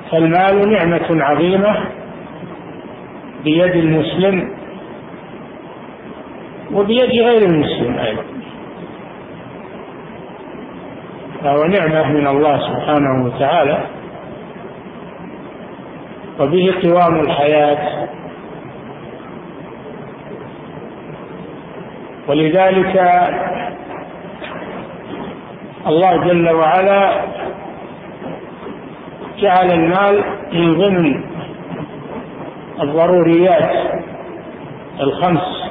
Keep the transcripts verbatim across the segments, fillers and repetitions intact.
فالمال نعمة عظيمة بيد المسلم وبيد غير المسلم أيضا، فهو نعمة من الله سبحانه وتعالى، وبه قوام الحياة. ولذلك الله جل وعلا جعل المال من ضمن الضروريات الخمس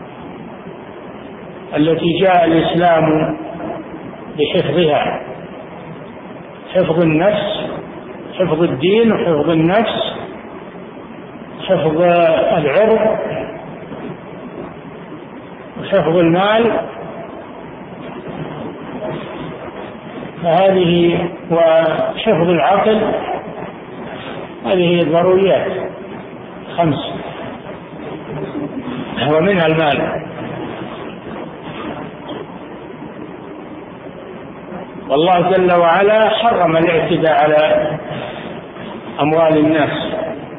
التي جاء الإسلام بحفظها: حفظ النفس، حفظ الدين، وحفظ النفس، حفظ العرض، وحفظ المال. فهذه وحفظ العقل، هذه الضروريات خمس ومنها المال. والله جل وعلا حرم الاعتداء على أموال الناس،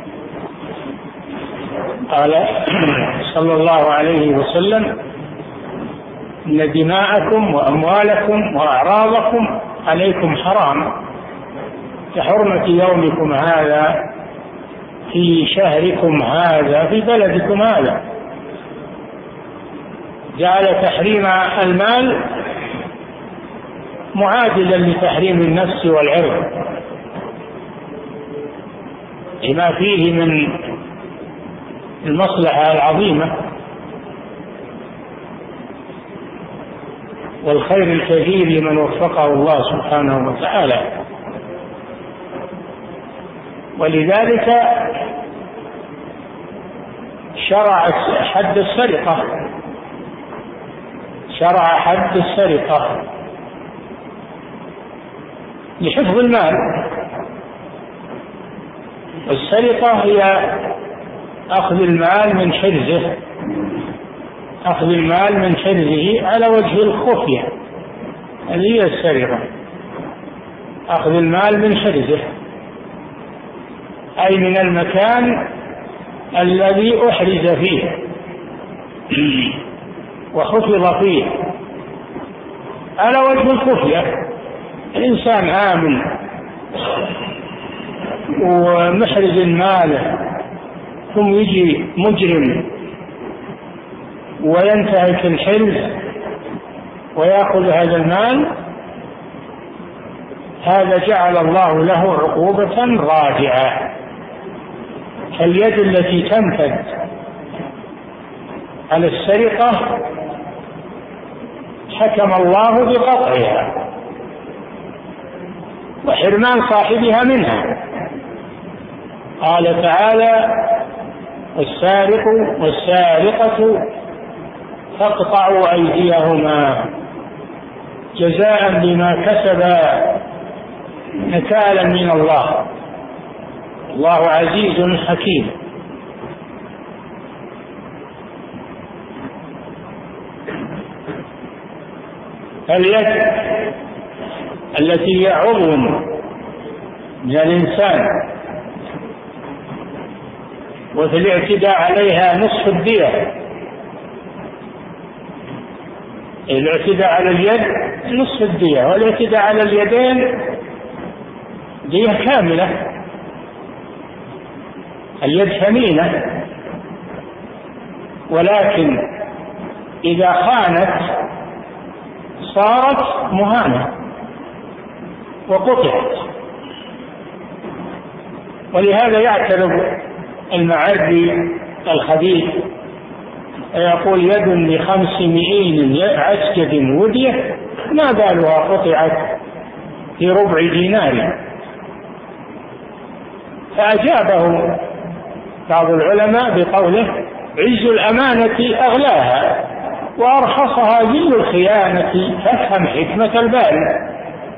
قال صلى الله عليه وسلم: إن دماءكم وأموالكم وأعراضكم عليكم حرام كحرمة يومكم هذا في شهركم هذا في بلدكم هذا. جعل تحريم المال معادلا لتحريم النفس والعرض لما فيه من المصلحة العظيمة والخير الكثير لمن وفقه الله سبحانه وتعالى. ولذلك شرع حد السرقة، شرع حد السرقة لحفظ المال. والسرقة هي أخذ المال من حرزه، أخذ المال من حرزه على وجه الخفية، هذه هي السرقة، أخذ المال من حرزه أي من المكان الذي أحرز فيه وحفظ فيه على وجه الخفية. الإنسان آمن ومحرز ماله، ثم يجي مجرم وينتهك الحرز ويأخذ هذا المال، هذا جعل الله له عقوبة رادعة كاليد التي تنفذ على السرقة، حكم الله بقطعها وحرمان صاحبها منها. قال تعالى: والسارق والسارقة فاقطعوا أيديهما جزاء بما كسبا نكالا من الله، الله عزيز حكيم. اليد التي هي عضو من الإنسان وفي الاعتداء عليها نصف الدية، الاعتداء على اليد نصف الدية، والاعتداء على اليدين دية كاملة. اليد ثمينة، ولكن إذا خانت صارت مهانة وقطعت. ولهذا يعترض المعري الخبيث يقول: يد لخمس مئين عسكد ودية ما بالها قطعت في ربع دينار. فأجابه بعض العلماء بقوله: عز الأمانة أغلاها وأرخصها ذل الخيانة، فافهم حكمة الباري.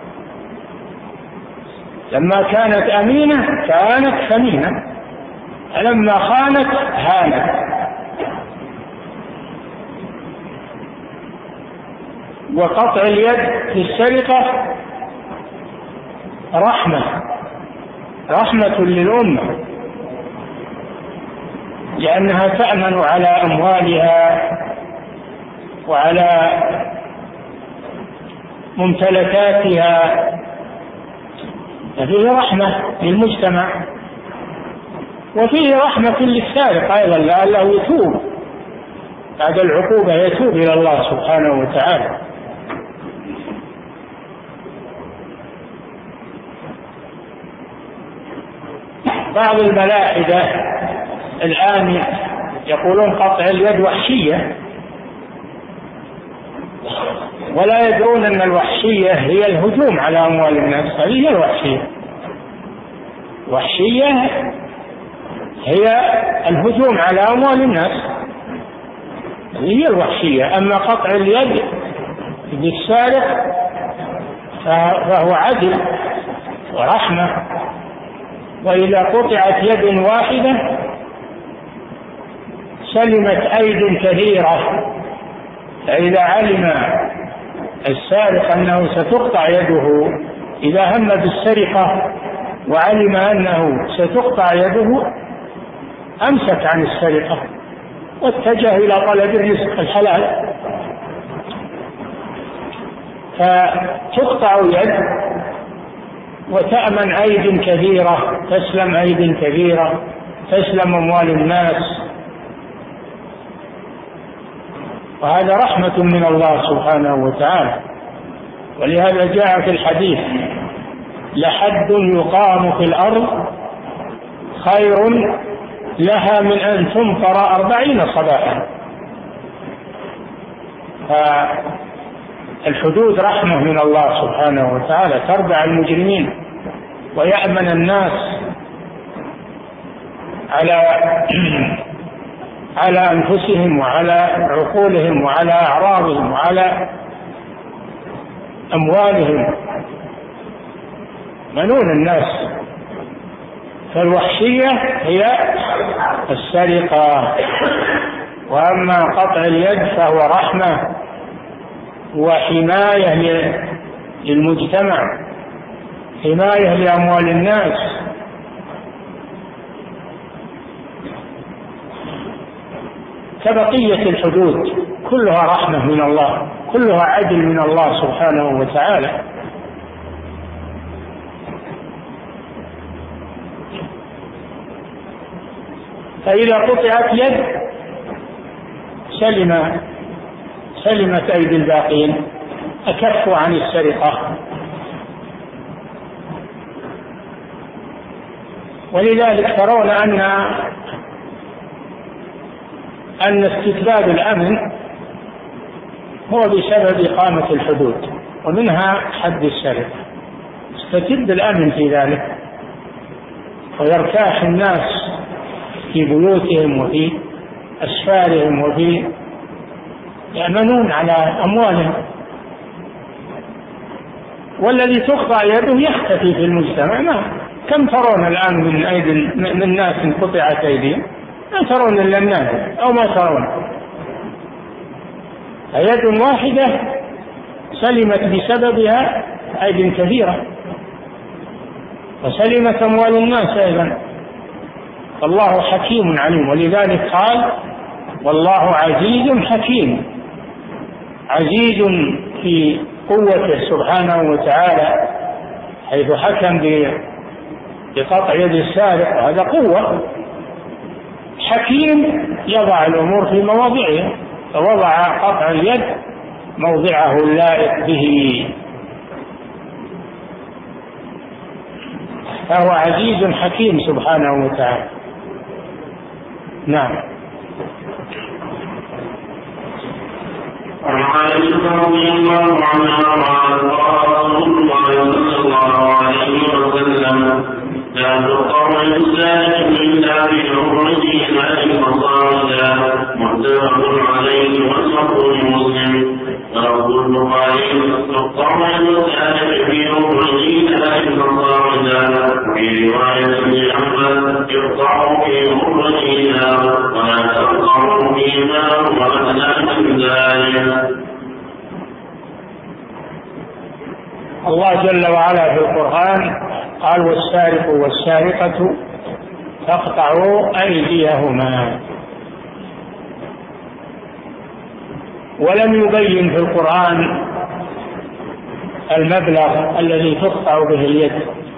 لما كانت أمينة كانت ثمينة، لما خانت هانت. وقطع اليد في السرقة رحمة رحمة للأمة، لأنها تأمن على أموالها وعلى ممتلكاتها، ففيه رحمة للمجتمع، وفيه رحمة للسارق أيضا لعله يتوب بعد العقوبة، يتوب إلى الله سبحانه وتعالى. بعض الملاحدة الآن يقولون قطع اليد وحشية، ولا يدرون أن الوحشية هي الهجوم على أموال الناس. هذه هي الوحشية. الوحشية هي الهجوم على أموال الناس، هذه هي الوحشية. أما قطع اليد بالسارق فهو عدل ورحمة، وإذا قطعت يد واحدة سلمت أيد كثيرة. فإذا علم السارق أنه ستقطع يده، إذا هم بالسرقة وعلم أنه ستقطع يده أمسك عن السرقة واتجه إلى طلب الرزق الحلال، فتقطع يد وتأمن أيد كثيرة، تسلم أيد كثيرة، تسلم أموال الناس، وهذا رحمة من الله سبحانه وتعالى. ولهذا جاء في الحديث: لحد يقام في الأرض خير لها من أن تمطر أربعين صباحا. فالحدود رحمة من الله سبحانه وتعالى، تردع المجرمين ويأمن الناس على على أنفسهم وعلى عقولهم وعلى أعراضهم وعلى أموالهم، منون الناس. فالوحشية هي السرقة، وأما قطع اليد فهو رحمة وحماية للمجتمع، حماية لأموال الناس. كبقية الحدود كلها رحمة من الله، كلها عدل من الله سبحانه وتعالى. فإذا قطعت يد سلم سلمت أيدي الباقين، أكفوا عن السرقة. ولذلك ترون أن أن استتباب الأمن هو بسبب إقامة الحدود، ومنها حد السرقة. استتب الأمن في ذلك، ويرتاح الناس في بيوتهم وفي أسفارهم وفي يأمنون على أموالهم. والذي تقطع يده يختفي في المجتمع. ما كم ترون الآن من أيدي من ناس قطعت أيديهم؟ ما ترون إلا النادر أو ما ترون. يد واحدة سلمت بسببها أيد كثيرة، وسلمت أموال الناس أيضا. الله حكيم عليم، ولذلك قال: والله عزيز حكيم. عزيز في قوته سبحانه وتعالى، حيث حكم بقطع يد السارق، وهذا قوة. حكيم يضع الأمور في مواضعها، فوضع قطع اليد موضعه اللائق به، فهو عزيز حكيم سبحانه وتعالى. نعم. وعائشة رضي الله عنها قال: رسول الله صلى الله عليه وسلم: لا تقطع الإنسان إلا بحرمته مال مصاردا. متفق عليه وصححه مسلم. ولفظ البخاري: تقطع الإنسان بحرمته مال مصاردا. في رواية لأحمد: يقطع في حرمته نار، ولا تقطع في نار وأدنى من ذلك. الله جل وعلا في القرآن قال والسارق والسارقة فاقطعوا أيديهما، ولم يبين في القرآن المبلغ الذي تقطع به اليد،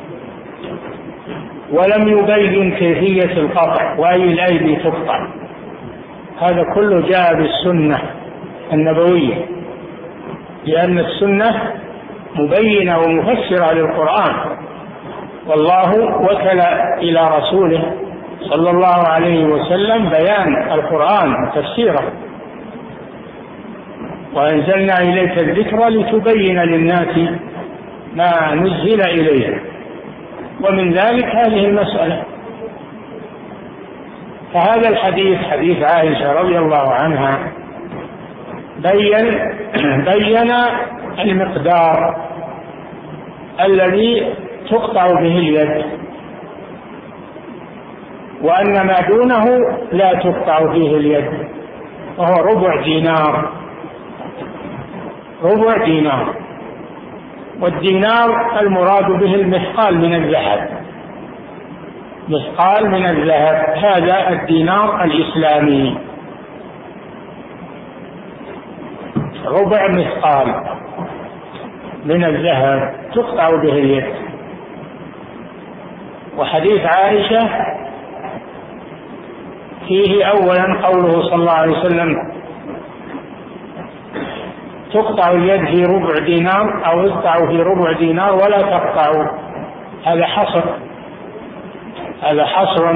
ولم يبين كيفية القطع وأي الأيدي تقطع. هذا كله جاء بالسنة النبوية، لأن السنة مبينة ومفسرة للقرآن، والله وكل إلى رسوله صلى الله عليه وسلم بيان القرآن وتفسيره. وأنزلنا إليك الذكر لتبين للناس ما نزل إليهم، ومن ذلك هذه المسألة. فهذا الحديث حديث عائشة رضي الله عنها بين بين المقدار الذي تقطع به اليد، وأن ما دونه لا تقطع فيه اليد، وهو ربع دينار. ربع دينار، والدينار المراد به المثقال من الذهب، مثقال من الذهب، هذا الدينار الإسلامي، ربع مثقال من الذهب تقطع به اليد. وحديث عائشة فيه أولا قوله صلى الله عليه وسلم تقطع اليد في ربع دينار أو يقطع في ربع دينار ولا تقطع، هذا حصر، هذا حصر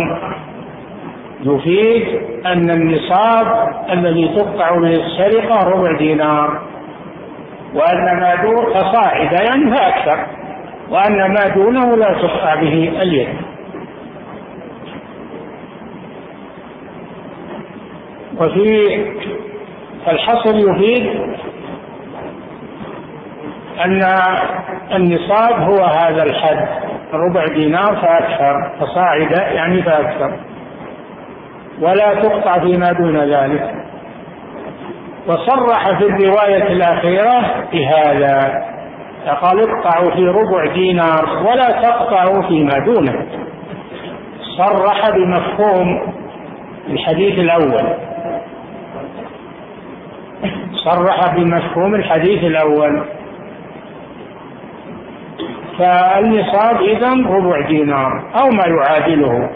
يفيد أن النصاب الذي تقطع به السرقة ربع دينار، وأن ما دون فصاعد يعني فأكثر، وأن ما دونه لا تقطع به اليد. وفي الحصر يفيد أن النصاب هو هذا الحد، ربع دينار فأكثر، فصاعد يعني فأكثر، ولا تقطع فيما دون ذلك. وصرح في الرواية الأخيرة بهذا، فقال اقطعوا في ربع دينار ولا تقطعوا فيما دونه، صرح بمفهوم الحديث الأول، صرح بمفهوم الحديث الأول. فالنصاب إذن ربع دينار أو ما يعادله.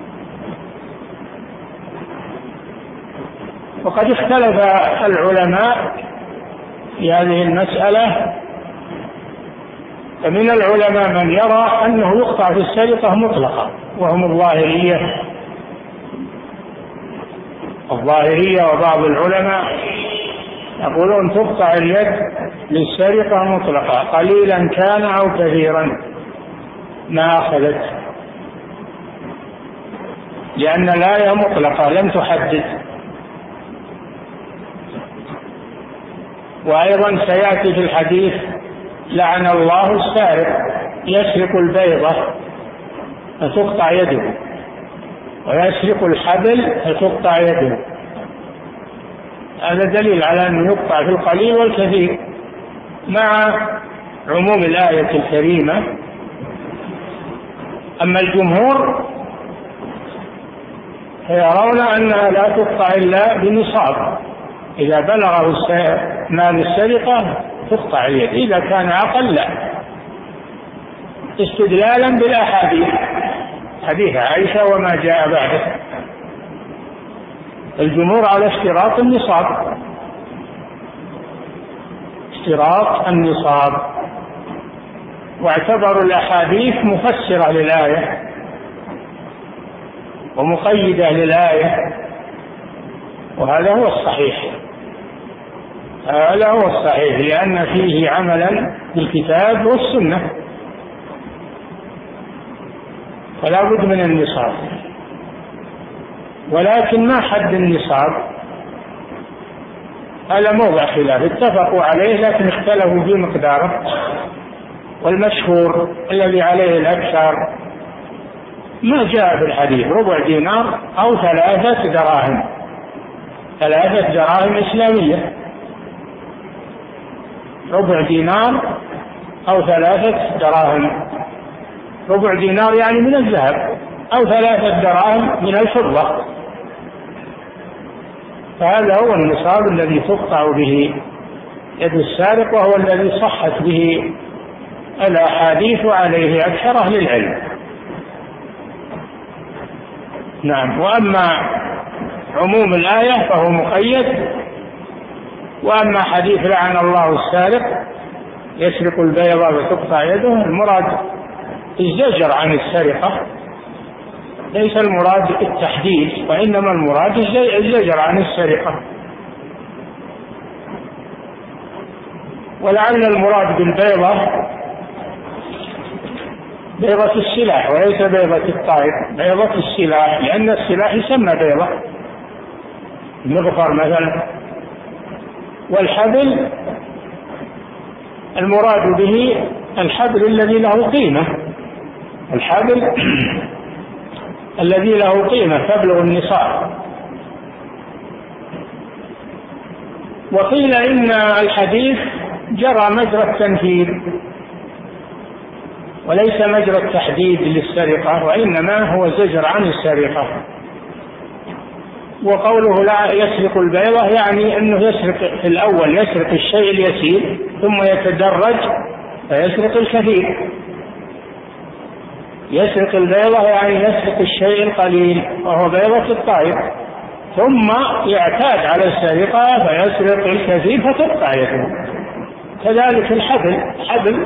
وقد اختلف العلماء في هذه المسألة، فمن العلماء من يرى أنه يقطع في السرقة مطلقة، وهم الظاهرية الظاهرية وبعض العلماء يقولون تقطع اليد للسرقة مطلقة، قليلا كان أو كثيرا ما أخذت، لأن الآية مطلقة لم تحدد. وأيضا سيأتي في الحديث لعن الله السارق يسرق البيضة فتقطع يده، ويسرق الحبل فتقطع يده. هذا دليل على أنه يقطع في القليل والكثير مع عموم الآية الكريمة. أما الجمهور فيرون أنها لا تقطع إلا بنصاب، إذا بلغه مال السرقة تقطع اليد، إذا كان أقل لا، استدلالا بالأحاديث، حديث عائشة وما جاء بعده. الجمهور على اشتراط النصاب، اشتراط النصاب، واعتبروا الأحاديث مفسرة للآية ومقيدة للآية، وهذا هو الصحيح، هذا هو الصحيح، لأن فيه عملا بالكتاب والسنة، فلا بد من النصاب. ولكن ما حد النصاب؟ هذا موضع خلاف، اتفقوا عليه لكن اختلفوا في مقداره، والمشهور الذي عليه الأكثر ما جاء في الحديث ربع دينار أو ثلاثة دراهم، ثلاثة دراهم إسلامية، ربع دينار أو ثلاثة دراهم. ربع دينار يعني من الذهب، أو ثلاثة دراهم من الفضة. فهذا هو النصاب الذي تقطع به يد السارق، وهو الذي صحت به الأحاديث عليه أكثر أهل العلم. نعم. وأما عموم الآية فهو مقيد. وأما حديث لعن الله السارق يسرق البيضة وتقطع يده، المراد الزجر عن السرقة، ليس المراد التحديد، وإنما المراد الزجر عن السرقة. ولعل المراد بالبيضة بيضة السلاح وليس بيضة الطائر، بيضة السلاح، لأن السلاح يسمى بيضة، المغفر مثلا. والحبل المراد به الحبل الذي له قيمة، الحبل الذي له قيمة تبلغ النصاب. وقيل إن الحديث جرى مجرى التنفيذ وليس مجرى التحديد للسرقة، وإنما هو زجر عن السرقة. وقوله لا يسرق البيضة يعني أنه يسرق في الأول، يسرق الشيء اليسير ثم يتدرج فيسرق الكثير. يسرق البيضة يعني يسرق الشيء القليل وهو بيضة الطائر، ثم يعتاد على السرقة فيسرق الكثير فتقطع يده. كذلك الحبل، حبل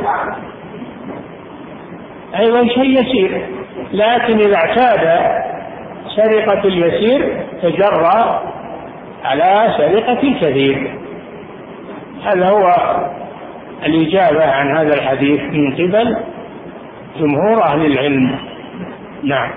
أيضا شيء يسير، لكن إذا اعتاد سرقة اليسير تجرى على سرقة الكثير. هذا هو الإجابة عن هذا الحديث من قبل جمهور أهل العلم. نعم.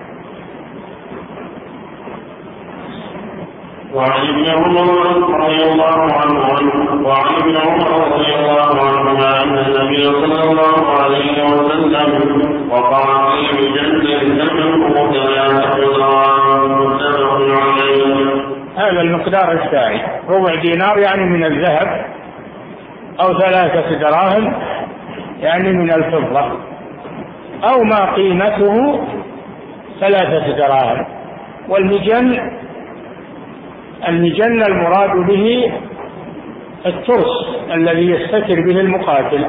وعن ابن عمر رضي الله عنه وعن ابن عمر رضي الله عنهما أن النبي صلى الله عليه وسلم وقع في جنة تملك ثلاثة دراهم متفق عليه. هذا المقدار الثاني، ربع دينار يعني من الذهب، أو ثلاثة دراهم يعني من الفضة، أو ما قيمته ثلاثة دراهم. والمجن، المجن المراد به الترس الذي يستتر به المقاتل،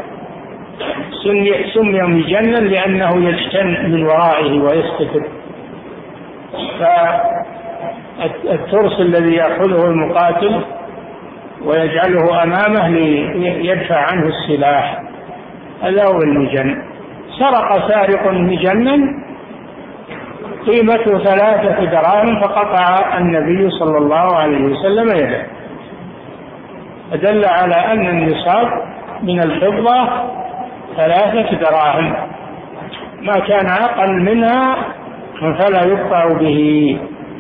سمي مجنا لأنه يجتن من ورائه ويستتر. فالترس الذي يأخذه المقاتل ويجعله أمامه ليدفع عنه السلاح، هذا هو المجن. سرق سارق مجنا قيمته ثلاثة دراهم فقطع النبي صلى الله عليه وسلم يده، فدل على أن النصاب من الفضة ثلاثة دراهم، ما كان أقل منها فلا يقطع به.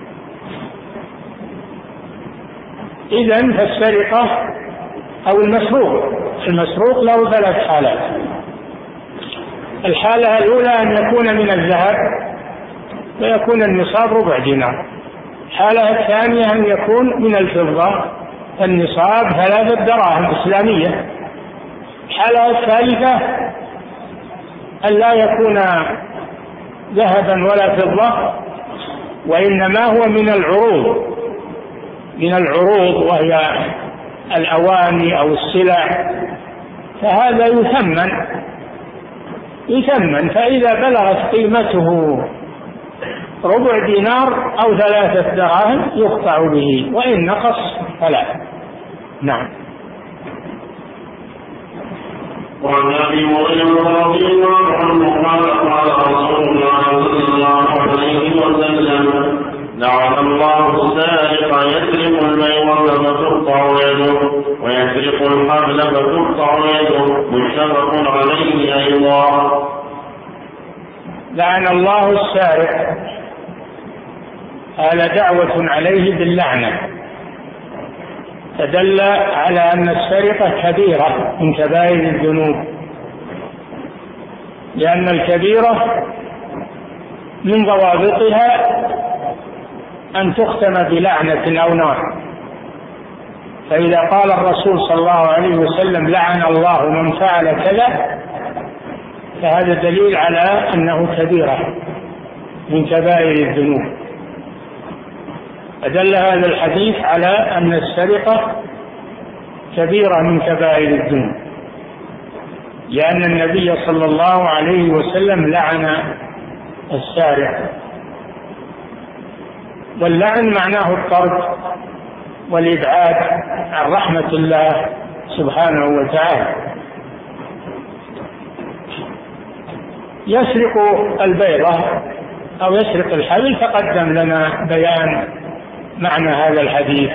إذن فالسرقة أو المسروق، المسروق له ثلاث حالات. الحالة الأولى أن يكون من الذهب فيكون النصاب ربع دينار. الحالة الثانية أن يكون من الفضة النصاب ثلاثة دراهم إسلامية. الحالة الثالثة أن لا يكون ذهبا ولا فضة، وإنما هو من العروض، من العروض وهي الأواني أو السلع، فهذا يثمن يثمن فإذا بلغت قيمته ربع دينار أو ثلاثة دراهم يقطع به، وإن نقص فلا. نعم. وعن ابي هريره رضي الله عنه قال قال رسول الله صلى الله عليه وسلم لعن الله السارق يسرق الميمون فتقطع يده ويسرق الحبل فتقطع يده متفق عليه ايضا. لعن الله السارق، هذا دعوة عليه باللعنة، فدل على أن السرقة كبيرة من كبائر الذنوب، لأن الكبيرة من ضوابطها أن تختم بلعنة أو نار. فإذا قال الرسول صلى الله عليه وسلم لعن الله من فعل كذا فهذا دليل على أنه كبيرة من كبائر الذنوب. أدل هذا الحديث على أن السرقة كبيرة من كبائر الذنوب، لأن النبي صلى الله عليه وسلم لعن السارق، واللعن معناه الطرد والإبعاد عن رحمة الله سبحانه وتعالى. يسرق البيضة أو يسرق الحبل تقدم لنا بيان معنى هذا الحديث،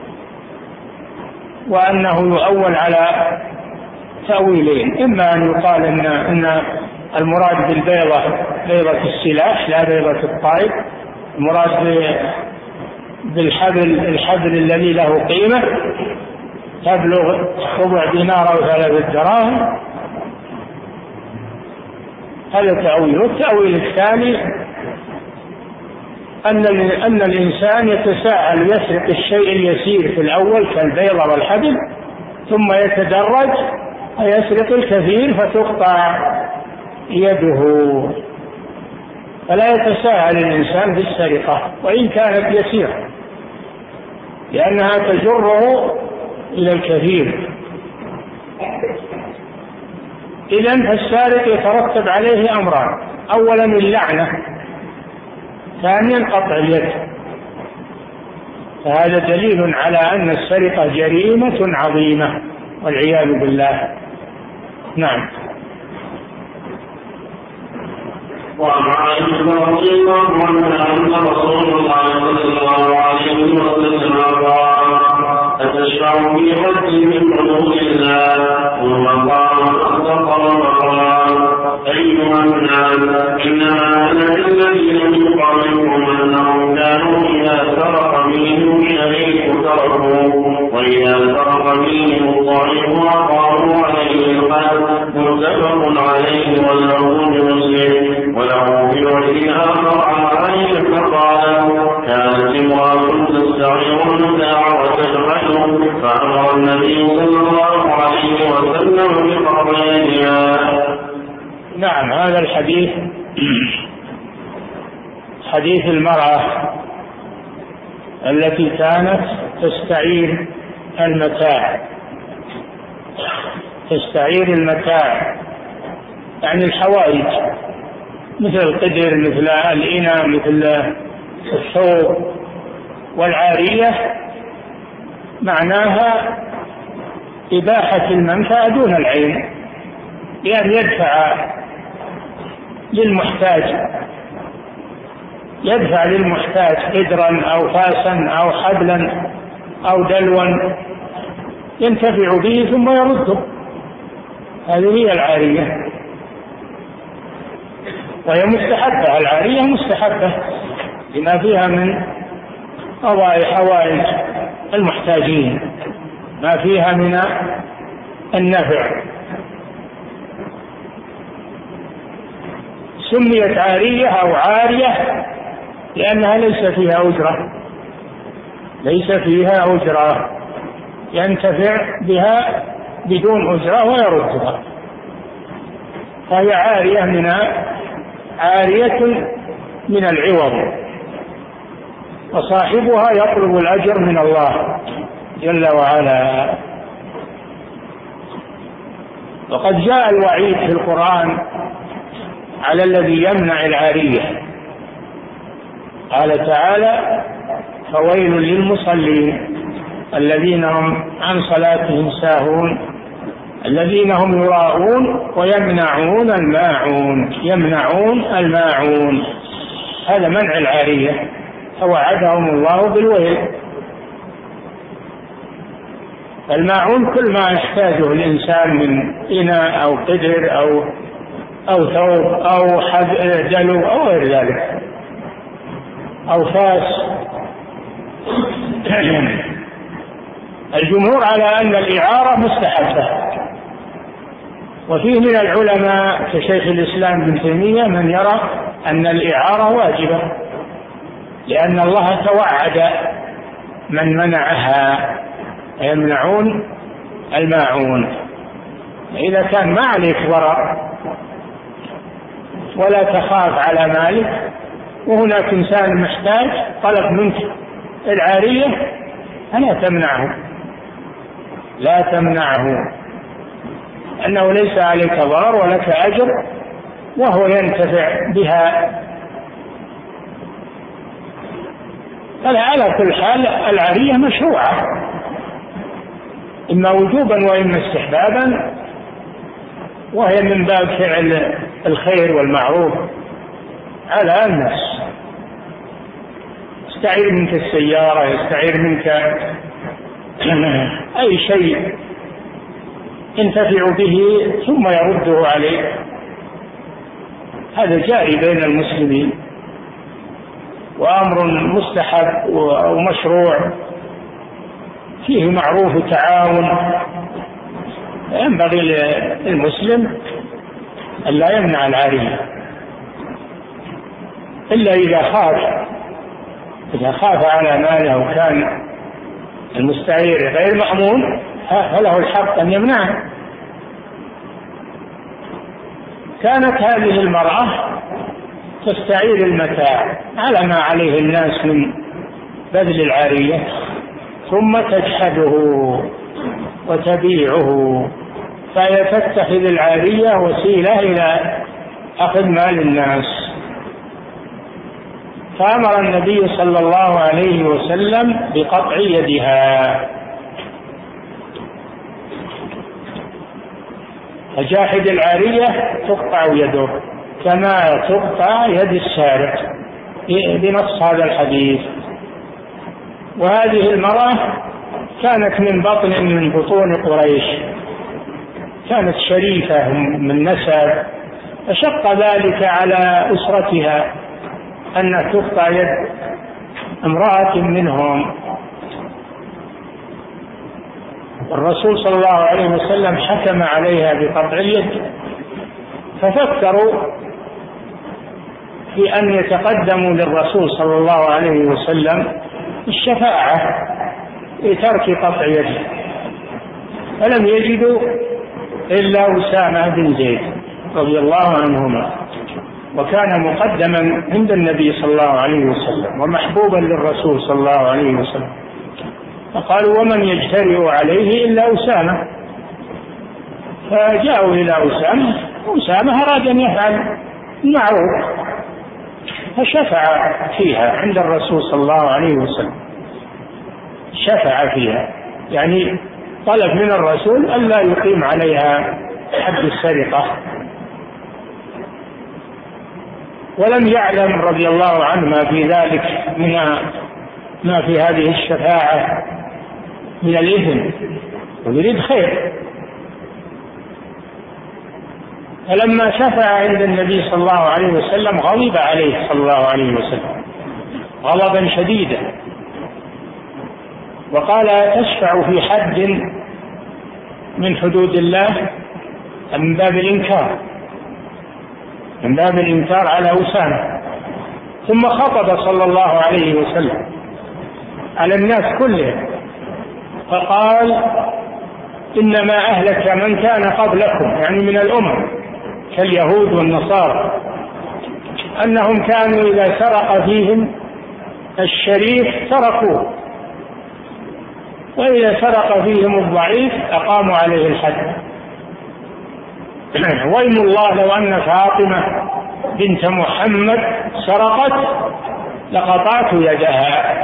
وأنه يؤول على تأويلين: إما أن يقال إن, إن المراد بالبيضة بيضة السلاح لا بيضة الطائر، المراد بالحبل الحبل الذي له قيمة تبلغ ربع دينار أو ثلاثة دراهم، هذا تأويل. والتأويل الثاني أن أن الإنسان يتساهل يسرق الشيء اليسير في الأول كالبيضة والحبل، ثم يتدرج ويسرق الكثير فتقطع يده. فلا يتساهل الإنسان بالسرقة وإن كانت يسيرة، لأنها تجره إلى الكثير. إذن فالسارق يترتب عليه أمران: أولا اللعنة، ثانيا قطع اليد. فهذا دليل على أن السرقة جريمة عظيمة والعياذ بالله. نعم. وعن عائشة رضي الله عنها أن رسول الله صلى الله عليه وسلم قال: أتشفع في حد من حدود الله؟ ثم قال: أصدق وقال: أيها الناس، إنما أنا الذين من قبلكم أنهم كانوا إذا سرق منهم شريك تركوه، وإذا سرق منهم الضعيف أقاموا عليه الحد. متفق عليه واللفظ لمسلم. وله في وجه آخر عن عائشة قال: كانت امرأة تستعير المتاع وتجحد، فأمر النبي صلى الله عليه وسلم بقضائها. نعم. هذا الحديث حديث المرأة التي كانت تستعير المتاع تستعير المتاع يعني الحوائج، مثل القدر، مثل الإناء، مثل الثوب. والعارية معناها إباحة المنفعة دون العين، لأن يدفع للمحتاج يدفع للمحتاج قدرا أو فاسا أو حبلا أو دلوا ينتفع به ثم يرده. هذه هي العارية، وهي مستحبة. العارية مستحبة لما فيها من قضاء حوائج المحتاجين، ما فيها من النفع. سميت عارية أو عارية لأنها ليس فيها أجرة ليس فيها أجرة ينتفع بها بدون أجرة ويردها، فهي عارية من عارية من العوض، وصاحبها يطلب الأجر من الله جل وعلا. وقد جاء الوعيد في القرآن على الذي يمنع العارية. قال تعالى: فويل للمصلين الذين هم عن صلاتهم ساهون الذين هم يراءون ويمنعون الماعون يمنعون الماعون هذا منع العارية، فوعدهم الله بالويل. الماعون كل ما يحتاجه الإنسان من إناء أو قدر أو أو ثوب أو دلو أو غير ذلك أو فاس. الجمهور على أن الإعارة مستحبة، وفيه من العلماء كشيخ الإسلام ابن تيمية من يرى أن الإعارة واجبة، لأن الله توعد من منعها يمنعون الماعون. إذا كان ما عليك ضرر ولا تخاف على مالك، وهناك إنسان محتاج طلب منك العارية فلا تمنعه، لا تمنعه، أنه ليس عليك ضرر ولك أجر وهو ينتفع بها. على كل حال العارية مشروعة إما وجوبا وإما استحبابا، وهي من باب فعل الخير والمعروف على الناس. يستعير منك السيارة، يستعير منك أي شيء ينتفع به ثم يرده عليه، هذا جاري بين المسلمين وأمر مستحب ومشروع فيه معروف وتعاون. ينبغي للمسلم أن لا يمنع العارية إلا إذا خاف إذا خاف على ماله وكان المستعير غير مأمون فله الحق أن يمنعه. كانت هذه المرأة تستعير المتاع على ما عليه الناس من بذل العارية ثم تجحده وتبيعه، فهي تتخذ العارية وسيلة إلى أخذ مال الناس. فأمر النبي صلى الله عليه وسلم بقطع يدها، فجاحد العارية تقطع يده كما تقطع يد السارق بنص هذا الحديث. وهذه المرأة كانت من بطن من بطون قريش، كانت شريفة من نسب، فشق ذلك على أسرتها أن تقطع يد امرأة منهم. الرسول صلى الله عليه وسلم حكم عليها بقطع اليد، ففكروا في أن يتقدموا للرسول صلى الله عليه وسلم الشفاعة لترك قطع يده، فلم يجدوا إلا أسامة بن زيد رضي الله عنهما، وكان مقدما عند النبي صلى الله عليه وسلم ومحبوبا للرسول صلى الله عليه وسلم، فقالوا ومن يجترئ عليه إلا أسامة، فجاءوا إلى أسامة، أسامة أراد أن يفعل المعروف فشفع فيها عند الرسول صلى الله عليه وسلم، شفع فيها يعني طلب من الرسول ألا يقيم عليها حد السرقة. ولم يعلم رضي الله عنه ما في ذلك من ما في هذه الشفاعة من الإثم، ويريد خير. فلما شفع عند النبي صلى الله عليه وسلم غضب عليه صلى الله عليه وسلم غضبا شديدا، وقال تشفع في حد من حدود الله من باب الإنكار من باب الإنكار على أسامة. ثم خطب صلى الله عليه وسلم على الناس كلهم فقال إنما أهلك من كان قبلكم، يعني من الأمم كاليهود والنصارى، أنهم كانوا إذا سرق فيهم الشريف تركوه، وإذا سرق فيهم الضعيف أقاموا عليه الحد. وإن الله لو أن فاطمة بنت محمد سرقت لقطعت يدها.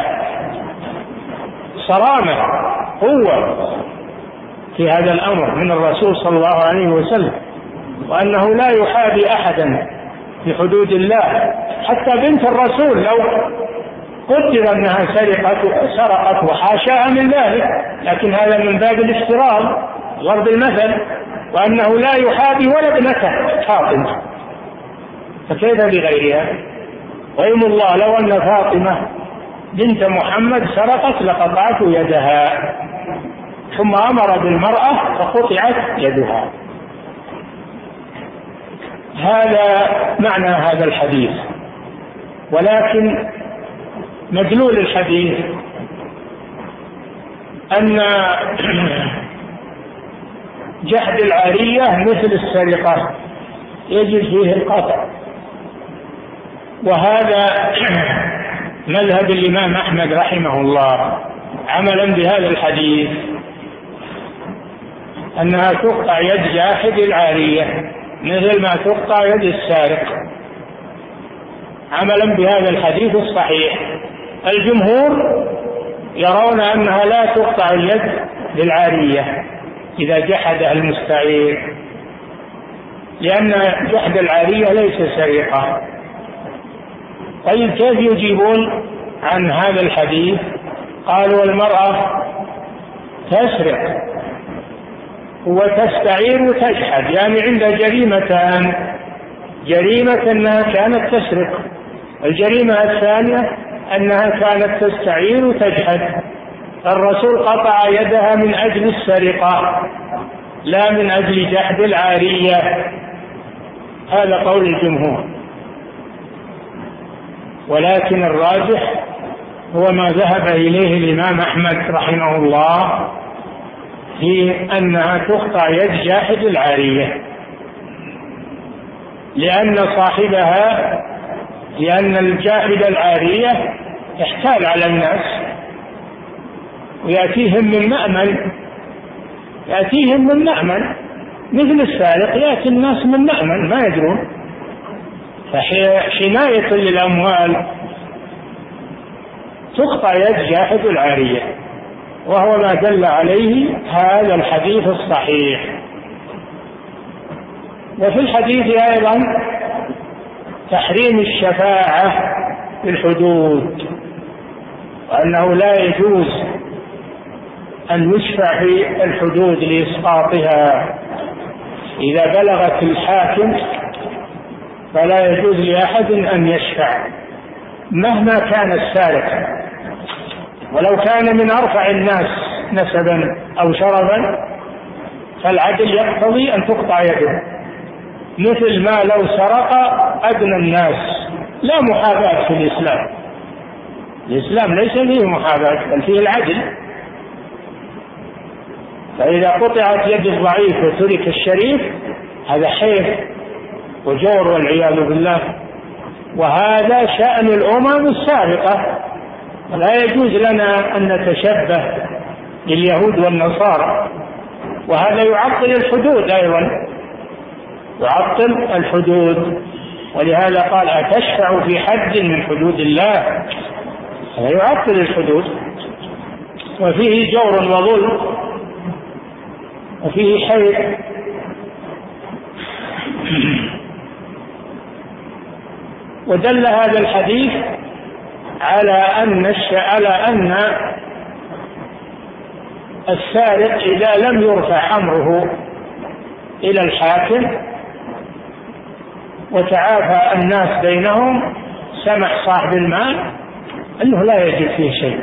صرامة قوة في هذا الأمر من الرسول صلى الله عليه وسلم، وأنه لا يحابي أحدا في حدود الله، حتى بنت الرسول لو قدر أنها سرقت سرقت وحاشاها من ذلك، لكن هذا من باب الافتراض ضرب المثل، وأنه لا يحابي ولا ابنته فاطمة، فكيف بغيرها؟ وإن الله لو أن فاطمة بنت محمد سرقت لقطعت يدها، ثم أمر بالمرأة فقطعت يدها. هذا معنى هذا الحديث. ولكن مدلول الحديث أن جحد العارية مثل السرقة يجب فيه القطع، وهذا مذهب الإمام أحمد رحمه الله عملا بهذا الحديث، أنها تقطع يد جاحد العارية مثل ما تقطع يد السارق، عملا بهذا الحديث الصحيح. الجمهور يرون أنها لا تقطع اليد للعارية إذا جحدها المستعير، لأن جحد العارية ليس سرقة. طيب كيف يجيبون عن هذا الحديث؟ قالوا المرأة تسرق وتستعير وتجحد، يعني عندها جريمتان: جريمة أنها كانت تسرق، الجريمة الثانية أنها كانت تستعير وتجحد. الرسول قطع يدها من أجل السرقة لا من أجل جحد العارية، هذا قول الجمهور. ولكن الراجح هو ما ذهب إليه الإمام أحمد رحمه الله في أنها تقطع يد جاحد العارية، لأن صاحبها لأن الجاحد العارية يحتال على الناس ويأتيهم من مأمن يأتيهم من مأمن مثل السارق يأتي الناس من مأمن ما يدرون، فحماية للأموال تقطع يد جاحد العارية، وهو ما دل عليه هذا الحديث الصحيح. وفي الحديث أيضا تحريم الشفاعة في الحدود، وأنه لا يجوز أن يشفع في الحدود لإسقاطها. إذا بلغت الحاكم فلا يجوز لأحد أن يشفع مهما كان السارق، ولو كان من أرفع الناس نسبا أو شرفا فالعدل يقتضي أن تقطع يده، مثل ما لو سرق أدنى الناس. لا محاباة في الإسلام، الإسلام ليس فيه محاباة بل فيه العدل. فإذا قطعت يد الضعيف وترك الشريف هذا حيف وجور والعياذ بالله، وهذا شأن الأمم السابقة، ولا يجوز لنا أن نتشبه باليهود والنصارى. وهذا يعطل الحدود أيضا، يعطل الحدود، ولهذا قال أتشفع في حد من حدود الله، هذا يعطل الحدود وفيه جور وظلم وفيه حيف. ودل هذا الحديث على أن على أن السارق إذا لم يرفع أمره إلى الحاكم وتعافى الناس بينهم سمح صاحب المال أنه لا يجب فيه شيء.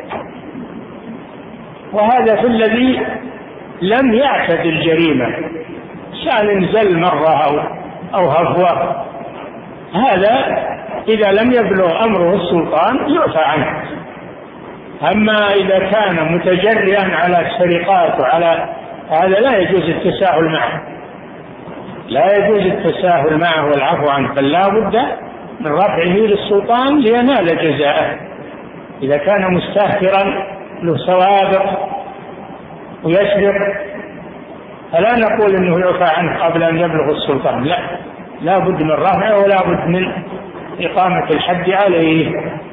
وهذا في الذي لم يعتد الجريمة، سأل نزل مرة أو, أو هفوة، هذا إذا لم يبلغ أمره السلطان يعفى عنه. أما إذا كان متجرئا على السرقات وعلى هذا لا يجوز التساهل معه، لا يجوز التساهل معه والعفو عنه، بل لا بد من رفعه للسلطان لينال جزاءه. إذا كان مستهترا له سوابق ويسرق فلا نقول إنه يعفى عنه قبل أن يبلغ السلطان، لا، لا بد من رفعه ولا بد من إقامة الحد عليه.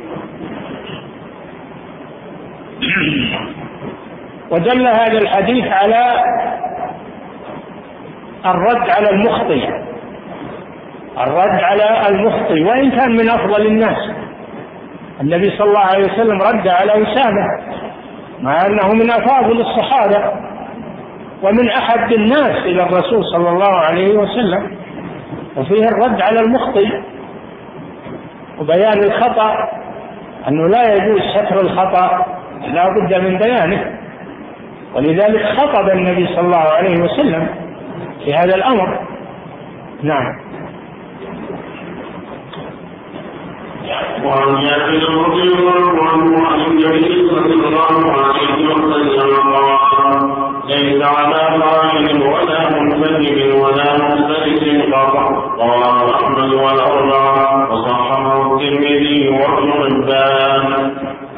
ودل هذا الحديث على الرد على المخطئ، الرد على المخطئ وإن كان من أفضل الناس. النبي صلى الله عليه وسلم رد على أسامة مع أنه من أفاضل الصحابة ومن أحب الناس إلى الرسول صلى الله عليه وسلم، وفيه الرد على المخطئ وبيان الخطأ، أنه لا يجوز ستر الخطأ، لا بد من بيانه. ولذلك خطب النبي صلى الله عليه وسلم في هذا الأمر. نعم. وعن جابر رضي الله عنه عن النبي صلى الله عليه وسلم قال: ليس على قائم ولا منفذ ولا مختلف قطع. رواه أحمد والأربعة وصححه والترمذي وابن حبان.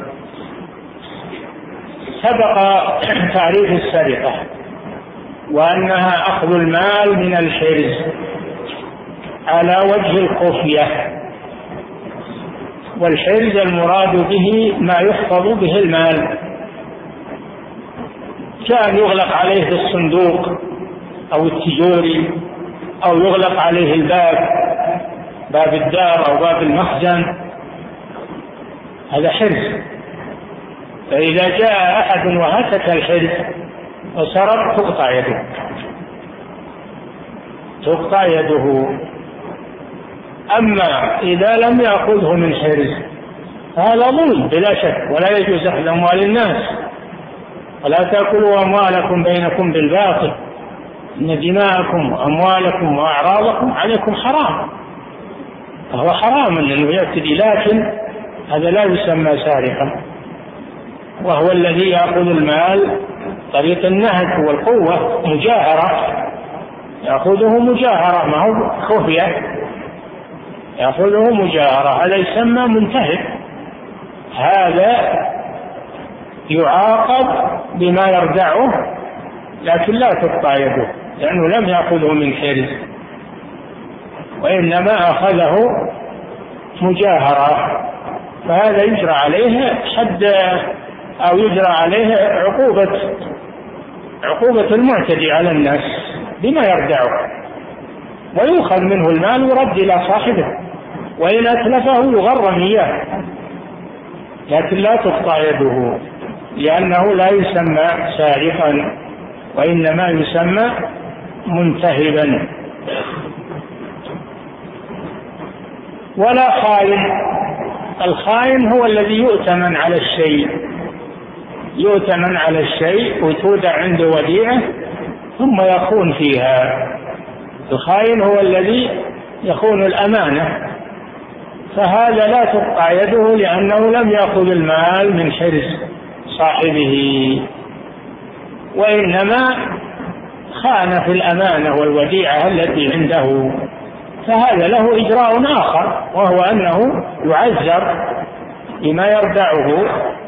سبق تعريف السرقة وأنها أخذ المال من الحرز على وجه الخفية، والحرز المراد به ما يحفظ به المال، كان يغلق عليه في الصندوق أو التجوري، أو يغلق عليه الباب، باب الدار أو باب المخزن، هذا حرز. فإذا جاء أحد وهتك الحرز وسرق تقطع يده، تقطع يده. أما إذا لم يأخذه من حرز هذا ظلم بلا شك، ولا يجوز أخذ أموال الناس، ولا تأكلوا أموالكم بينكم بالباطل إن دماءكم وأموالكم وأعراضكم عليكم حرام، فهو حرام أنه يعتدي، لكن هذا لا يسمى سارقا، وهو الذي يأخذ المال طريق النهب والقوة مجاهرة، يأخذه مجاهرة ما هو خفية، يأخذه مجاهرة، هذا يسمى منتهب، هذا يعاقب بما يردعه، لكن لا تقطع يده لأنه لم يأخذه من حرز، وإنما أخذه مجاهرة، فهذا يجرى عليه حد أو يجرى عليه عقوبة عقوبة المعتدي على الناس بما يردعه، ويؤخذ منه المال ويرد إلى صاحبه، وإن أتلفه يغرم إياه، لكن لا تقطع يده لأنه لا يسمى سارقا، وإنما يسمى منتهبا. ولا خائن، الخائن هو الذي يؤتمن على الشيء، يؤتمن على الشيء وتودع عنده وديعة ثم يخون فيها، الخائن هو الذي يخون الأمانة، فهذا لا تقطع يده لأنه لم يأخذ المال من حرز صاحبه، وإنما خان في الأمانة والوديعة التي عنده، فهذا له إجراء آخر، وهو أنه يعذر بما يردعه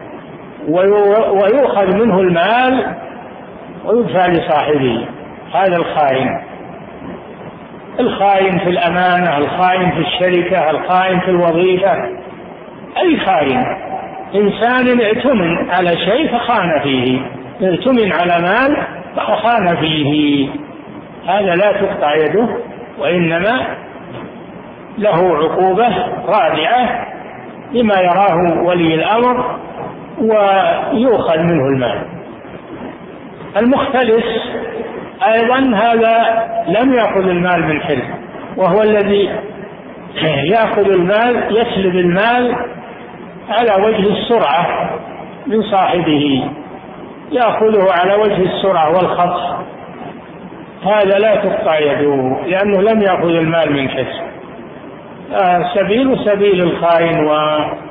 ويؤخذ منه المال ويدفع لصاحبه، هذا الخائن. الخائن في الأمانة، الخائن في الشركة، الخائن في الوظيفة، أي خائن، إنسان ائتمن على شيء فخان فيه، ائتمن على مال فخان فيه، هذا لا تقطع يده، وإنما له عقوبة رادعة لما يراه ولي الأمر ويؤخذ منه المال. المختلس أيضا هذا لم يأخذ المال من حرز، وهو الذي يأخذ المال، يسلب المال على وجه السرعة من صاحبه، يأخذه على وجه السرعة والخطف، هذا لا تقطع يده لأنه لم يأخذ المال من حرز. آه سبيل سبيل الخائن و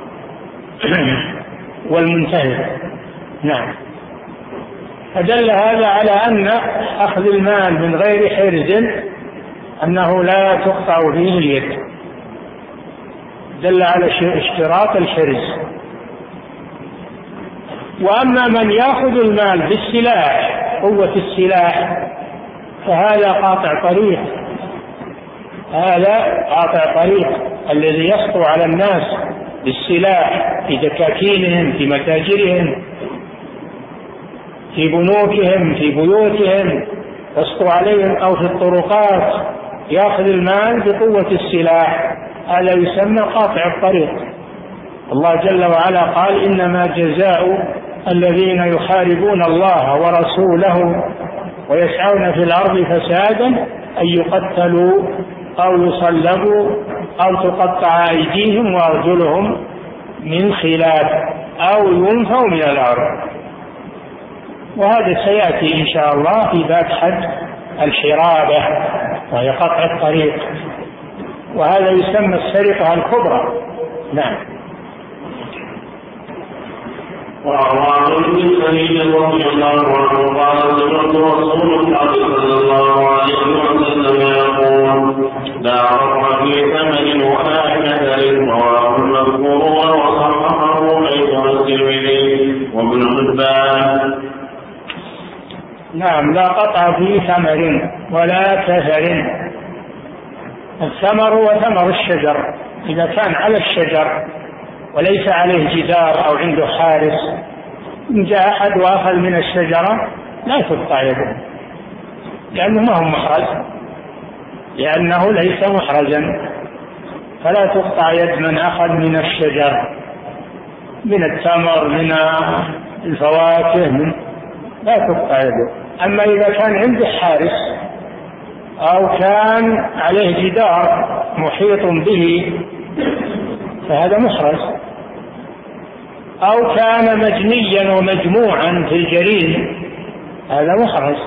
والمنتهب. نعم. فدل هذا على أن أخذ المال من غير حرز أنه لا تقطع فيه اليد، دل على اشتراط الحرز. وأما من يأخذ المال بالسلاح، قوة السلاح، فهذا قاطع طريق، هذا قاطع طريق الذي يسطو على الناس بالسلاح في دكاكينهم، في متاجرهم، في بنوكهم، في بيوتهم، يسطو عليهم، أو في الطرقات، يأخذ المال بقوة السلاح، هذا يسمى قاطع الطريق. الله جل وعلا قال: إنما جزاء الذين يحاربون الله ورسوله ويسعون في الأرض فسادا أن يقتلوا أو يصلبوا أو تقطع أيديهم وأرجلهم من خلاف أو ينفوا من الأرض. وهذا سيأتي إن شاء الله في باب حد الحرابة، وهي قطع الطريق، وهذا يسمى السرقة الكبرى. نعم. وعن ابن سعيد رضي الله عنه قال: سمعت رسول الله صلى الله عليه وسلم يقول: لا رفع في ثمن ولا كدر، رواه نعم، لا قطع في ثمر ولا كثر. الثمر هو ثمر الشجر، إذا كان على الشجر وليس عليه جدار أو عنده حارس، إن جاء أحد وأخذ من الشجرة لا تقطع يده، لأنه ما هو محرز، لأنه ليس محرزا، فلا تقطع يد من أخذ من الشجر، من التمر، من الفواكه، من لا تقطع يده. أما إذا كان عنده حارس أو كان عليه جدار محيط به فهذا محرز، أو كان مجنيا ومجموعا في الجرين هذا محرز.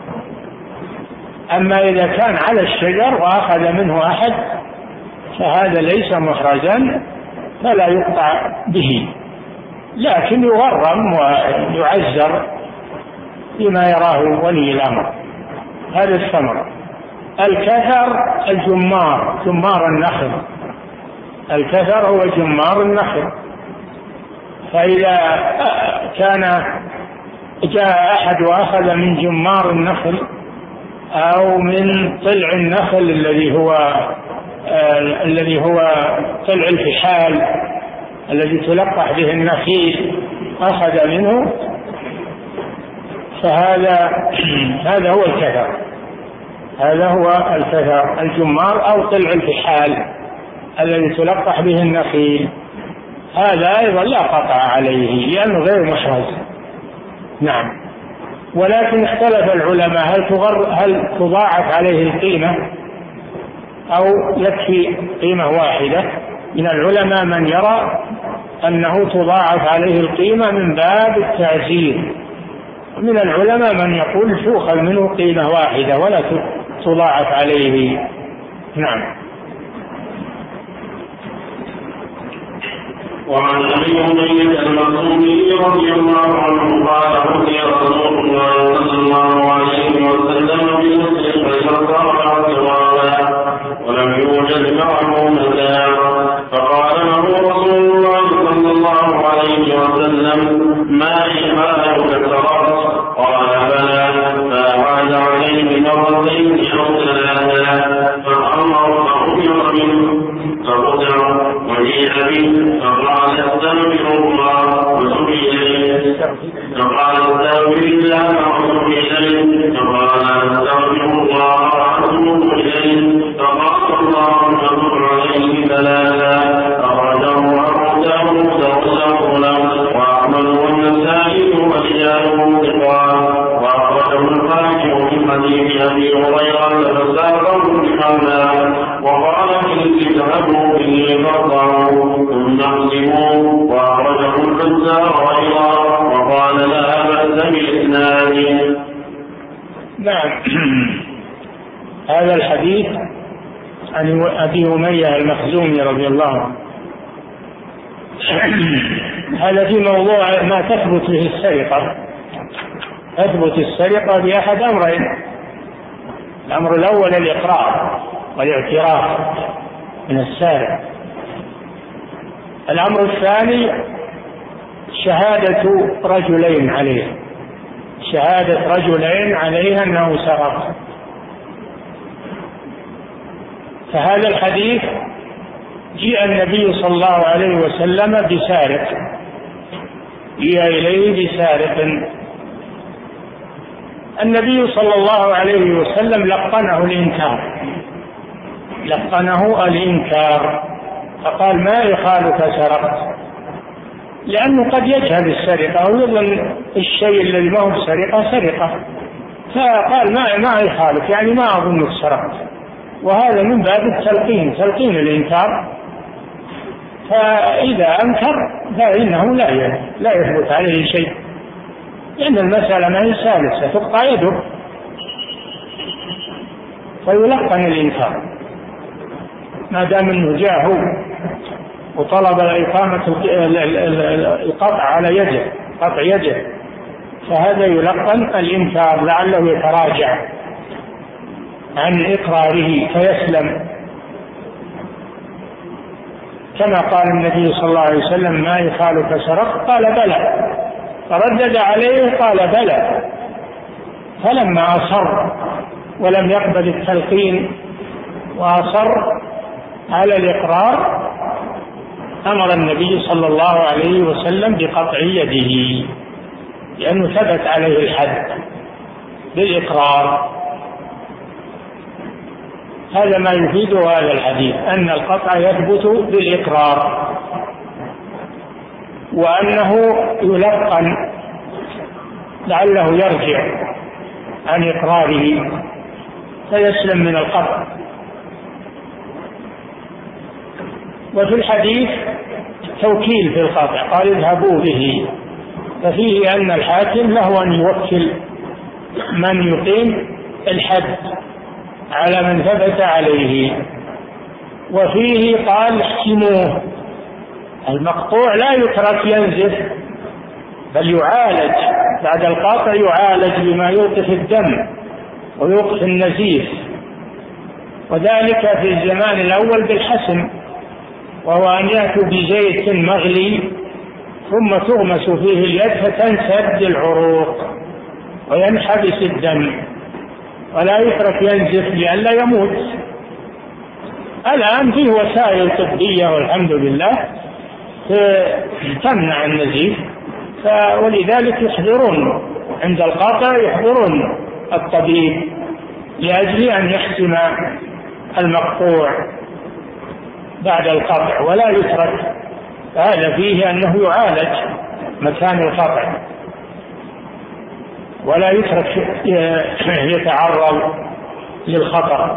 أما إذا كان على الشجر وأخذ منه أحد فهذا ليس محرزا فلا يقطع به، لكن يغرم ويعزر بما يراه ولي الأمر. هذا الثمر. الكثر الجمار، جمار النخل، الكثر هو جمار النخل. فإذا كان جاء أحد وأخذ من جمار النخل أو من طلع النخل الذي هو آه الذي هو طلع الفحال الذي تلقح به النخيل، أخذ منه، فهذا هذا هو الكثر، هذا هو الكثر الجمار أو طلع الفحال الذي تلقح به النخيل، هذا أيضا لا قطع عليه لأنه غير محرز. نعم. ولكن اختلف العلماء هل تغر هل تضاعف عليه القيمة أو يكفي قيمة واحدة. من العلماء من يرى أنه تضاعف عليه القيمة من باب التعزير، ومن العلماء من يقول تؤخذ منه قيمة واحدة ولا تضاعف عليه. نعم. وعن ابي اميه المخزومي رضي الله عنه قال رضي رسول الله صلى الله عليه وسلم بنصر فصار سوالا ولم يوجد معه متاع، فقال له رسول الله صلى الله عليه وسلم ما حمالك سرقت؟ قال بلى، فأعاد عليه مرتين أو ثلاثا، فأمر فأمر منه فقطع وجيء به فقال استغفر الله وتب إليه، فقال استغفر الله وتب إليه، فقال استغفر الله وأتوب إليه، فقال الله وتب عليه ثلاثا. أخرجه أبو داود وأحمد وأحمد والنسائي ورجاله ثقات، وأخرجه الحاكم من حديث أبي هريرة فساقه بحمله وقال إن اذهبوا به فارضعوا ثم اقسموا، وأخرجه البزار أيضا وقال لا بأس بإسناده. نعم. هذا الحديث عن أبي أمية المخزومي رضي الله عنه، هذا في موضوع ما تثبت به السرقة. تثبت السرقة بأحد أمرين: الأمر الأول الإقرار والاعتراف من السارق، الأمر الثاني شهادة رجلين عليه، شهادة رجلين عليه أنه سرق. فهذا الحديث جاء النبي صلى الله عليه وسلم بسارق، جاء إليه بسارق، النبي صلى الله عليه وسلم لقنه الإنكار، لقنه الإنكار فقال ما يخالك سرقت، لأنه قد يجهل السرقة ويظن الشيء الذي ما هو سرقة سرقة، فقال ما ما يخالك يعني ما أظنك سرقت، وهذا من باب التلقين، تلقين الإنكار. فإذا أنكر فإنه لا لا يثبت عليه شيء، لأن المسألة ما هي سالسة تقطع يده، فيلقن الإنكار ما دام أنه جاء هو وطلب إقامة القطع على يده، قطع يده، فهذا يلقن الإنكار لعله يتراجع عن إقراره فيسلم، كما قال النبي صلى الله عليه وسلم ما يخالك سرقت؟ قال بلى، فردد عليه قال بلى، فلما أصر ولم يقبل التلقين وأصر على الإقرار أمر النبي صلى الله عليه وسلم بقطع يده، لأنه ثبت عليه الحد بالإقرار. هذا ما يفيده هذا الحديث، أن القطع يثبت بالإقرار، وأنه يلقن لعله يرجع عن إقراره فيسلم من القطع. وفي الحديث توكيل في القطع، قال اذهبوا به، ففيه أن الحاكم له أن يوكل من يقيم الحد على من ثبت عليه. وفيه قال احكموه، المقطوع لا يترك ينزف بل يعالج بعد القطع، يعالج بما يوقف الدم ويوقف النزيف، وذلك في الزمان الأول بالحسم، وهو أن يأتوا بزيت مغلي ثم تغمس فيه اليد فتنسد العروق وينحبس الدم ولا يترك ينزف لئلا يموت. الآن فيه وسائل طبية والحمد لله تمنع النزيف، ولذلك يحضرون عند القاطع يحضرون الطبيب لأجل أن يحسم المقطوع بعد القطع ولا يترك. هذا فيه أنه يعالج مكان القطع ولا يترك يتعرض للخطر.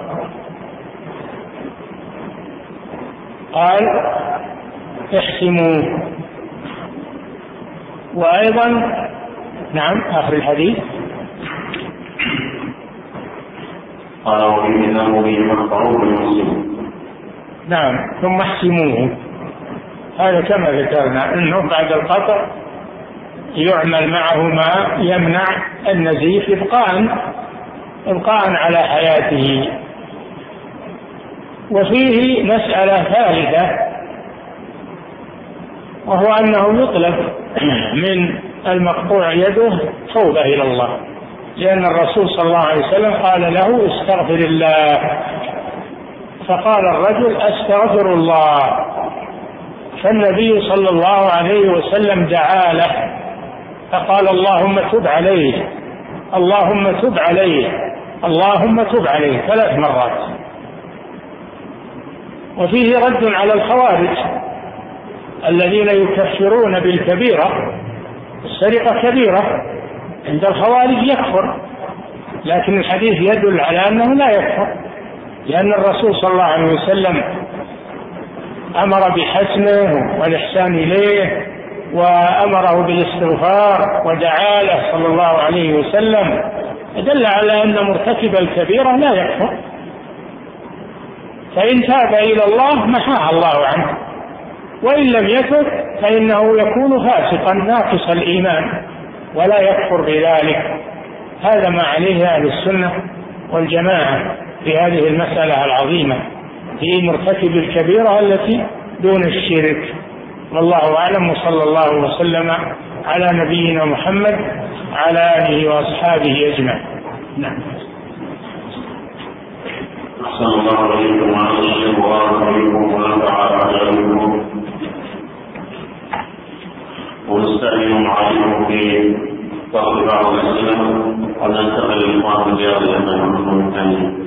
قال احسموا. وأيضا نعم آخر الحديث قال وفي إذا به مقطعون المسلم. نعم ثم احسموه، هذا كما ذكرنا أنه بعد القطع يعمل معه ما يمنع النزيف إبقاء إبقاء على حياته. وفيه مسألة ثالثة، وهو أنه يطلب من المقطوع يده توبة إلى الله، لأن الرسول صلى الله عليه وسلم قال له استغفر الله، فقال الرجل استغفر الله، فالنبي صلى الله عليه وسلم دعا له فقال اللهم تب عليه اللهم تب عليه اللهم تب عليه ثلاث مرات. وفيه رد على الخوارج الذين يكفرون بالكبيرة، السرقة كبيرة عند الخوارج يكفر، لكن الحديث يدل على أنه لا يكفر، لأن الرسول صلى الله عليه وسلم أمر بحسنه والإحسان إليه وأمره بالاستغفار ودعا له صلى الله عليه وسلم، دل على أن مرتكب الكبيرة لا يكفر، فإن تاب إلى الله محاها الله عنه، وإن لم يتب فإنه يكون فاسقا ناقص الإيمان ولا يكفر بذلك. هذا ما عليه أهل السنة والجماعة في هذه المسألة العظيمة في مرتكب الكبيرة التي دون الشرك. والله أعلم، وصلى الله وسلم على نبينا محمد على آله وأصحابه أجمعين. نعم. أحسن الله عليكم وأحسن الله عليكم ونفع عليكم ونستأذن معكم في طرح بعض الأسئلة وننتقل للإخوان الرياضية من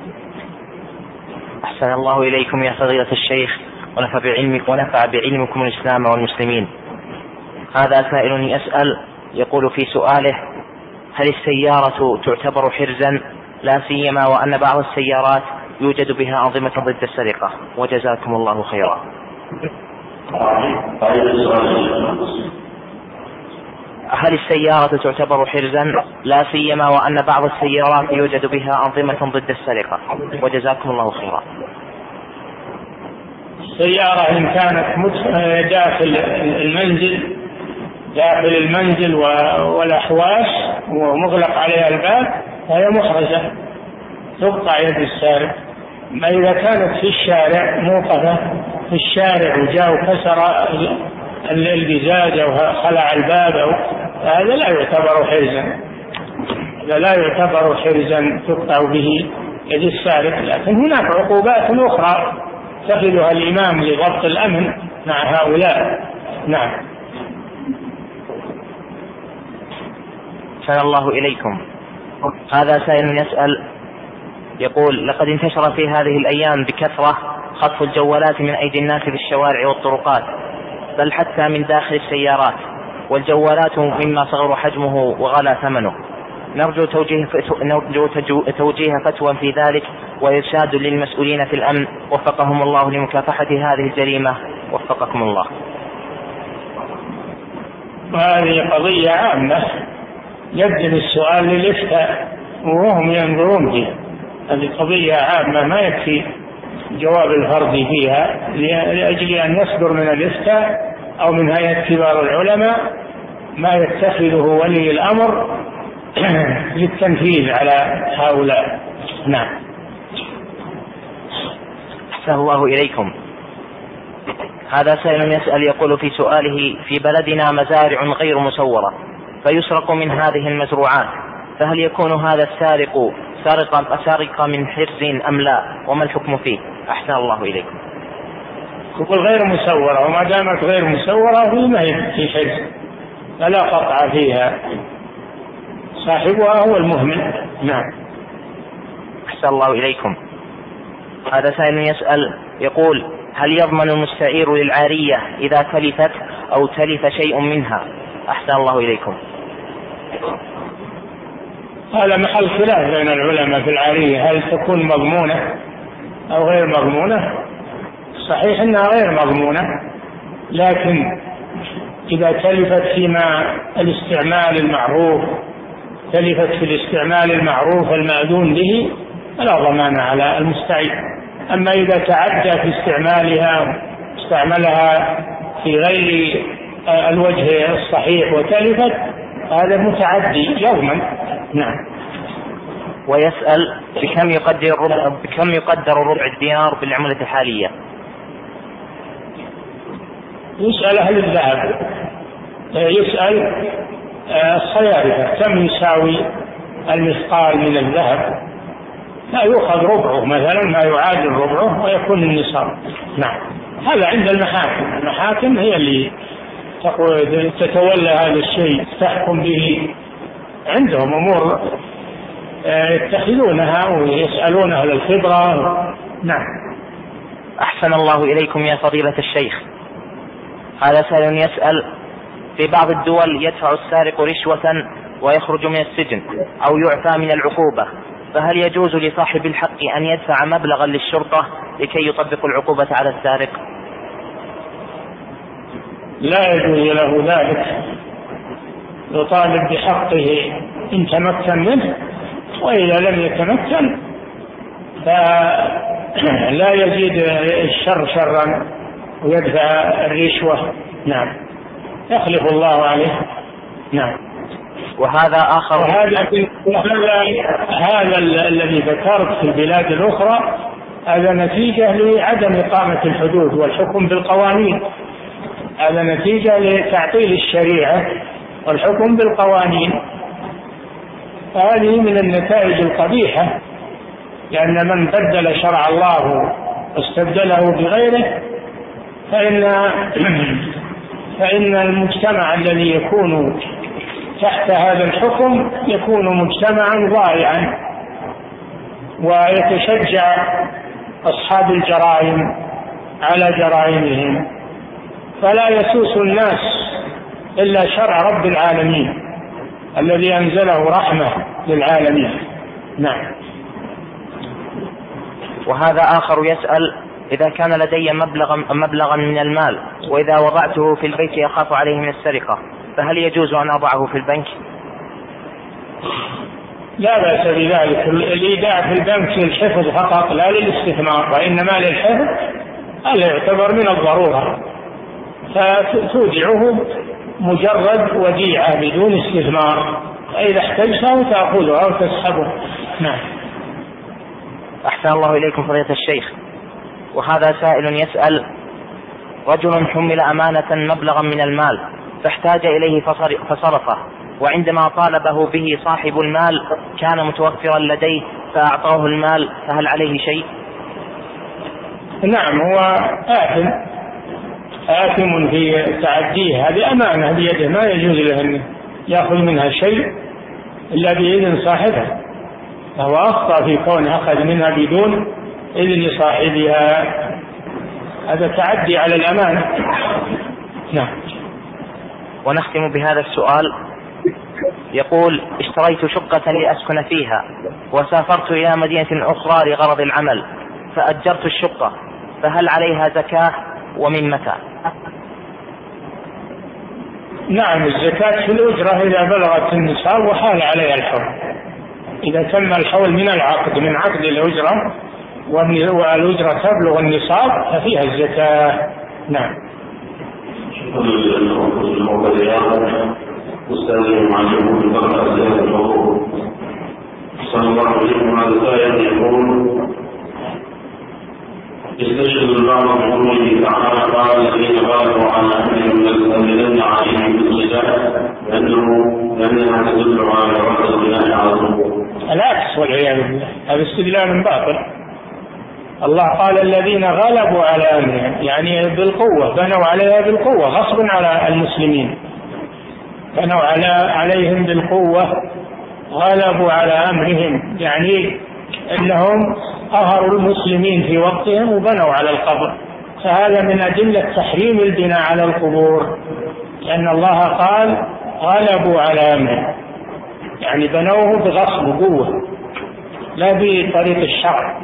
أحسن الله إليكم يا فضيلة الشيخ ونفع بعلمك ونفع بعلمكم الإسلام والمسلمين. هذا سائل يسأل يقول في سؤاله: هل السيارة تعتبر حرزا لا سيما وأن بعض السيارات يوجد بها أنظمة ضد السرقة؟ وجزاكم الله خيرا. هل السيارة تعتبر حرزا لا سيما وأن بعض السيارات يوجد بها أنظمة ضد السرقة؟ وجزاكم الله خيرا. السيارة إن كانت داخل المنزل داخل المنزل والأحواش ومغلق عليها الباب فهي محرزة تقطع يد السارق. ما إذا كانت في الشارع موقفة في الشارع وجاء وكسر البزاز أو خلع الباب هذا لا يعتبر حرزا. لا يعتبر حرزا تقطع به يد السارق، لكن هناك عقوبات أخرى اتخذها الإمام لضبط الأمن مع هؤلاء. نعم. أحسن الله إليكم. هذا سائل يسأل يقول: لقد انتشر في هذه الأيام بكثرة خطف الجوالات من أيدي الناس في الشوارع والطرقات، بل حتى من داخل السيارات، والجوالات مما صغر حجمه وغلى ثمنه. نرجو توجيه, نرجو توجيه فتوى في ذلك وإرشاد للمسؤولين في الأمن وفقهم الله لمكافحة هذه الجريمة. وفقكم الله. وهذه قضية عامة يبدل السؤال للإفتاء وهم ينظرون فيه. هذه قضية عامة ما يكفي جواب الفرد فيها، لأجل أن يصدر من الإفتاء أو من هيئة كبار العلماء ما يتخذه ولي الأمر للتنفيذ على هؤلاء. نعم. أحسن الله إليكم. هذا سائل يسأل يقول في سؤاله: في بلدنا مزارع غير مسورة فيسرق من هذه المزروعات، فهل يكون هذا السارق سارقا سارقا من حرز أم لا؟ وما الحكم فيه؟ أحسن الله إليكم. تقول غير مسورة، وما دامت غير مسورة فيما هي في حرز فلا قطع فيها، صاحبها هو المهمل. نعم. أحسن الله إليكم. هذا سائل يسأل يقول: هل يضمن المستعير للعارية إذا تلفت أو تلف شيء منها؟ أحسن الله إليكم. هذا محل خلاف بين العلماء في العارية، هل تكون مضمونة أو غير مضمونة؟ صحيح أنها غير مضمونة، لكن إذا تلفت فيما الاستعمال المعروف تلفت في الاستعمال المعروف المأذون به فلا ضمان على المستعير. أما إذا تعدى في استعمالها استعملها في غير الوجه الصحيح وتلفت هذا متعدي يوما. نعم. ويسأل: بكم يقدر الربع بكم يقدر ربع الدينار بالعملة الحالية؟ يسأل أهل الذهب، يسأل الصيارفة كم يساوي المثقال من الذهب، لا يؤخذ ربعه مثلا ما يعادل ربعه ويكون النصاب. نعم. هذا عند المحاكم، المحاكم هي اللي تتولى هذا الشيء تحكم به، عندهم أمور يتخذونها ويسألون أهل الخبرة. نعم. أحسن الله إليكم يا فضيلة الشيخ. هذا سائل يسأل: في بعض الدول يدفع السارق رشوة ويخرج من السجن أو يعفى من العقوبة، فهل يجوز لصاحب الحق أن يدفع مبلغا للشرطة لكي يطبق العقوبة على السارق؟ لا يجوز له ذلك، يطالب بحقه إن تمكن منه، وإذا لم يتمكن فلا يزيد الشر شرا ويدفع الرشوة. نعم. يخلف الله عليه. نعم. وهذا آخر وهذا هذا الذي ذكرت في البلاد الأخرى هذا نتيجة لعدم إقامة الحدود والحكم بالقوانين، هذا نتيجة لتعطيل الشريعة والحكم بالقوانين. هذه من النتائج القبيحة، لأن من بدل شرع الله واستبدله بغيره فإن فإن المجتمع الذي يكون تحت هذا الحكم يكون مجتمعا ضائعا، ويتشجع أصحاب الجرائم على جرائمهم، فلا يسوس الناس إلا شرع رب العالمين الذي أنزله رحمة للعالمين. نعم. وهذا آخر يسأل: إذا كان لدي مبلغا مبلغا من المال وإذا وضعته في البيت يخاف عليه من السرقة، فهل يجوز أن أضعه في البنك؟ لا بأس بذلك، الإيداع في البنك للحفظ فقط لا للاستثمار، وإنما للحفظ هذا يعتبر من الضرورة، فتودعه مجرد وديعة بدون استثمار، فإذا احتجته تأخذها وتسحبه. نعم. أحسن الله إليكم فضيلة الشيخ. وهذا سائل يسأل: رجل حمل أمانة مبلغا من المال فاحتاج إليه فصرفه، وعندما طالبه به صاحب المال كان متوفرا لديه فأعطاه المال، فهل عليه شيء؟ نعم، هو آثم آثم في تعديه، هذه أمانة بيده ما يجوز له أن يأخذ منها شيء إلا بإذن صاحبها، فهو أخطأ في كونه أخذ منها بدون إذن صاحبها، هذا تعدي على الأمانة. نعم. ونختم بهذا السؤال، يقول: اشتريت شقة لأسكن فيها وسافرت إلى مدينة أخرى لغرض العمل فأجرت الشقة، فهل عليها زكاة ومن متى؟ نعم، الزكاة في الأجرة إذا بلغت النصاب وحال عليها الحول، إذا تم الحول من العقد من عقد الأجرة والأجرة تبلغ النصاب ففيها الزكاة. نعم. شكرا لله. أستاذ معلم في البقرة أزياء الحقوق صلى الله عليه وسلم يقول: استشهد الله بقوله تعالى: قال الذين غلبوا على أهلهم لتستمرن عليهم بالصلاة لأنه لأنها تدل على رد الغناء على الظهور. العكس والعياذ بالله، هذا استدلال باطل. الله قال الذين غلبوا على أمرهم، يعني بالقوة، بنوا عليها بالقوة غصبا على المسلمين، بنوا على عليهم بالقوة، غلبوا على أمرهم، يعني أنهم قهروا المسلمين في وقتهم وبنوا على القبر، فهذا من أدلة تحريم البناء على القبور، لأن الله قال غلبوا على أمرهم، يعني بنوه بغصب وقوة لا بطريق الشرع.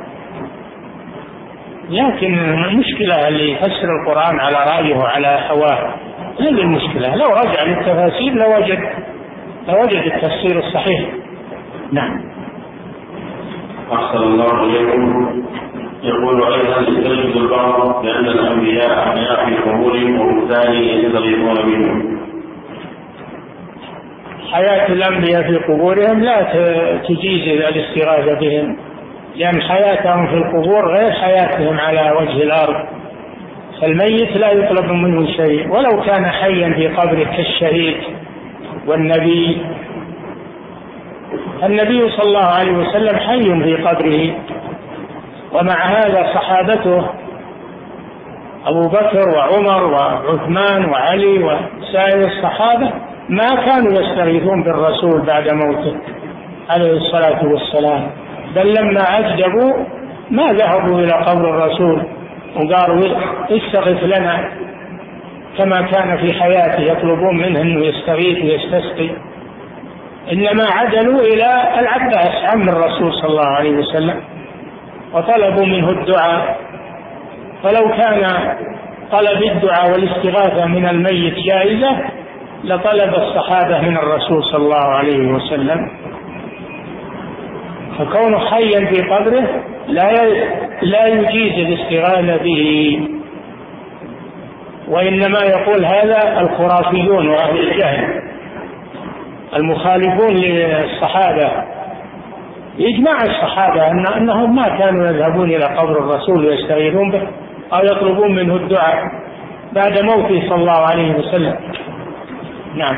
لكن المشكلة اللي يفسر القرآن على رأيه وعلى هواه، هذه المشكلة، لو رجع للتفاسير لوجد لوجد التفسير الصحيح. نعم. أحسن الله إليكم. يقول أيضا: يستجد البعض لأن الأنبياء أحياء في قبورهم وبالتالي يستغيثون منهم. حياة الأنبياء في قبورهم لا تجيز الاستغاثة بهم، لأن حياتهم في القبور غير حياتهم على وجه الأرض، فالميت لا يطلب منه شيء ولو كان حيا في قبره كالشهيد والنبي. النبي صلى الله عليه وسلم حي في قبره، ومع هذا صحابته أبو بكر وعمر وعثمان وعلي وسائر الصحابة ما كانوا يستغيثون بالرسول بعد موته عليه الصلاة والسلام، بل لما أجدبوا ما ذهبوا إلى قبر الرسول وقالوا استغث لنا كما كان في حياته يطلبون منه أنه يستغيث ويستسقي، إنما عدلوا إلى العباس عم الرسول صلى الله عليه وسلم وطلبوا منه الدعاء. فلو كان طلب الدعاء والاستغاثة من الميت جائزة لطلب الصحابة من الرسول صلى الله عليه وسلم، فكونه حيا في قبره لا لا يجيز الاستغاثة به، وإنما يقول هذا الخرافيون وأهل الجهل المخالفون للصحابة. إجماع الصحابة أن أنهم ما كانوا يذهبون إلى قبر الرسول ويستغيثون به أو يطلبون منه الدعاء بعد موته صلى الله عليه وسلم. نعم.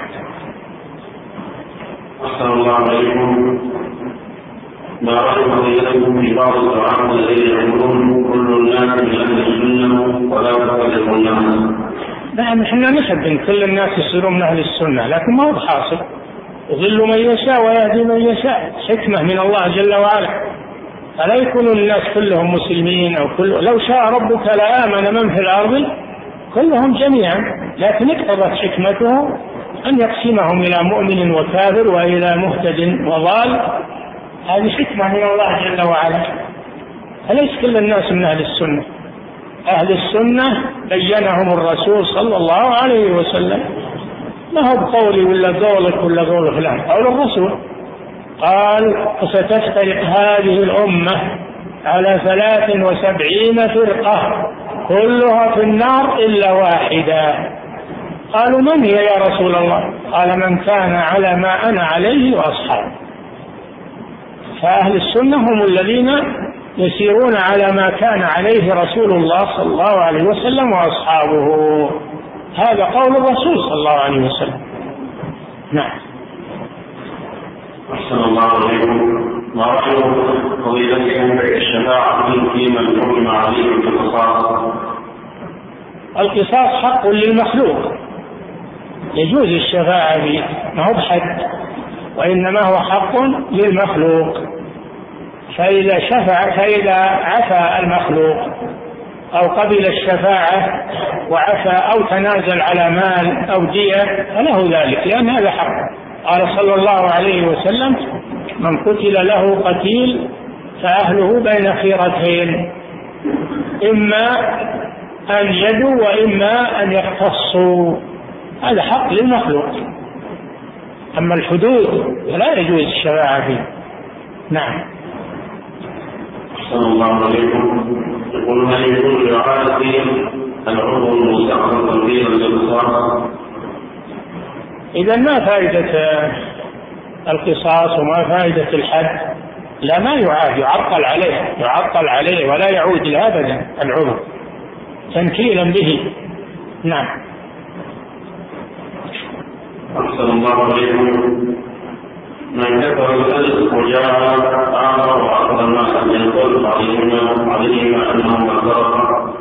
أحسن الله عليكم. ما رأي فضيلتكم في بعض الدعاة الذين يقولون كل الناس من أهل السنة ولا تفرق الناس؟ نعم، احنا نحب كل الناس يصيرون من أهل السنة، لكن ما هو حاصل، يضل من يشاء ويهدي من يشاء، حكمة من الله جل وعلا، فلا يكون الناس كلهم مسلمين أو كل، لو شاء ربك لآمن من في الأرض كلهم جميعا، لكن اقتضت حكمته أن يقسمهم إلى مؤمن وكافر وإلى مهتد وضال، هذه حكمة من الله جل وعلا، فليس كل الناس من أهل السنة. أهل السنة بينهم الرسول صلى الله عليه وسلم، ما هو بقولي ولا قولك ولا قول فلان، قول الرسول قال: ستفترق هذه الأمة على ثلاث وسبعين فرقة كلها في النار إلا واحدة. قالوا: من هي يا رسول الله؟ قال: من كان على ما أنا عليه وأصحابي. فأهل السنة هم الذين يسيرون على ما كان عليه رسول الله صلى الله عليه وسلم وأصحابه، هذا قول الرسول صلى الله عليه وسلم. نعم. أحسن الله إليكم. ما رأي فضيلتكم في الشفاعة في من حكم عليه بالقصاص؟ القصاص حق للمخلوق، يجوز الشفاعة فيه، ما هو بحد، وإنما هو حق للمخلوق. فإذا شفع فإذا عفى المخلوق أو قبل الشفاعة وعفى أو تنازل على مال أو دية فله ذلك، لأن هذا حق. قال صلى الله عليه وسلم: من قتل له قتيل فأهله بين خيرتين، إما أن يدوا وإما أن يقتصوا. هذا حق للمخلوق. أما الحدود فلا يجوز الشفاعة فيه. نعم. أحسن الله عليكم. يقول: هل يجوز إعادة العضو المستعمل تنظيرا للقصاص؟ إذا ما فائدة القصاص وما فائدة الحد؟ لا، ما يعاد، يعطل عليه يعطل عليه ولا يعود له أبدا العضو تنكيلا به. نعم. أحسن الله عليكم. من كفر الألف وجاء آخر وأخذ الناس من يقول عليهما عليهما أنهم اعترفا؟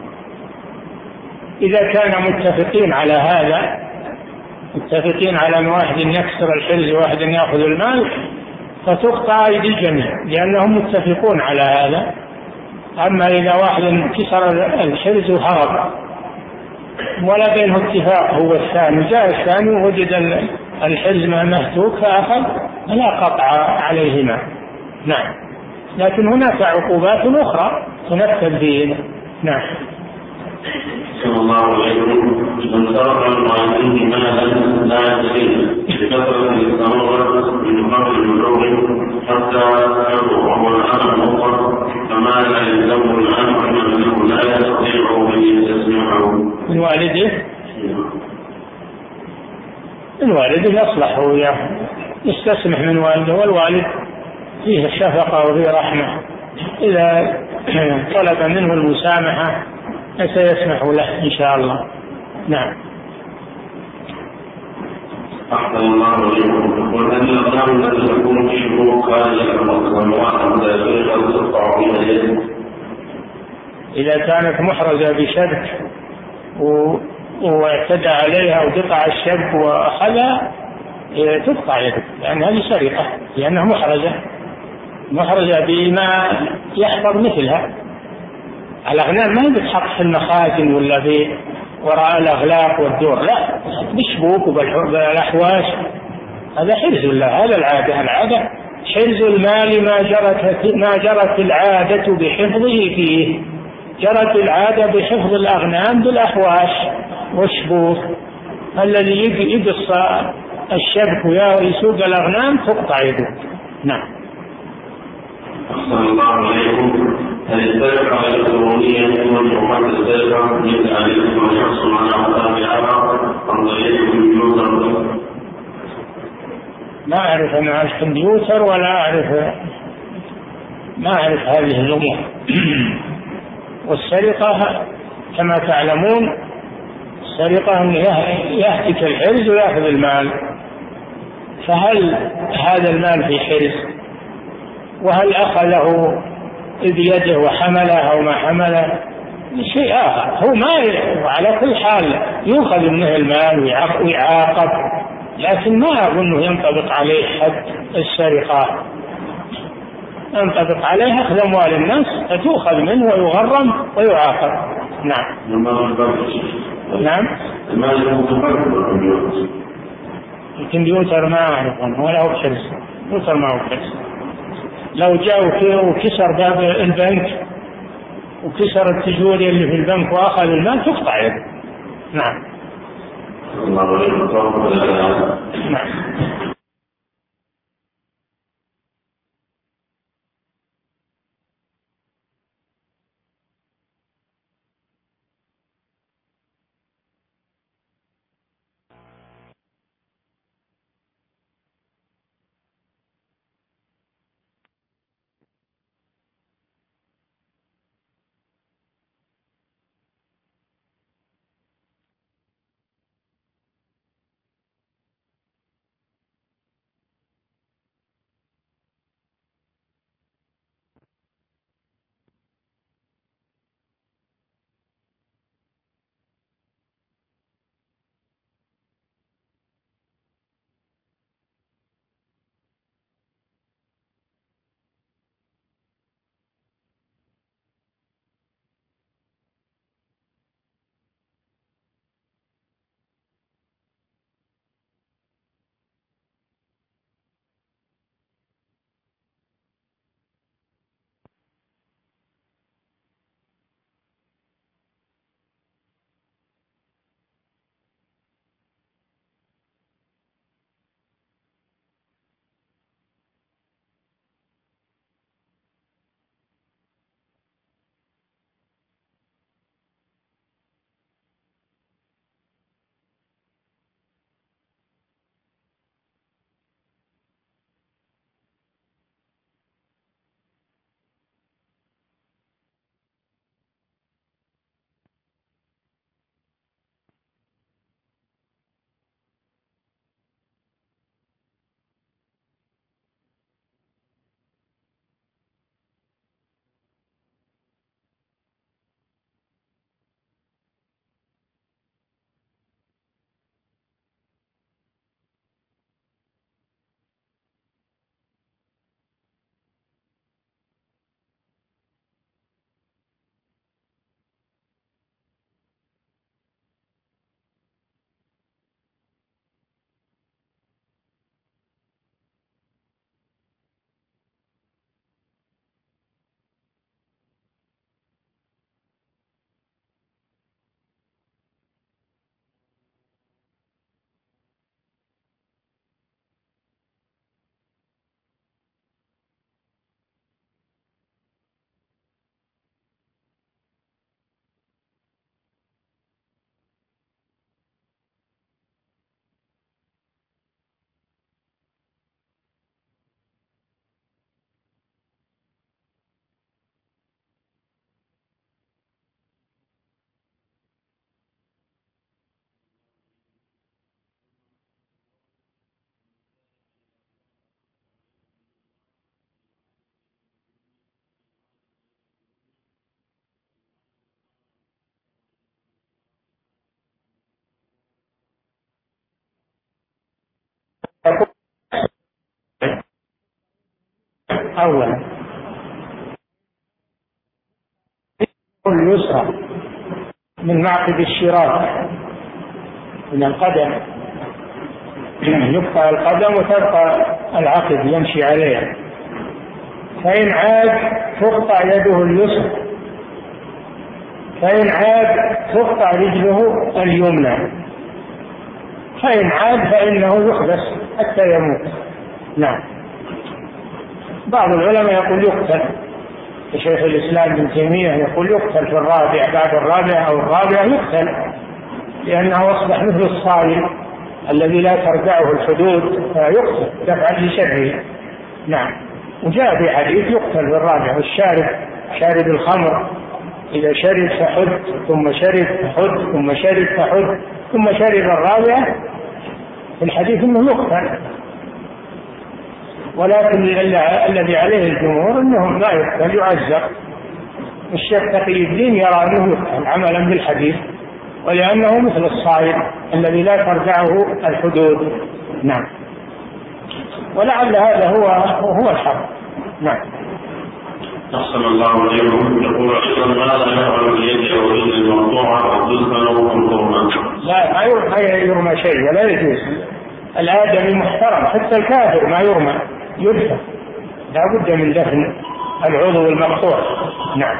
إذا كان متفقين على هذا، متفقين على أن واحد يكسر الحرز وواحد يأخذ المال، فتقطع أيدي الجميع لأنهم متفقون على هذا. أما إذا واحد كسر الحرز وهرب ولا بينه اتفاق هو الثاني، جاء الثاني ووجد الحرز مهتوك فأخذ، فلا قطع عليهما. نعم. لكن هناك عقوبات أخرى تنفذ به. نعم. صلى الله عليكم. من سرق المعلمين مالا لا يدري بكثرة الاستمرار من قبل البلوغ حتى يبلغ وهو الآن مطلق، فما لا يلزم الآن أنه لا يستطيع أن يستسمعه من والده؟ من والده يصلح يستسمح من والده، والوالد فيه شفقة وفيه رحمة. إذا طلب منه المسامحة سيسمح له إن شاء الله. نعم. أحسن الله عليكم. وأن الأقدام التي تكون في شروق خارج السماوات متأثرة أو تقطع فيها اليد؟ إذا كانت محرزة بشبك واعتدى عليها وقطع الشبك وأخذها تقطع يده، لأن هذه سرقة، لأنها محرزة محرزة بما يحفظ مثلها. الأغنام ما بتحط في المخازن ولا في وراء الأغلاق والدور، لا، بالشبوك وبالأحواش. هذا حرز الله، هذا العادة. العادة حرز المال ما جرت ما جرت العادة بحفظه فيه. جرت العادة بحفظ الأغنام بالأحواش والشبوك. الذي يقص الشبك ويسوق الأغنام تقطع يده. نعم. أحسن الله عليكم. هل السرقة الإلكترونية والجرائم السرقة مثل أن يحصل على أعطاء العرب عن طريق الكمبيوتر؟ ما أعرف أنا الكمبيوتر ولا أعرف ما أعرف هذه الأمور. والسرقة كما تعلمون السرقة يهتك الحرز ويأخذ المال، فهل هذا المال في حرز؟ وهل أخذه بيده وحمله أو ما حمله؟ شيء آخر. هو ما على كل حال يأخذ منه المال ويعاقب، لكن ما أظنه ينطبق عليه حد السرقة. ينطبق عليه أخذ أموال الناس فتؤخذ منه ويغرم ويعاقب. نعم. نعم. الكمبيوتر ما أعرف عنه ولا هو بحرز. الكمبيوتر ما هو بحرز. لو جاء وكسر باب البنك وكسر التجوري اللي في البنك وأخذ المال تقطع يده. نعم. نعم. أولا. اليسرى من معقد الشراك من القدم، يبقى القدم وتبقى العقد يمشي عليها، فإن عاد تقطع يده اليسرى، فإن عاد تقطع رجله اليمنى، فإن عاد فإنه يحبس حتى يموت. نعم. بعض العلماء يقول يقتل، شيخ الإسلام ابن تيمية يقول يقتل في الرابع، بعد الرابع أو الرابع يقتل، لأنه أصبح مثل الصائل الذي لا ترجعه الحدود فيقتل دفعا لشره. نعم. وجاء في حديث يقتل في الرابع، والشارب شارب الخمر إذا شرب فحد ثم شرب فحد ثم شرب فحد ثم شرب الرابع، في الحديث انه يقتل. ولكن الذي عليه الجمهور انه لا يقتل، يعزر. الشيخ تقي الدين يرى انه يقتل عملا بالحديث، ولانه مثل الصائل الذي لا ترجعه الحدود. نعم. ولعل هذا هو هو الحق. نعم. أحسن الله إليكم. يقول أيضا ماذا يفعل باليد أو اليد المقطوعة أو تدفن أو ترمى؟ لا، ما يرمى شيء ولا يجوز. الآدمي محترم، حتى الكافر ما يرمى، يدفن، لا بد من دفن العضو المقطوع. نعم.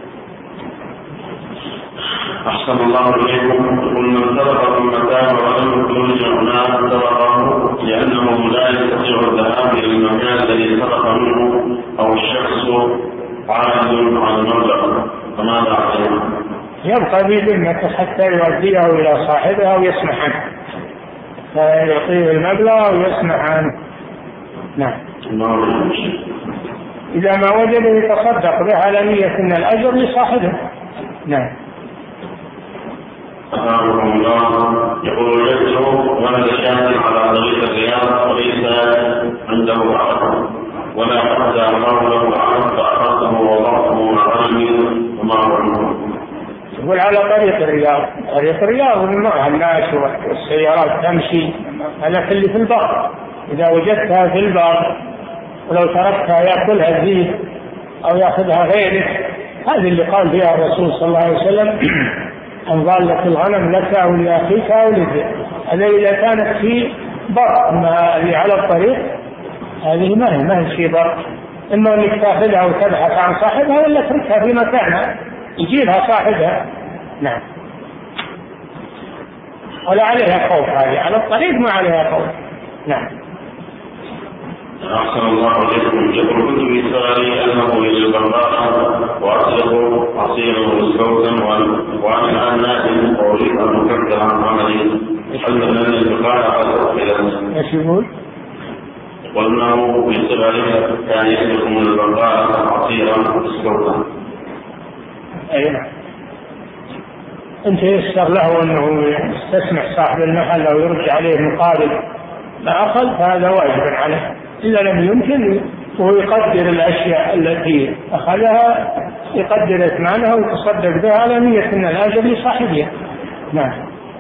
أحسن الله إليكم. يقول من سرق ثم تاب ولم يخرج هناك سرقه لأنه لا يستطيع الذهاب إلى المكان الذي سرق منه أو الشخص عاجز عن المبلغ، فماذا عليه؟ يبقى بذمته حتى يوديه إلى صاحبه أو يسمح عنه، فيعطيه المبلغ ويسمح عنه. نعم. إذا ما وجده يتصدق به على نية أن الأجر لصاحبه. نعم. أكرمكم الله. يقول الجد ولد شاهد على طريق الرياض وليس عنده عقد ولا حتى قوله عقد فأخذته وضعته عليه وما هو؟ يقول على طريق الرياض، طريق الرياض من معها الناس والسيارات تمشي، هذا اللي في البر. إذا وجدتها في البر ولو تركتها يأكلها الذئب أو يأخذها غيره، هذه اللي قال فيها الرسول صلى الله عليه وسلم أن ضالة الغنم لك أو لأخيك أو لذئب. هذا إذا كانت في بر، أما اللي على الطريق هذه ما هي ما هي في بر، إما أنك تأخذها وتبحث عن صاحبها ولا تركها في مكانها يجيبها صاحبها. نعم. ولا عليها خوف، هذه على الطريق ما عليها خوف. نعم. أحسن الله عليكم. يقول كنت بسؤالي أنه للبراءة وأصله عصيرا وسكوتا وأنا الآن نائم وأريد أن أكفر عن عملي، هل من البراءة أصلا؟ ايش يقول؟ قلنا بسؤالي كان يسلك من البراءة عصيرا وسكوتا. أي نعم. أنت يسر له أنه يستسمح صاحب المحل أو يرجع عليه مقابل ما أخذ، فهذا واجب عليه. إذا لم يمكن وهو يقدر الأشياء التي أخذها، يقدر إثمانها ويتصدق بها على نية أن الأجر لصاحبها. نعم.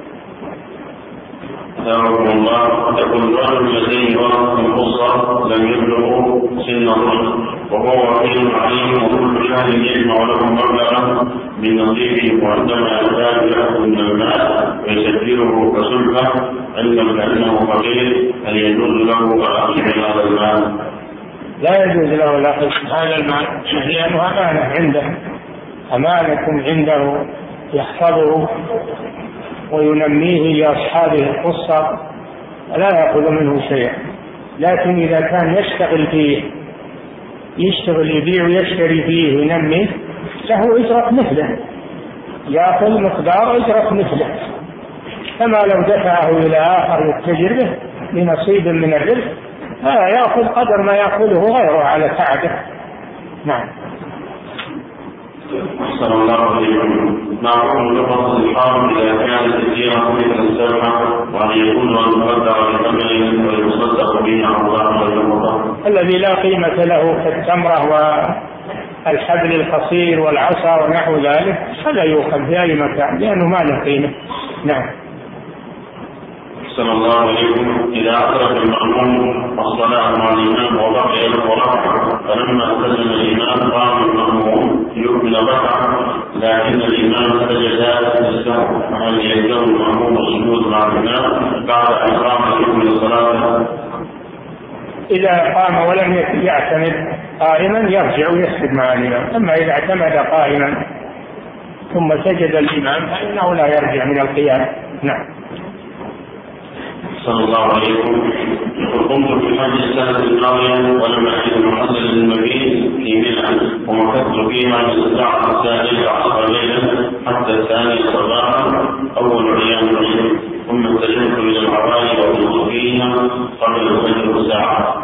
أسألكم الله. يقول رجل لديه ورث خصة لم يبلغوا سن الرشد وهو وكيل عليهم وكل شهر يجمع له مبلغا من نصيبه، وعندما يحتاج يأخذ من المال ويسجله كسلفة علما بأنه فقير، هل يجوز له الأخذ من هذا المال؟ لا يجوز له الأخذ من هذا المال، لأنه أمانة عنده، أمانة عنده يحفظه وينميه لأصحابه الخصة، لا يأخذ منه شيئا. لكن إذا كان يشتغل فيه، يشتغل يبيع ويشتري فيه وينميه، له أجرة مثله، يأخذ مقدار أجرة مثله، كما لو دفعه إلى آخر يتجر به بنصيب من الربح، فيأخذ قدر ما يأخذه غيره على تعبه. نعم. صلى الله عليه وسلم. معروف لفظ الحرام إذا كانت الديرة مثل السبعة وأن يكون المقدر بثمن ويصدق به على الله والرضا. الذي لا قيمة له كالتمرة والحبل القصير والعصا ونحو ذلك فلا يؤخذ في أي مكان لأنه ما له قيمة. نعم. صلى الله عليكم. إذا أدرك المأموم الصلاة مع الإمام وبقي له ركعة فلما سلم الإمام قام المأموم يكمل ركعة لكن الإمام سجد للسهو، هل يلزم المأموم السجود مع الإمام بعد أن قام يكمل صلاته؟ إذا قام ولم يعتمد قائما يرجع ويسجد مع الإمام، أما إذا اعتمد قائما ثم سجد الإمام فإنه لا يرجع من القيام. نعم. صلى الله عليكم. قمت في حج السنة الماضية ولم أجد محلا للمبيت في منى ومكثت فيها من الساعة الثانية عشر ليلا حتى الثانية صباحا أول أيام العيد، ثم اتجهت إلى العوالي وكنت فيها قبل الفجر بساعة.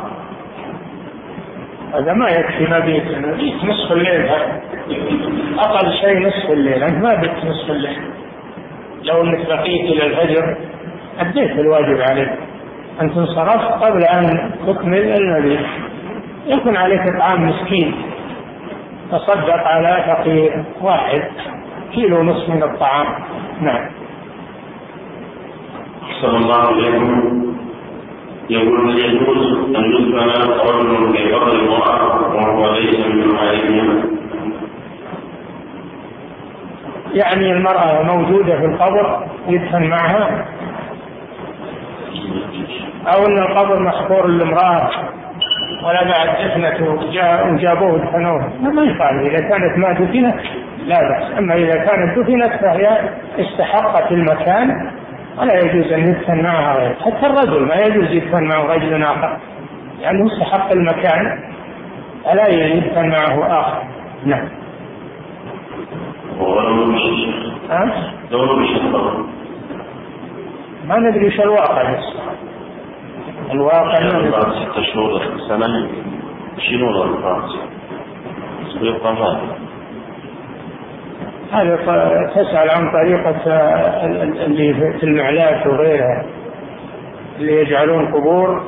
هذا ما يكفي مبيت، مبيت نصف الليل، أقل شيء نصف الليل، أنت ما بت نصف الليل. لو أنك بقيت إلى الفجر أديت الواجب عليك أن تنصرف قبل أن تكمل المبيت. يكون عليك إطعام مسكين، تصدق على فقير واحد كيلو نصف من الطعام. نعم. صلى الله عليكم. يقول يجوز أن يدفن رجل في قبر المرأة وهو ليس من عائلها؟ يعني المرأة موجودة في القبر يدفن معها، أو أن القبر محفور للامرأة ولا بعد دفنته وجابوه دفنوه، ما يفعل. إذا كانت ما دفنت لا بأس، أما إذا كانت دفنت فهي استحقت المكان ولا يجوز أن يدفن معها غير. حتى الرجل ما يجوز يدفن معه رجل آخر لأنه يعني استحق المكان ألا يدفن معه آخر. نعم. أه؟ ما ندري وش الواقع، بس الواقع بعد ستة شهور سنة شنو الفرق؟ ويبقى هذا هذا تسأل عن طريقة اللي في المعلات وغيرها اللي يجعلون قبور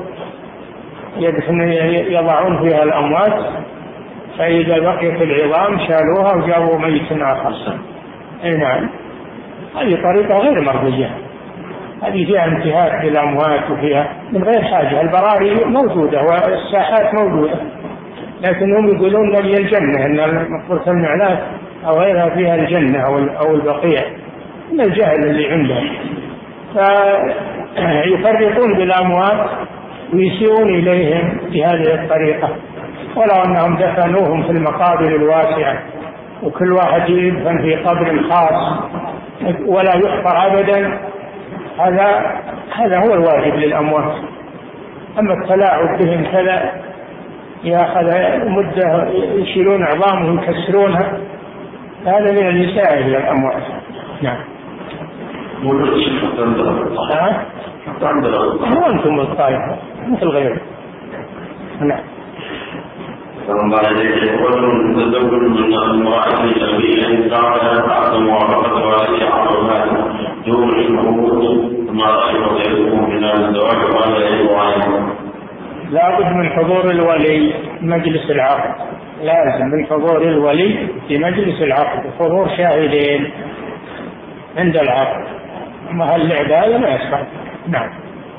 يضعون فيها الأموات، فإذا بقيت العظام شالوها وجابوا ميت آخر. أي نعم، هذه طريقة غير مرضية، هذه فيها انتهاك للأموات وفيها من غير حاجة. البراري موجودة والساحات موجودة، لكن هم يقولون لي الجنة، أن مقبرة المعلات أو غيرها فيها الجنة أو البقيع، من الجهل اللي عندهم، فيفرطون بالأموات ويسيئون إليهم بهذه الطريقة، ولو أنهم دفنوهم في المقابر الواسعة وكل واحد يدفن في قبر خاص ولا يحفر أبدا، هذا هذا هو الواجب للأموات. أما التلاعب بهم كذا يأخذ مدة يشيلون عظامهم يكسرونها، هذا من الإساءة إلى الأموات. نعم. وأنتم الطائفة مثل غيره. نعم. فمن يقول تزوج من امرأة أبيه تعالى بعد موافقة والدها عرضها دون الحقوق، ما رأيه غيركم من الزواج ولا يجب عليه؟ لا بد من حضور الولي مجلس العقد، لازم من حضور الولي في مجلس العقد وحضور شاهدين عند العقد، أما هاللعبة هذا ما يصح. نعم.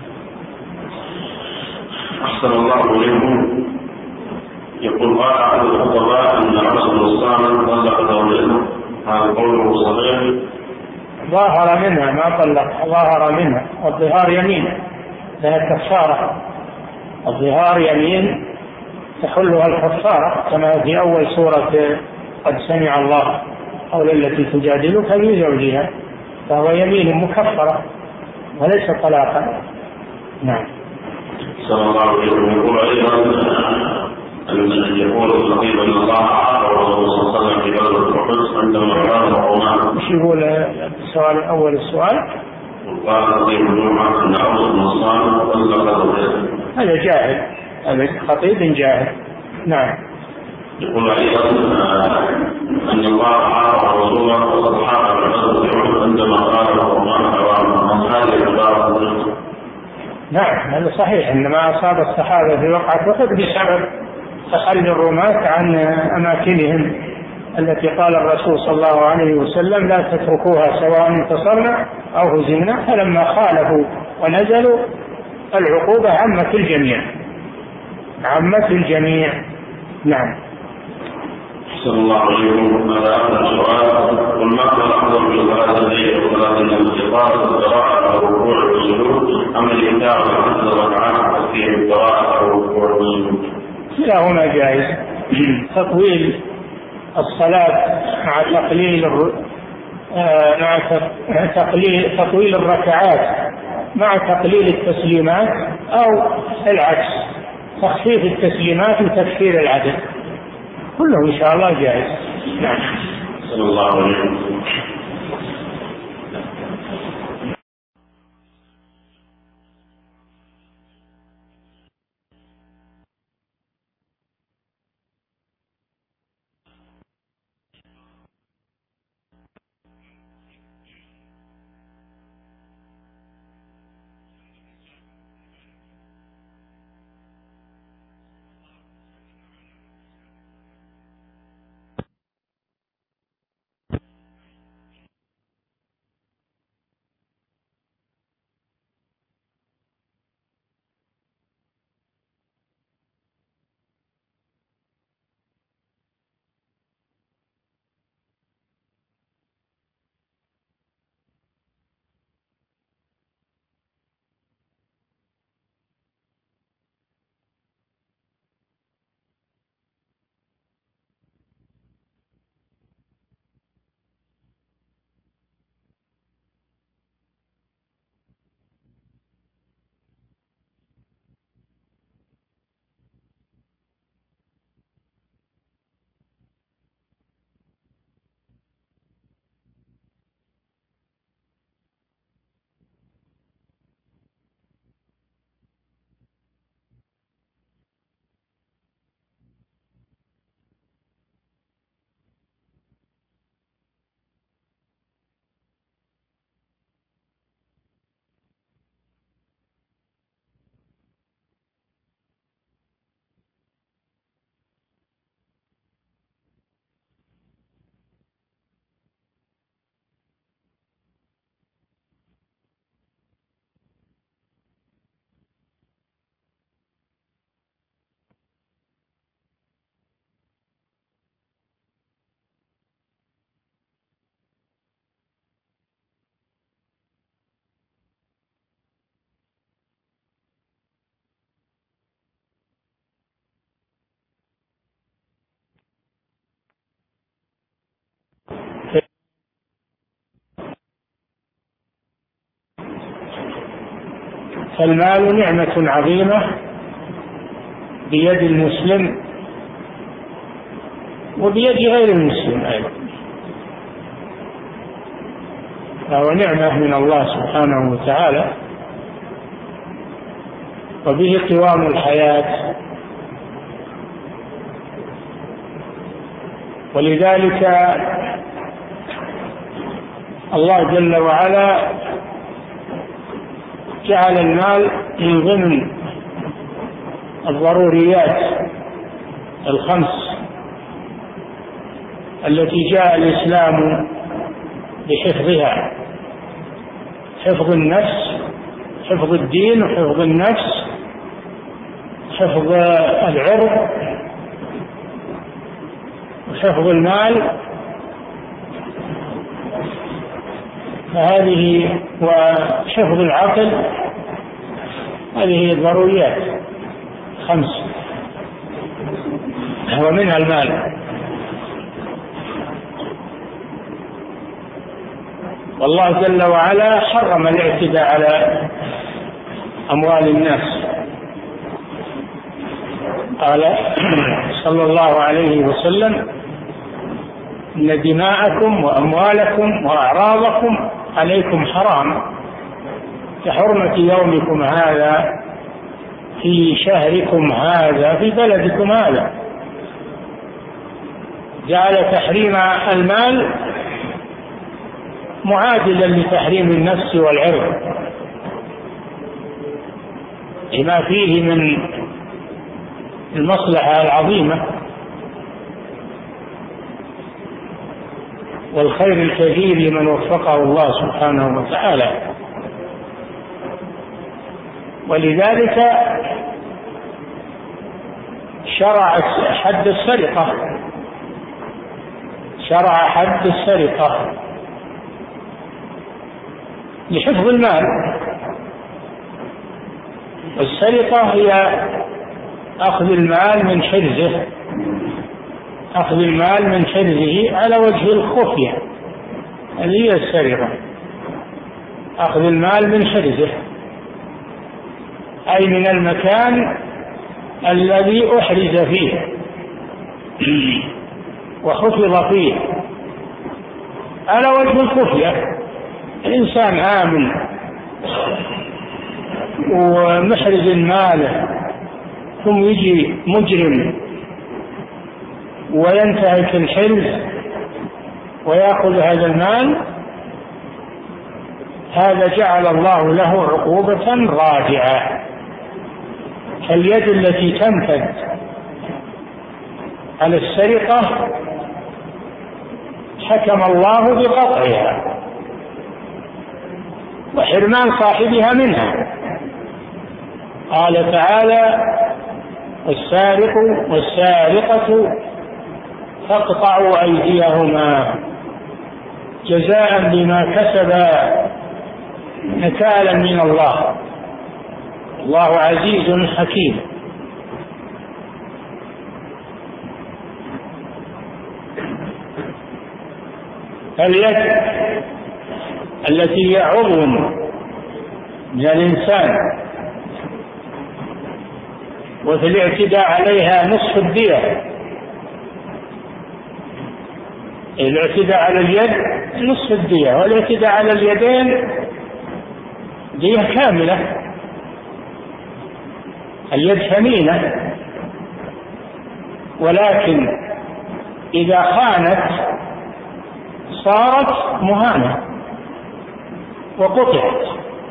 أحسن الله إليكم. يقول قال أحد الخطباء أن الرسول الصالح طلق زوجته، هذا قوله صحيح؟ ظاهر منها، ما طلق، ظاهر منها، والظهار يمين لها كفارة، الظهار يمين تحلها الكفارة كما في أول سورة قد سمع الله قول التي تجادلك في زوجها، فهو يمين مكفرة وليس طلاقا. نعم. صلى الله عليه وسلم. يقول أيضا أن يقول الخطيب أن الله عاقب الرسول صلى الله عليه وسلم في بدر القدس عندما قال الرومان. ايش يقول السؤال الأول؟ السؤال قال الخطيب الجمعة أن عمرو بن الصالح طلق زوجته. هذا جاهل، هذا خطيب جاهل. نعم. يقول أيضا أن الله عاقب رسوله وقد حاكم بدر عندما قال الرومان حرام، هذه العبارة. نعم هذا صحيح، إنما أصاب الصحابة في وقعة أحد بسبب تخلي الرماة عن أماكنهم التي قال الرسول صلى الله عليه وسلم لا تتركوها سواء انتصرنا أو هزمنا، فلما خالفوا ونزلوا العقوبة عامة الجميع، عامة الجميع. نعم. صلى الله عليه وسلم. هذا آخر سؤال: والما هو الأفضل في صلاة الليل وصلاة الاستيقاظ والقراءة أو الركوع والسجود، أم الإيثار في عدد الركعات في القراءة أو الركوع والسجود؟ كلاهما جائز. تطويل الصلاة مع تقليل الر... مع تقليل تطويل الركعات مع تقليل التسليمات، أو العكس، تخفيف التسليمات وتكثير العدد، كله إن شاء الله جائز. نعم. صلى الله عليه وسلم. فالمال نعمة عظيمة بيد المسلم وبيد غير المسلم أيضا، فهو نعمة من الله سبحانه وتعالى، وبه قوام الحياة. ولذلك الله جل وعلا جعل المال من ضمن الضروريات الخمس التي جاء الإسلام بحفظها: حفظ النفس، حفظ الدين، وحفظ النفس، حفظ العرض، وحفظ المال. فهذه وحفظ العقل، هذه الضروريات خمس ومنها المال. والله جل وعلا حرم الاعتداء على أموال الناس، قال صلى الله عليه وسلم: إن دماءكم وأموالكم وأعراضكم عليكم حرام كحرمة يومكم هذا في شهركم هذا في بلدكم هذا. جعل تحريم المال معادلا لتحريم النفس والعرض لما فيه من المصلحة العظيمة والخير الكثير لمن وفقه الله سبحانه وتعالى. ولذلك شرع حد السرقة شرع حد السرقة لحفظ المال. والسرقة هي أخذ المال من حرزه أخذ المال من حرزه على وجه الخفية، هذه هي السرقة، أخذ المال من حرزه أي من المكان الذي أحرز فيه وحفظ فيه على وجه الخفية. الإنسان آمن ومحرز ماله ثم يجي مجرم وينتهك الحرز ويأخذ هذا المال، هذا جعل الله له عقوبة رادعة كاليد التي تنفذ على السرقة حكم الله بقطعها وحرمان صاحبها منها. قال تعالى: والسارق والسارقة فاقطعوا أيديهما جزاء بما كسبا نكالا من الله الله عزيز حكيم. اليد التي هي عضو من الإنسان وفي الاعتداء عليها نصف الدية. الاعتداء على اليد نصف الدية، والاعتداء على اليدين دية كاملة. اليد ثمينة، ولكن إذا خانت صارت مهانة وقطعت.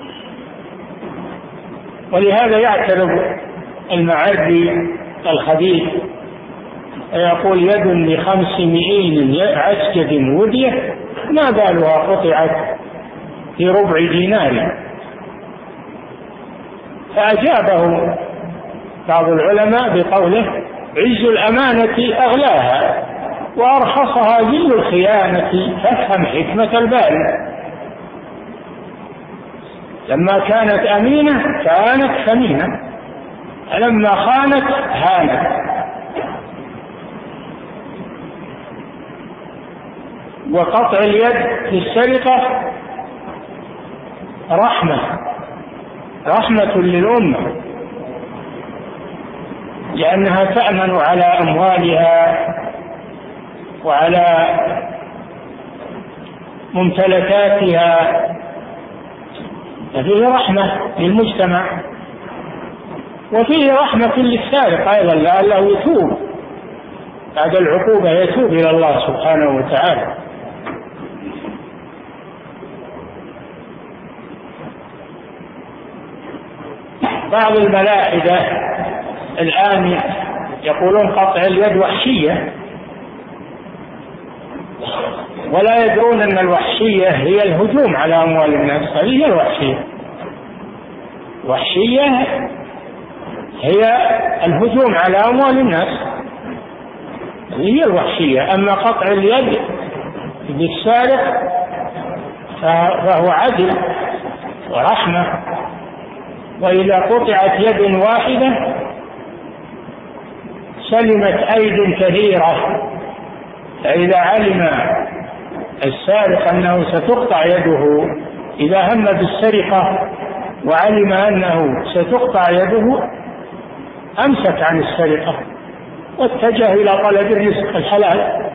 ولهذا يعترض المعري الخبيث يقول: يد لخمس مئين عسجد ودية ما بالها قطعت في ربع دينار. فأجابه بعض العلماء بقوله: عز الأمانة أغلاها وأرخصها ذل الخيانة، فافهم حكمة الباري. لما كانت أمينة كانت ثمينة، لما خانت هانت. وقطع اليد في السرقة رحمة رحمة للأمة، لأنها تأمن على أموالها وعلى ممتلكاتها، ففيه رحمة للمجتمع وفيه رحمة للسارق أيضا لعله يتوب بعد العقوبة، يتوب إلى الله سبحانه وتعالى. بعض الملاحدة الآن يقولون قطع اليد وحشية، ولا يدرون أن الوحشية هي الهجوم على أموال الناس. هذه هي الوحشية. وحشية هي الهجوم على أموال الناس، هذه هي الوحشية. أما قطع اليد بالسارق فهو عدل ورحمة. وإذا قطعت يد واحدة سلمت أيد كثيرة. فإذا علم السارق أنه ستقطع يده، إذا هم بالسرقة وعلم أنه ستقطع يده أمسك عن السرقة واتجه إلى طلب الرزق الحلال.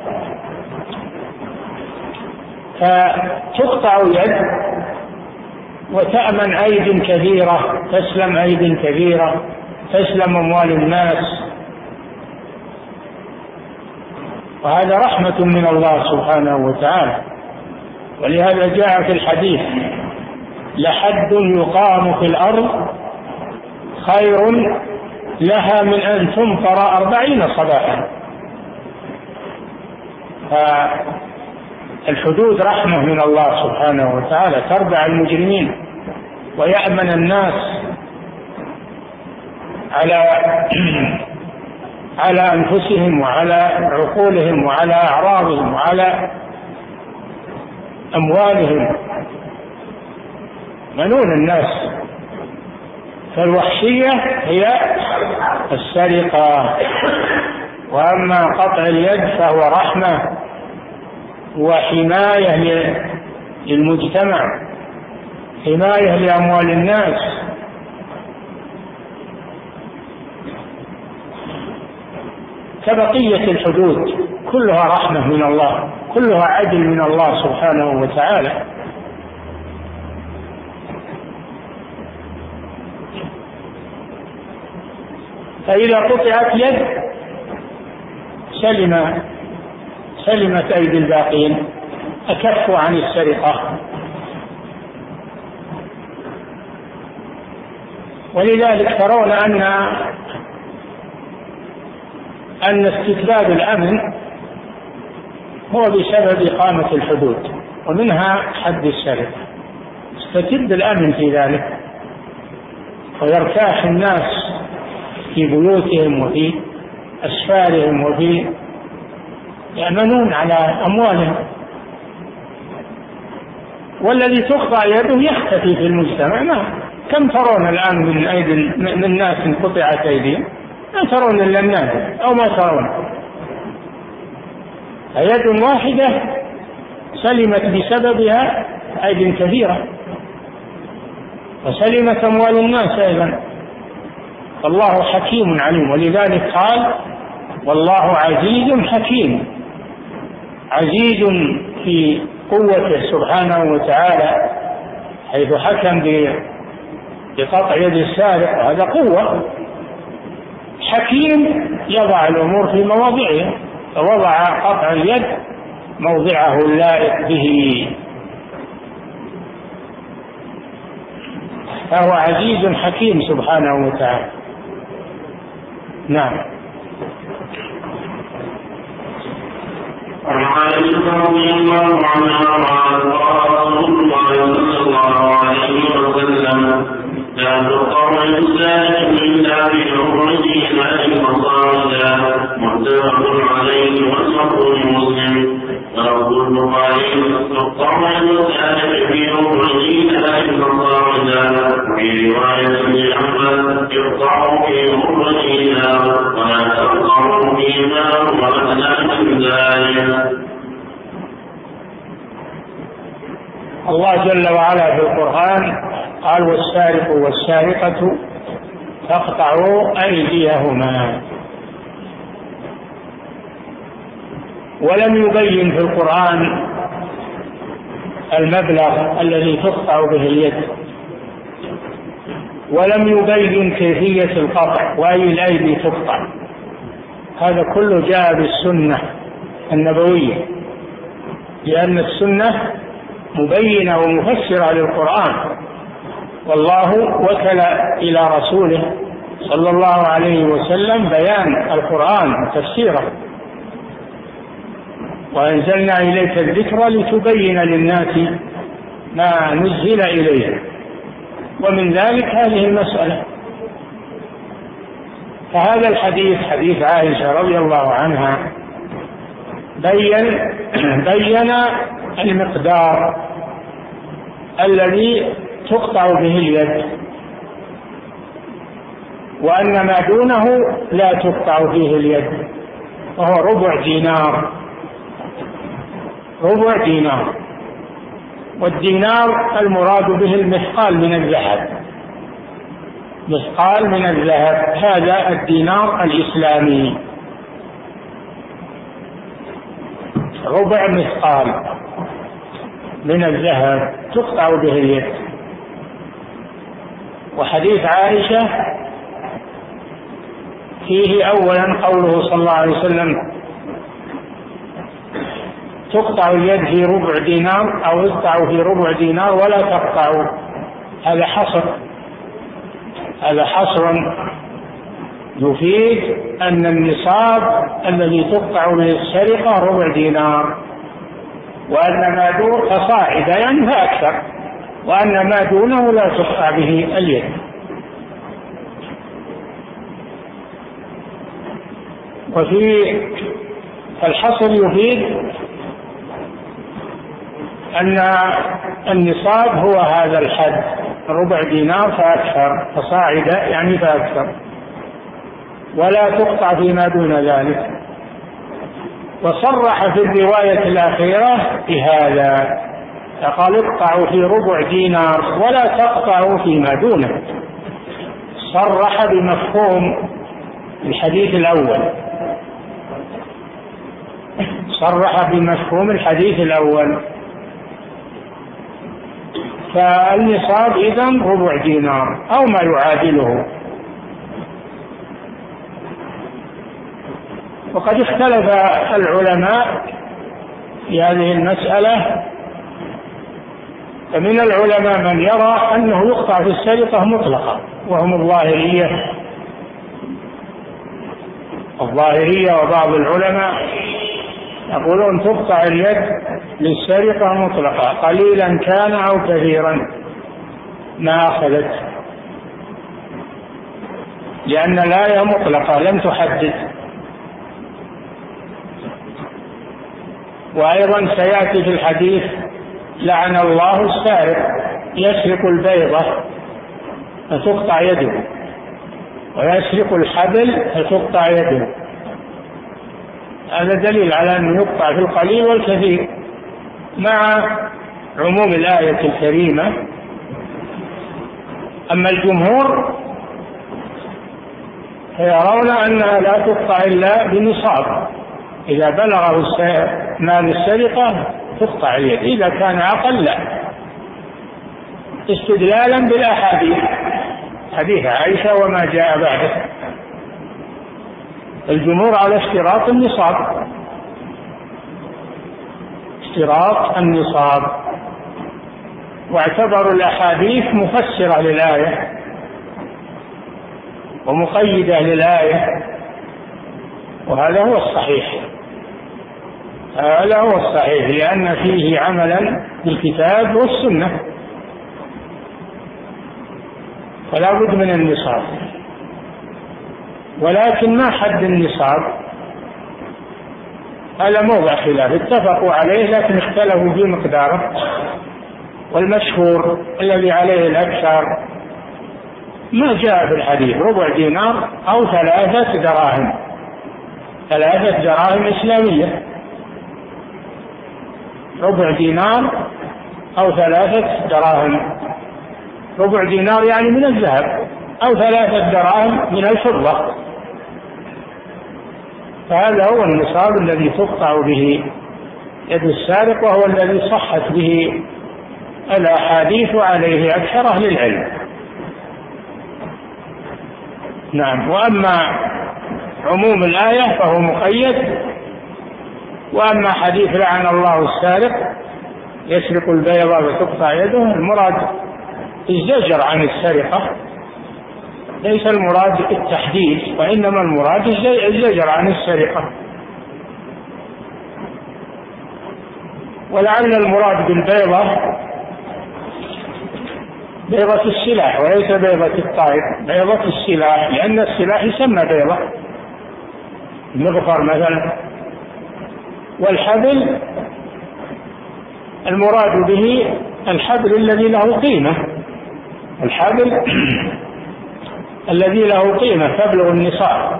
فتقطع يد وتأمن أيد كثيرة، تسلم أيد كثيرة، تسلم أموال الناس، وهذا رحمة من الله سبحانه وتعالى. ولهذا جاء في الحديث: لحد يقام في الأرض خير لها من أن تمطر أربعين صباحا. فالحدود رحمة من الله سبحانه وتعالى تردع المجرمين ويأمن الناس على على أنفسهم وعلى عقولهم وعلى أعراضهم وعلى أموالهم، منون الناس. فالوحشية هي السرقة، وأما قطع اليد فهو رحمة وحماية للمجتمع، حماية لأموال الناس. كبقية الحدود كلها رحمة من الله، كلها عدل من الله سبحانه وتعالى. فإذا قطعت يد سلم سلمت أيدي الباقين، أكفوا عن السرقة. ولذلك ترون أن أن استتباب الأمن هو بسبب إقامة الحدود، ومنها حد السرقة. استتب الأمن في ذلك، ويرتاح الناس في بيوتهم وفي أسفارهم وفي يأمنون على أموالهم. والذي تقطع يده يختفي في المجتمع. ما كم ترون الآن من أيدي من الناس انقطعت أيديهم؟ ما ترون إلا النادر أو ما ترون. يد واحدة سلمت بسببها أيدي كثيرة، وسلمت أموال الناس أيضا. والله حكيم عليم، ولذلك قال والله عزيز حكيم. عزيز في قوته سبحانه وتعالى، حيث حكم بقطع يد السارق، هذا قوة. حكيم يضع الأمور في مواضعها، فوضع قطع اليد موضعه اللائق به، فهو عزيز حكيم سبحانه وتعالى. نعم. عائشة رضي الله عنها قال رسول الله صلى الله عليه وسلم لا تقطع الإنسان إلا بحرمته ما المصالح، متفق عليه واللفظ مسلم. ولفظ البخاري تقطع الإنسان في حرمته ما المصالح، في رواية لأحمد يقطع في حرمتها ولا تقطع فيما هو أدنى من ذلك. الله جل وعلا في القرآن قال والسارق والسارقة فاقطعوا أيديهما، ولم يبين في القرآن المبلغ الذي تقطع به اليد، ولم يبين كيفية القطع وأي الأيدي تقطع. هذا كله جاء بالسنة النبوية، لأن السنة مبينة ومفسرة للقرآن، والله وكل إلى رسوله صلى الله عليه وسلم بيان القرآن وتفسيره. وأنزلنا إليك الذكر لتبين للناس ما نزل إليهم، ومن ذلك هذه المسألة. فهذا الحديث حديث عائشة رضي الله عنها بين بين المقدار الذي تقطع به اليد، وأن ما دونه لا تقطع فيه اليد، وهو ربع دينار. ربع دينار، والدينار المراد به المثقال من الذهب، مثقال من الذهب، هذا الدينار الإسلامي، ربع مثقال من الذهب تقطع به اليد. وحديث عائشة فيه أولا قوله صلى الله عليه وسلم تقطع اليد في ربع دينار أو يقطع في ربع دينار ولا تقطع، هذا حصر، هذا حصر يفيد أن النصاب الذي تقطع به السرقة ربع دينار، وأن ما دون فصاعد يعني فأكثر، وأن ما دونه لا تقطع به اليد. وفي الحصر يفيد أن النصاب هو هذا الحد، ربع دينار فأكثر، فصاعد يعني فأكثر، ولا تقطع فيما دون ذلك. وصرح في الرواية الأخيرة بهذا، فقال اقطعوا في ربع دينار ولا تقطعوا فيما دونه، صرح بمفهوم الحديث الأول، صرح بمفهوم الحديث الأول. فالنصاب إذن ربع دينار أو ما يعادله. وقد اختلف العلماء في هذه المسألة، فمن العلماء من يرى أنه يقطع في السرقة مطلقة، وهم الظاهرية الظاهرية وبعض العلماء يقولون تقطع اليد للسرقة مطلقة، قليلا كان أو كثيرا ما أخذت، لأن الآية مطلقة لم تحدد. وأيضا سيأتي في الحديث لعن الله السارق يسرق البيضة فتقطع يده، ويسرق الحبل فتقطع يده. هذا دليل على أنه يقطع في القليل والكثير، مع عموم الآية الكريمة. أما الجمهور فيرون أنها لا تقطع إلا بنصاب، إذا بلغه مال السرقة تقطع اليد، إذا كان أقل لا، استدلالا بالأحاديث، حديث عائشة وما جاء بعده. الجمهور على اشتراط النصاب، اشتراط النصاب، واعتبروا الأحاديث مفسرة للآية ومقيدة للآية، وهذا هو الصحيح، هذا هو الصحيح، لأن فيه عملا بالكتاب والسنة، فلا بد من النصاب. ولكن ما حد النصاب؟ هذا موضع خلاف، اتفقوا عليه لكن اختلفوا في مقداره. والمشهور الذي عليه الأكثر ما جاء في الحديث، ربع دينار أو ثلاثة دراهم، ثلاثة دراهم إسلامية، ربع دينار أو ثلاثة دراهم. ربع دينار يعني من الذهب، أو ثلاثة دراهم من الفضة، فهذا هو النصاب الذي تقطع به يد السارق، وهو الذي صحت به الأحاديث عليه أكثر أهل العلم. نعم. وأما عموم الآية فهو مقيد. وأما حديث لعن الله السارق يسرق البيضة وتقطع يده، المراد الزجر عن السرقة، ليس المراد التحديد، وإنما المراد الزجر عن السرقة. ولعل المراد بالبيضة بيضة السلاح وليس بيضة الطائر، بيضة السلاح، لأن السلاح يسمى بيضة، المغفر مثلا. والحبل المراد به الحبل الذي له قيمة، الحبل الذي له قيمة تبلغ النصاب.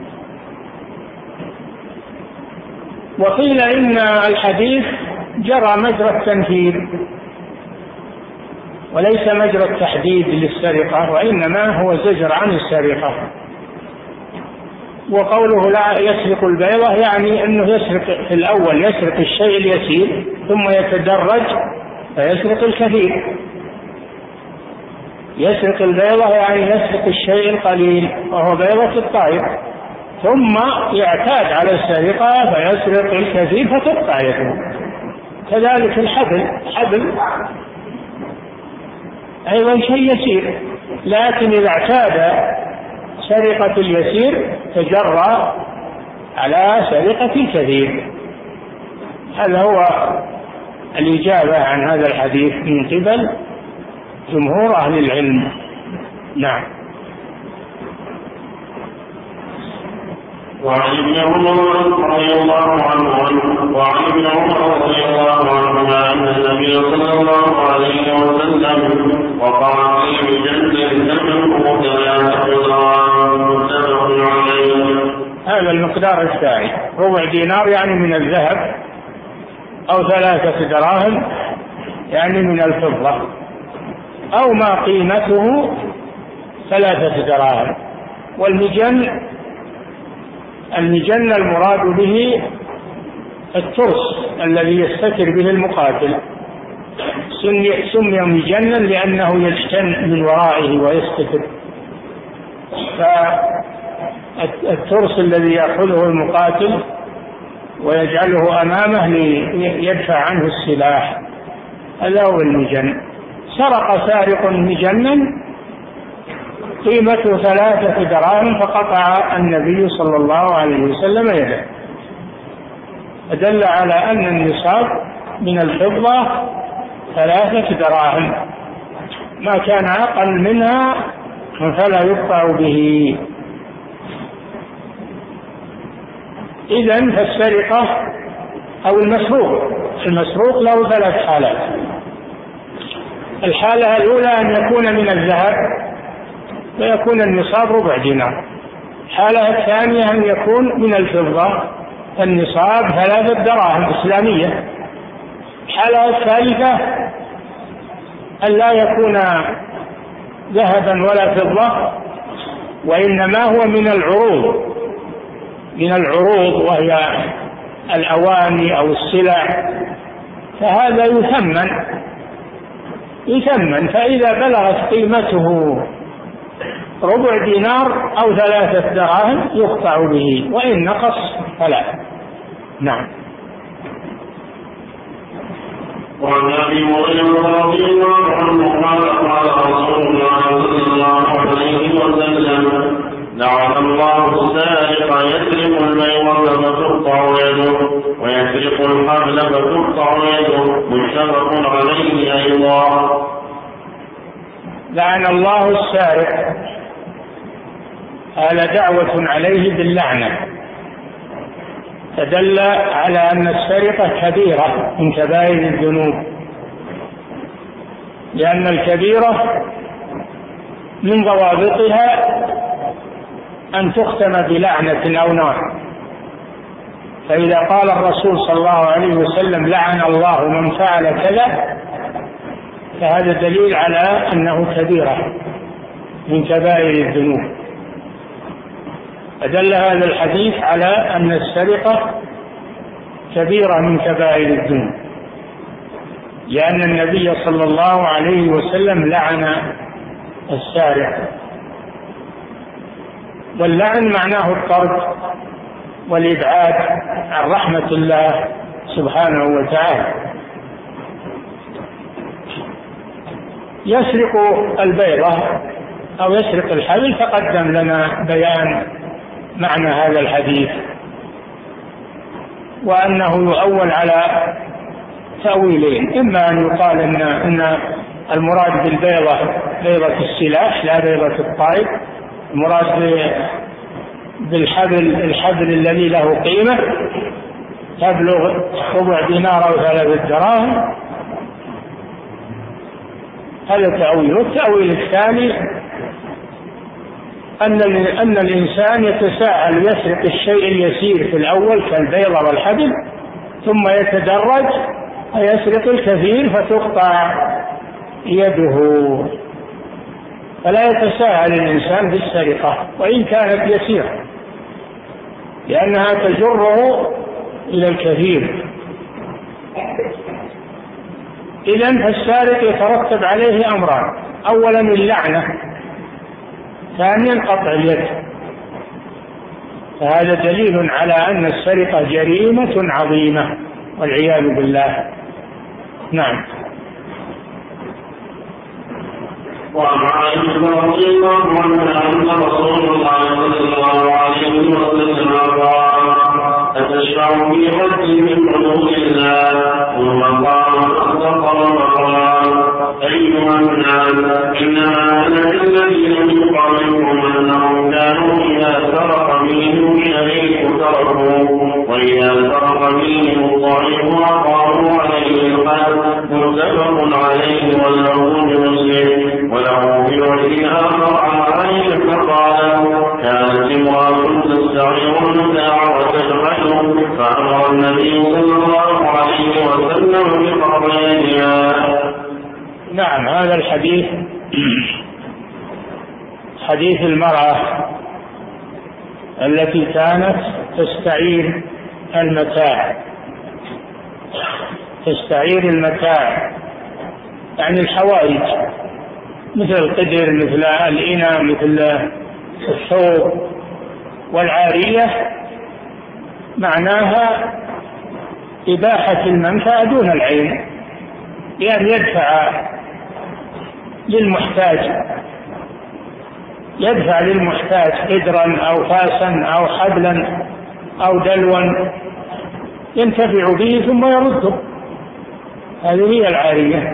وقيل إن الحديث جرى مجرى التنفيذ وليس مجرى التحديد للسرقة، وإنما هو زجر عن السرقة. وقوله لا يسرق البيضة يعني أنه يسرق في الأول، يسرق الشيء اليسير ثم يتدرج فيسرق الكثير. يسرق البيضة يعني يسرق الشيء القليل وهو بيضة الطائر، ثم يعتاد على السرقة فيسرق الكثير فتقطع يده. كذلك الحبل، حبل أيضا شيء يسير، لكن إذا اعتاد سرقة اليسير تجرى على سرقة الكثير. هذا هو الإجابة عن هذا الحديث من قبل جمهور أهل العلم. نعم. وعن ابن عمر رضي الله عنه وعن ابن عمر رضي الله عنهما أن النبي صلى الله عليه وسلم وقع في جنة تملك ثلاث قطران متفق عليه. هذا المقدار الثاني ربع دينار يعني من الذهب، أو ثلاثة دراهم يعني من الفضة، أو ما قيمته ثلاثة دراهم. والمجن المجن المراد به الترس الذي يستتر به المقاتل، سمي مجنا لأنه يجتن من ورائه ويستتر. فالترس الذي يأخذه المقاتل ويجعله أمامه ليدفع عنه السلاح هذا هو المجن. سرق سارق مجنا قيمته ثلاثة دراهم فقطع النبي صلى الله عليه وسلم يده، فدل على أن النصاب من الفضة ثلاثة دراهم، ما كان أقل منها فلا يقطع به. إذن فالسرقة أو المسروق المسروق له ثلاث حالات. الحالة الأولى أن يكون من الذهب ويكون النصاب ربع دينار. الحالة الثانية أن يكون من الفضة النصاب ثلاثة دراهم إسلامية. الحالة الثالثة أن لا يكون ذهبا ولا فضة وإنما هو من العروض من العروض وهي الأواني أو السلع، فهذا يثمن يثمن فإذا بلغت قيمته ربع دينار أو ثلاثة دراهم يقطع به، وإن نقص فلا. نعم. وعن ابي هريره رضي الله عنه قال قال رسول الله صلى الله عليه وسلم لعن الله سارق يسرق الميمون فتقطع يده ويسرق الحبل فتقطع يده متفق عليه ايضا. لعن الله السارق، هذا دعوة عليه باللعنة، فدل على أن السرقة كبيرة من كبائر الذنوب، لأن الكبيرة من ضوابطها أن تختم بلعنة أو نار. فإذا قال الرسول صلى الله عليه وسلم لعن الله من فعل كذا فهذا دليل على أنه كبيرة من كبائر الذنوب. فدل هذا الحديث على أن السرقة كبيرة من كبائر الذنوب، لأن النبي صلى الله عليه وسلم لعن السارق. واللعن معناه الطرد والإبعاد عن رحمة الله سبحانه وتعالى. يسرق البيضة أو يسرق الحبل تقدم لنا بيان معنى هذا الحديث، وأنه يؤول على تأويلين: إما أن يقال إن, إن المراد بالبيضة بيضة السلاح لا بيضة الطائر، المراد بالحبل الحبل الذي له قيمة تبلغ ربع دينار أو ثلاثة دراهم، هذا تأويل. والتأويل الثاني أن أن الإنسان يتساهل يسرق الشيء اليسير في الأول كالبيضة والحبل، ثم يتدرج ويسرق الكثير فتقطع يده. فلا يتساهل الإنسان بالسرقة وإن كانت يسيرة، لأنها تجره إلى الكثير. إذن فالسارق يترتب عليه أمران: أولا اللعنة، ثانيا قطع اليد. فهذا دليل على أن السرقة جريمة عظيمة والعياذ بالله. نعم. وعن عائشة رضي الله عنها أن رسول الله صلى الله عليه وسلم قال: أتشفع في حد من حدود الله؟ ثم قال: أصدق وقال: أيها الناس، إنما أنا الذين من قبلكم أنهم كانوا إذا سرق منهم شيء النبي صلى الله عليه وسلم بقضيتها. نعم، هذا الحديث حديث المرأة التي كانت تستعير المتاع تستعير المتاع يعني الحوائج، مثل القدر، مثل الإناء، مثل الثوب. والعارية معناها إباحة المنفعة دون العين، لأن يدفع للمحتاج يدفع للمحتاج قدرا أو فاسا أو حبلا أو دلوا ينتفع به ثم يرده. هذه هي العارية،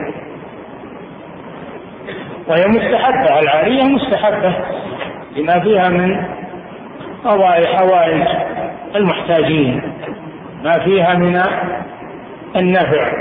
وهي مستحبة. العارية مستحبة لما فيها من قضاء حوائج المحتاجين، ما فيها من النفع.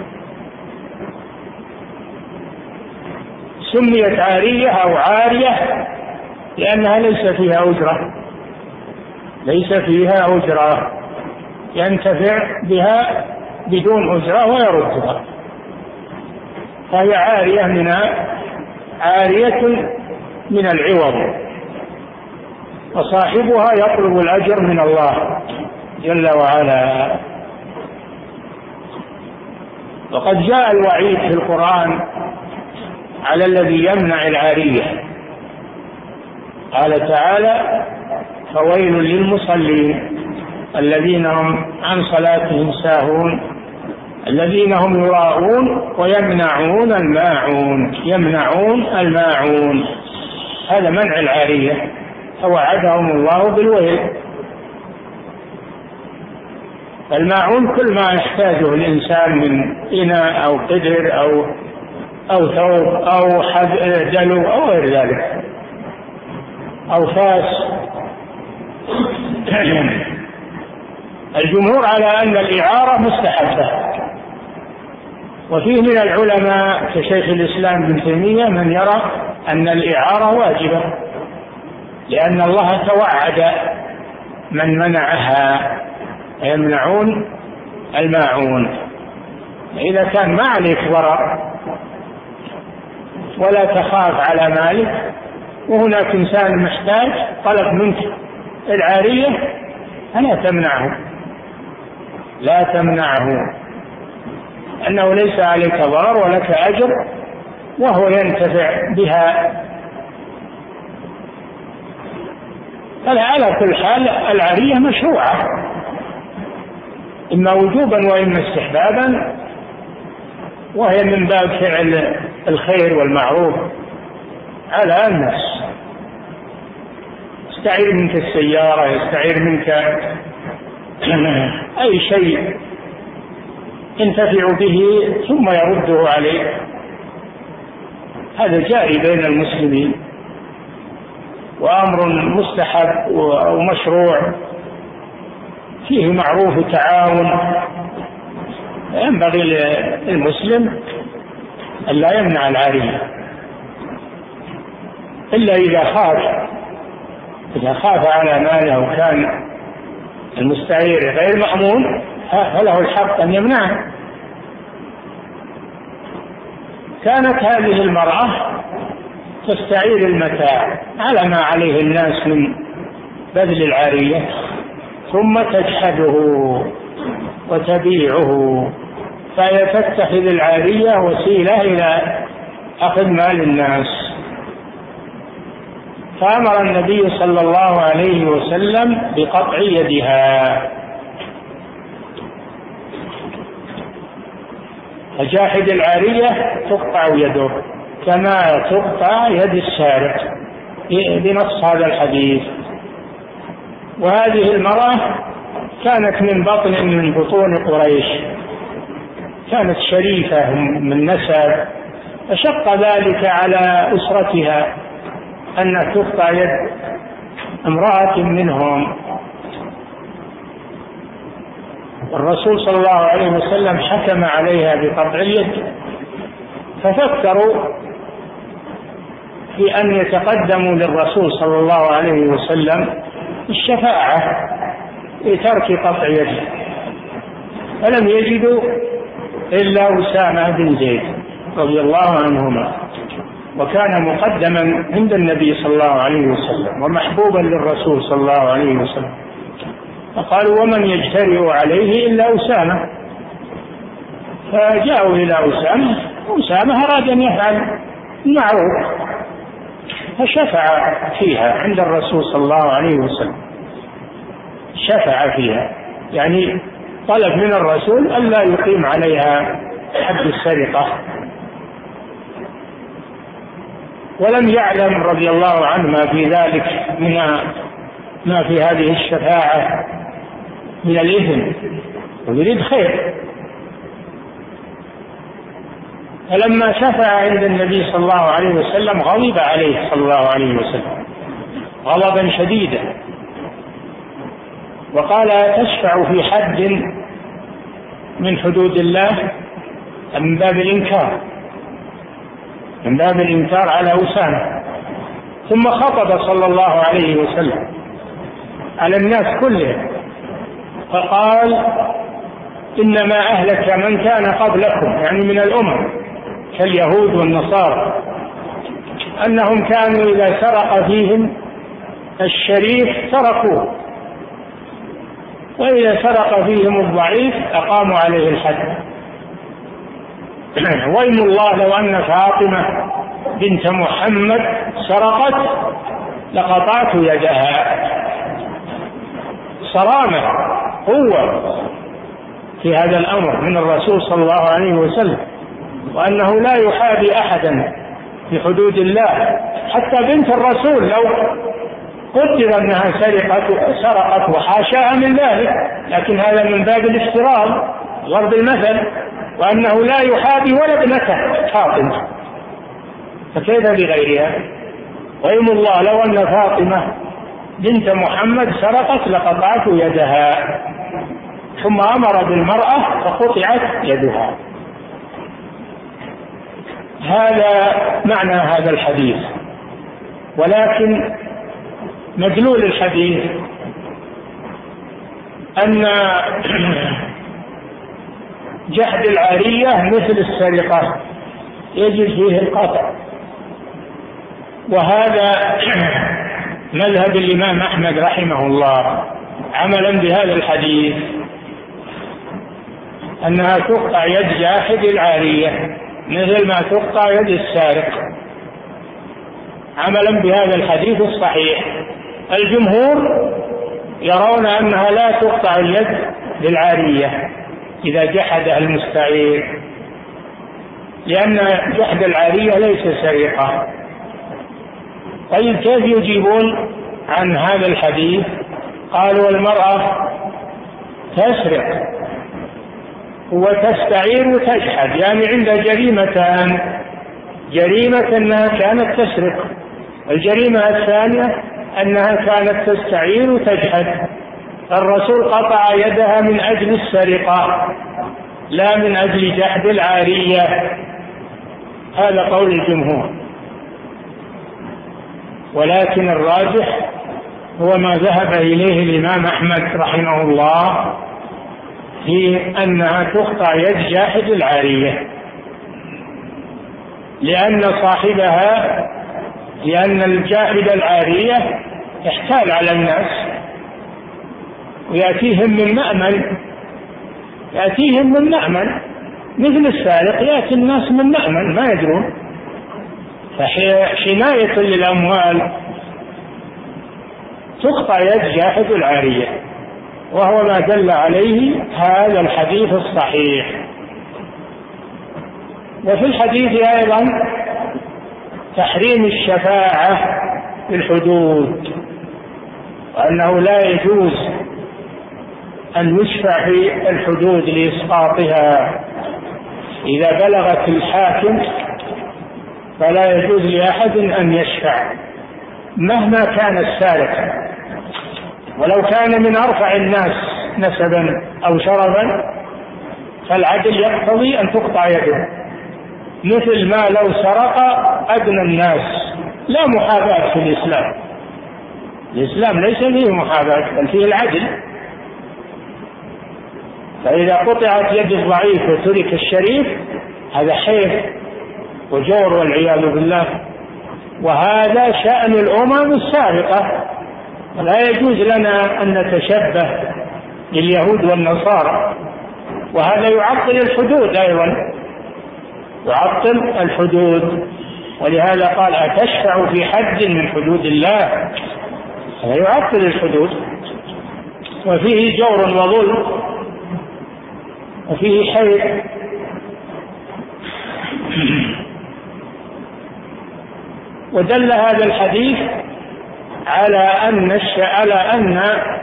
سميت عارية أو عارية لأنها ليس فيها أجرة ليس فيها أجرة ينتفع بها بدون أجرة ويردها، فهي عارية من عارية من العوض، وصاحبها يطلب الأجر من الله جل وعلا. وقد جاء الوعيد في القرآن على الذي يمنع العارية. قال تعالى: فويل للمصلين الذين هم عن صلاتهم ساهون الذين هم يراءون ويمنعون الماعون يمنعون الماعون هذا منع العارية، فوعدهم الله بالويل. الماعون كل ما يحتاجه الإنسان من إناء أو قدر أو أو ثوب أو دلو أو غير ذلك أو فاس. الجمهور على أن الإعارة مستحبة، وفيه من العلماء كشيخ الإسلام ابن تيمية من يرى أن الإعارة واجبة، لأن الله توعد من منعها يمنعون الماعون. إذا كان ما عليك ضرر ولا تخاف على مالك وهناك إنسان محتاج طلب منك العارية فلا تمنعه لا تمنعه أنه ليس عليك ضرر ولك أجر وهو ينتفع بها. على كل حال العارية مشروعة إما وجوبا وإما استحبابا، وهي من باب فعل الخير والمعروف على الناس. يستعير منك السيارة، يستعير منك أي شيء ينتفع به ثم يرده عليك، هذا جاري بين المسلمين وأمر مستحب ومشروع فيه معروف وتعاون. ينبغي للمسلم ألا يمنع العارية إلا إذا خاف إذا خاف على ماله وكان المستعير غير مأمون فله الحق أن يمنعه. كانت هذه المرأة تستعير المتاع على ما عليه الناس من بذل العارية ثم تجحده وتبيعه، فهي تتخذ العارية وسيلة إلى أخذ مال الناس. فأمر النبي صلى الله عليه وسلم بقطع يدها، فجاحد العارية تقطع يده كما تقطع يد السارق بنص هذا الحديث. وهذه المرأة كانت من بطن من بطون قريش، كانت شريفة من نسب، فشق ذلك على أسرتها أن تقطع يد امرأة منهم. الرسول صلى الله عليه وسلم حكم عليها بقطع اليد، ففكروا في أن يتقدموا للرسول صلى الله عليه وسلم الشفاعة لترك قطع يده، فلم يجدوا إلا أسامة بن زيد رضي الله عنهما، وكان مقدما عند النبي صلى الله عليه وسلم ومحبوبا للرسول صلى الله عليه وسلم، فقالوا ومن يجترئ عليه إلا أسامة، فجاءوا إلى أسامة، أسامة أراد أن يفعل المعروف فشفع فيها عند الرسول صلى الله عليه وسلم، شفع فيها يعني طلب من الرسول ألا يقيم عليها حد السرقة، ولم يعلم رضي الله عنه ما في ذلك من ما في هذه الشفاعة من الإثم، ويريد خير. فلما شفع عند النبي صلى الله عليه وسلم غضب عليه صلى الله عليه وسلم غضبا شديدا، وقال تشفع في حد من حدود الله من باب الإنكار من باب الإنكار على أسامة. ثم خطب صلى الله عليه وسلم على الناس كلهم فقال إنما أهلك من كان قبلكم، يعني من الأمم كاليهود والنصارى، أنهم كانوا إذا سرق فيهم الشريف تركوه، وإذا سرق فيهم الضعيف أقاموا عليه الحد. وإن الله لو أن فاطمة بنت محمد سرقت لقطعت يدها. صرامة قوة في هذا الأمر من الرسول صلى الله عليه وسلم، وأنه لا يحابي أحدا في حدود الله، حتى بنت الرسول لو قدر أنها سرقت سرقت وحاشاها من ذلك، لكن هذا من باب الافتراض ضرب المثل، وأنه لا يحابي ولا ابنته فاطمة، فكيف بغيرها؟ وإيم الله لو أن فاطمة بنت محمد سرقت لقطعت يدها، ثم أمر بالمرأة فقطعت يدها. هذا معنى هذا الحديث. ولكن مدلول الحديث أن جحد العارية مثل السرقة يجب فيه القطع، وهذا مذهب الإمام أحمد رحمه الله عملا بهذا الحديث، أنها تقطع يد جاحد العارية مثل ما تقطع يد السارق، عملا بهذا الحديث الصحيح. الجمهور يرون أنها لا تقطع اليد للعارية إذا جحدها المستعير، لأن جحد العارية ليس سرقة. طيب كيف يجيبون عن هذا الحديث؟ قالوا المرأة تسرق وتستعير وتجحد، يعني عندها جريمتان، جريمة أنها كانت تسرق، الجريمة الثانية أنها كانت تستعير وتجحد. الرسول قطع يدها من أجل السرقة لا من أجل جحد العارية، هذا قول الجمهور. ولكن الراجح هو ما ذهب إليه الإمام أحمد رحمه الله في أنها تقطع يد جاحد العارية، لأن صاحبها لأن الجاحد العارية يحتال على الناس ويأتيهم من مأمن يأتيهم من مأمن مثل السارق يأتي الناس من مأمن ما يدرون، فحماية للأموال تقطع يد جاحد العارية، وهو ما دل عليه هذا الحديث الصحيح. وفي الحديث أيضا تحريم الشفاعة في الحدود، وأنه لا يجوز أن يشفع في الحدود لإسقاطها، إذا بلغت الحاكم فلا يجوز لأحد أن يشفع مهما كان السارق، ولو كان من أرفع الناس نسبا أو شرفا فالعدل يقتضي أن تقطع يده، مثل ما لو سرق أدنى الناس. لا محاباة في الإسلام، الإسلام ليس فيه محاباة بل فيه العدل، فإذا قطعت يد الضعيف وترك الشريف هذا حيف وجور والعياذ بالله، وهذا شأن الأمم السابقة، ولا يجوز لنا أن نتشبه باليهود والنصارى، وهذا يعطل الحدود أيضا، يعطل الحدود. ولهذا قال أتشفع في حد من حدود الله، هذا يعطل الحدود، وفيه جور وظلم وفيه حيف. ودل هذا الحديث على أن على أن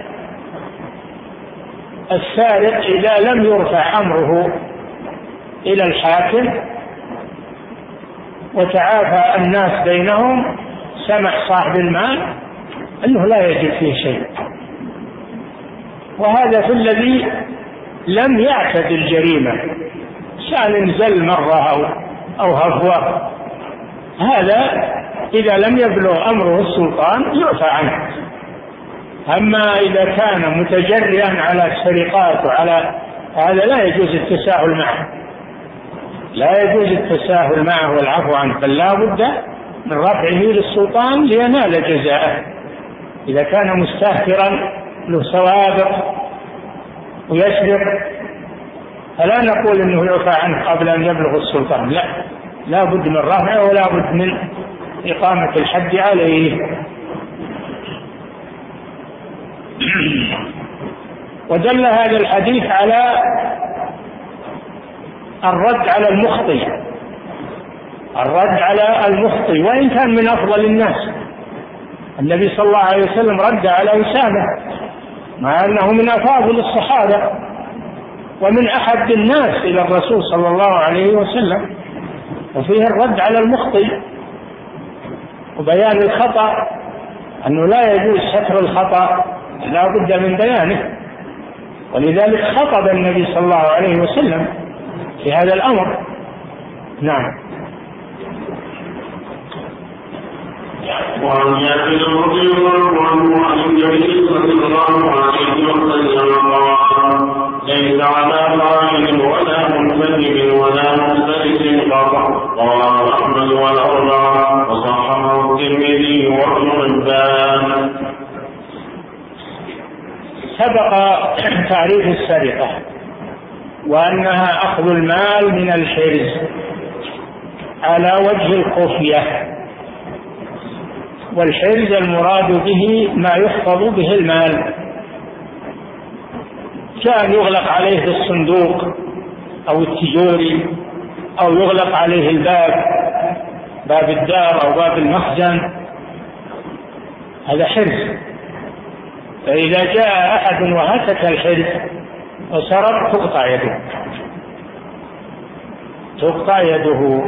السارق إذا لم يرفع أمره إلى الحاكم وتعافى الناس بينهم سمح صاحب المال أنه لا يجب فيه شيء، وهذا في الذي لم يعتد الجريمة، شأن نزل مرة أو, أو هفوة، هذا إذا لم يبلغ أمره السلطان يعفى عنه. أما إذا كان متجرئا على السرقات وعلى هذا لا يجوز التساهل معه، لا يجوز التساهل معه والعفو عنه، بل لا بد من رفعه للسلطان لينال جزاءه. إذا كان مستهترا له سوابق ويسرق فلا نقول انه يعفى عنه قبل ان يبلغ السلطان، لا، لا بد من رفعه ولا بد من إقامة الحد عليه. ودل هذا الحديث على الرد على المخطئ، الرد على المخطئ وإن كان من أفضل الناس. النبي صلى الله عليه وسلم رد على أسامة مع أنه من أفاضل الصحابة ومن أحب الناس إلى الرسول صلى الله عليه وسلم، وفيه الرد على المخطئ وبيان الخطأ، أنه لا يجوز ستر الخطأ، لا بد من بيانه. ولذلك خطب النبي صلى الله عليه وسلم في هذا الأمر. نعم. وعن جابر رضي الله عنه عن النبي صلى الله عليه وسلم قال: ليس على خائن ولا منسلم ولا مختلف قطع. رواه أحمد والأربعة وصححه الترمذي وابن حبان. سبق تعريف السرقة وأنها أخذ المال من الحرز على وجه الخفية، والحرز المراد به ما يحفظ به المال، كان يغلق عليه بالصندوق أو التجوري أو يغلق عليه الباب، باب الدار أو باب المخزن، هذا حرز. فإذا جاء أحد وهتك الحرز وسرق تقطع يده، تقطع يده.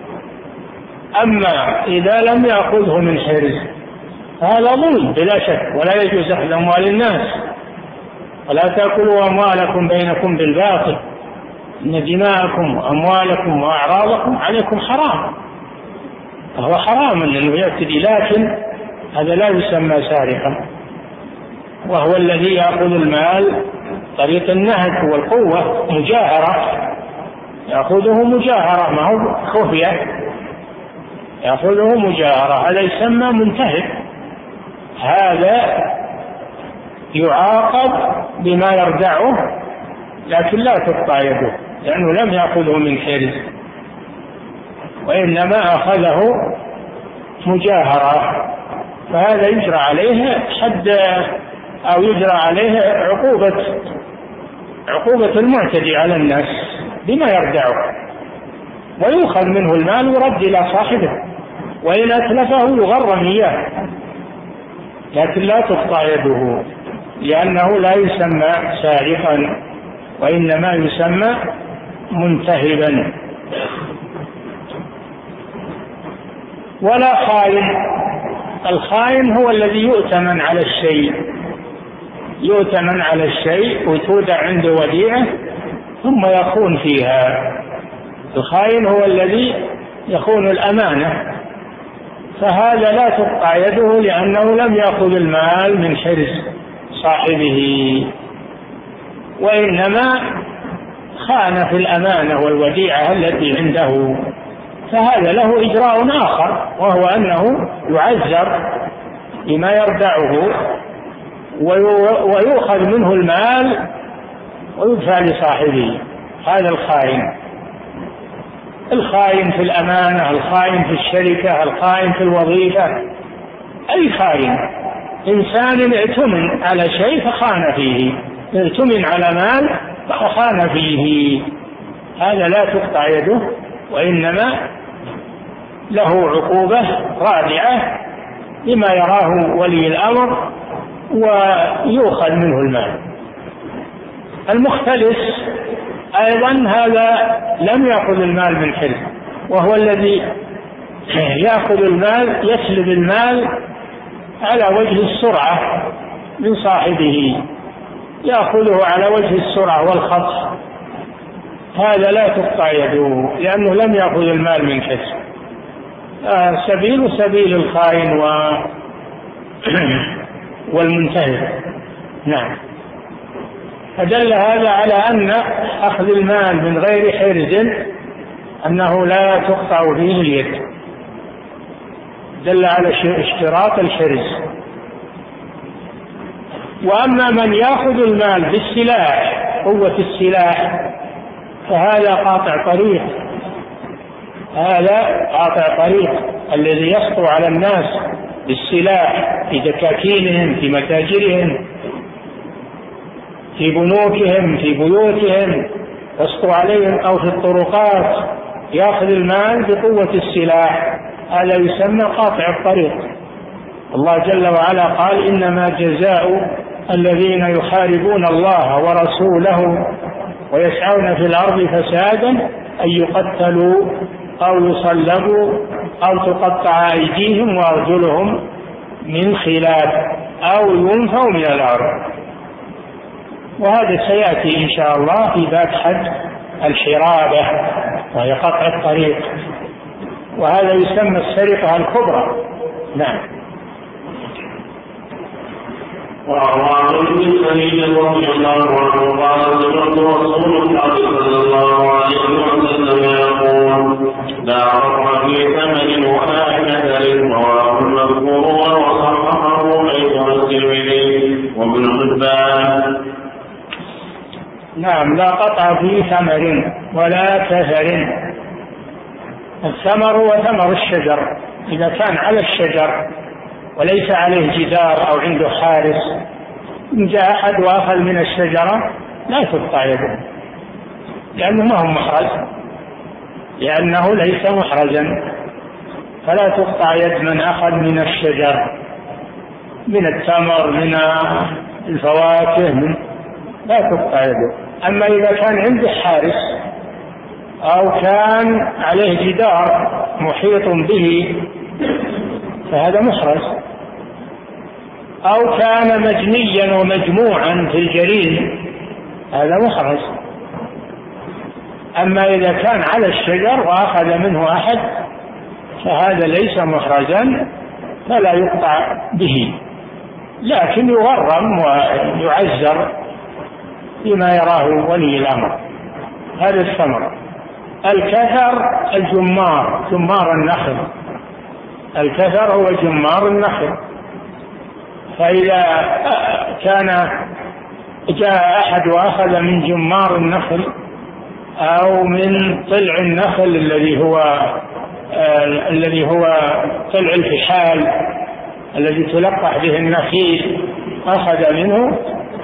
أما إذا لم يأخذه من حرز هذا ظلم بلا شك، ولا يجوز أخذ أموال الناس، ولا تأكلوا أموالكم بينكم بالباطل إن دماءكم وأموالكم وأعراضكم عليكم حرام، فهو حرام أنه يعتدي، لكن هذا لا يسمى سارقا، وهو الذي يأخذ المال طريق النهب والقوة مجاهرة، يأخذه مجاهرة ما هو خفية، يأخذه مجاهرة، هذا يسمى منتهب، هذا يعاقب بما يردعه لكن لا تقطع يده لأنه لم يأخذه من حرز، وإنما أخذه مجاهرة، فهذا يجرى عليه حد أو يجرى عليه عقوبة عقوبة المعتدي على الناس بما يردعه، ويؤخذ منه المال ويرد إلى صاحبه، وإن أتلفه يغرم إياه، لكن لا تقطع يده لأنه لا يسمى سارقا وإنما يسمى منتهبا. ولا خائن، الخائن هو الذي يؤتمن على الشيء، يؤتمن على الشيء وتودع عنده وديعة ثم يخون فيها، الخائن هو الذي يخون الأمانة، فهذا لا تقطع يده لأنه لم يأخذ المال من حرز صاحبه. وإنما خان في الأمانة والوديعة التي عنده، فهذا له إجراء آخر، وهو أنه يعزر بما يردعه ويؤخذ منه المال ويدفع لصاحبه. هذا الخائن، الخائن في الأمانة، الخائن في الشركة، الخائن في الوظيفة، أي خائن، إنسان ائتمن على شيء فخان فيه، ائتمن على مال فخان فيه، هذا لا تقطع يده، وإنما له عقوبة رادعة لما يراه ولي الأمر ويؤخذ منه المال. المختلس أيضا هذا لم يأخذ المال من حلم، وهو الذي يأخذ المال، يسلب المال على وجه السرعة من صاحبه، يأخذه على وجه السرعة والخطف، هذا لا تقطع يده لأنه لم يأخذ المال من حسن. آه سبيل سبيل الخائن و والمنتهب. نعم. فدل هذا على أن أخذ المال من غير حرز أنه لا تقطع فيه اليد، دل على اشتراط الحرز. وأما من يأخذ المال بالسلاح، قوة السلاح، فهذا قاطع طريق، هذا قاطع طريق الذي يسطو على الناس بالسلاح في دكاكينهم، في متاجرهم، في بنوكهم، في بيوتهم، يسطو عليهم، أو في الطرقات، يأخذ المال بقوة السلاح، هذا يسمى قاطع الطريق. الله جل وعلا قال: إنما جزاء الذين يحاربون الله ورسوله ويسعون في الأرض فسادا أن يقتلوا أو يصلبوا أو تقطع أيديهم وأرجلهم من خلاف أو ينفوا من الأرض. وهذا سيأتي إن شاء الله في باب حد الحرابة، وهي قطع الطريق، وهذا يسمى السرقة الكبرى. نعم. وعن ابن سعيد رضي الله عنه قال: سمعت رسول الله صلى الله عليه وسلم يقول: لا رفع في ثمن ولا كدر، رواه المذكور وصححه ايضا الترمذي وابن حبان. نعم. لا قطع في ثمر ولا كثر. الثمر هو ثمر الشجر، إذا كان على الشجر وليس عليه جدار أو عنده حارس، إن جاء أحد وأخذ من الشجرة لا تقطع يده، لأنه ما هو محرز، لأنه ليس محرزا، فلا تقطع يد من أخذ من الشجر، من التمر، من الفواكه، من لا تقطع يده. أما إذا كان عنده حارس أو كان عليه جدار محيط به فهذا محرز، أو كان مجنيا ومجموعا في الجريد هذا محرز. أما إذا كان على الشجر وأخذ منه أحد فهذا ليس محرزا فلا يقطع به، لكن يغرم ويعزر بما يراه ولي الأمر. هذا الثمر. الكثر الجمار، جمار النخل، الكثر هو جمار النخل. فإذا كان جاء أحد وأخذ من جمار النخل أو من طلع النخل الذي هو آه الذي هو طلع الفحال الذي تلقح به النخيل، أخذ منه،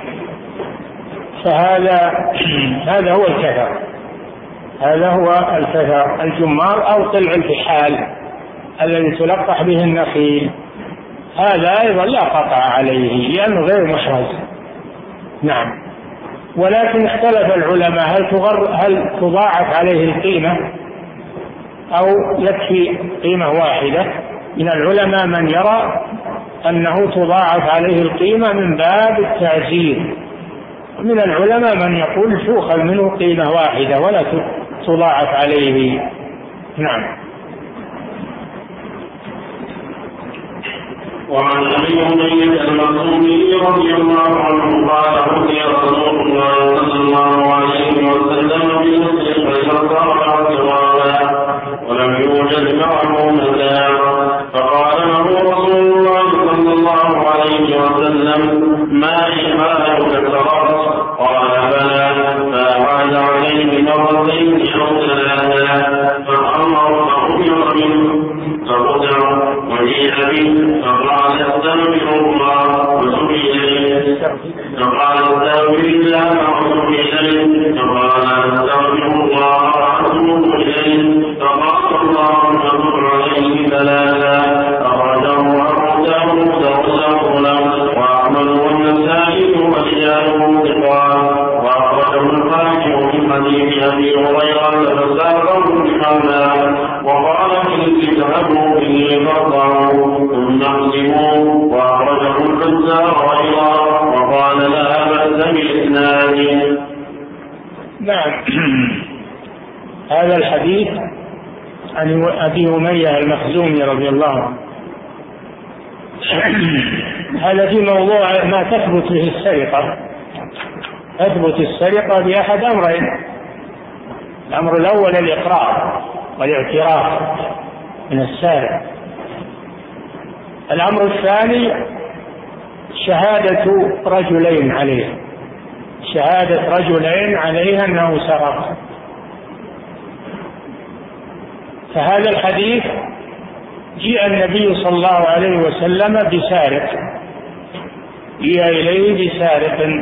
فهذا هذا هو الكثر، هذا هو الكثر الجمار أو طلع الفحال الذي تلقح به النخيل، هذا أيضا لا قطع عليه لأنه غير محرز. نعم. ولكن اختلف العلماء هل تغر هل تضاعف عليه القيمة أو يكفي قيمة واحدة. من العلماء من يرى أنه تضاعف عليه القيمة من باب التعزير، من العلماء من يقول تؤخذ منه قيمة واحدة ولا تضاعف عليه. نعم. وعن ابي اميه المخزومي رضي الله عنه قال رضي رسول الله صلى الله عليه وسلم بمسلم فشرع سوالا ولم يوجد معه متاع فقال له رسول الله صلى الله عليه وسلم ما إيمانك سرقت؟ قال بلى فأعاد عليه مرتين أو ثلاثا فأمر فأمر منه فقطع وجيء به فقال استغفر الله وتب إليه فقال استغفر الله وتب إليه فقال استغفر الله وأتوب إليه فقال الله تب عليه ثلاثا أخرجه أبو داود وسلم وأحمد والنسائي ورجاله ثقات وأخرجه الحاكم في حديث أبي هريرة فساقه بحمله وقال إن اذهبوا به فارضعوا ثم اقسموا وأخرجه البزار أيضا وقال لا بأس بإسناده. نعم. هذا الحديث عن أبي أمية المخزومي رضي الله عنه هذا في موضوع ما تثبت به السرقة. تثبت السرقة بأحد أمرين: الأمر الأول الإقرار والاعتراف من السارق، الأمر الثاني شهادة رجلين عليه شهادة رجلين عليه أنه سرق. فهذا الحديث جاء النبي صلى الله عليه وسلم بسارق، جاء إليه بسارق.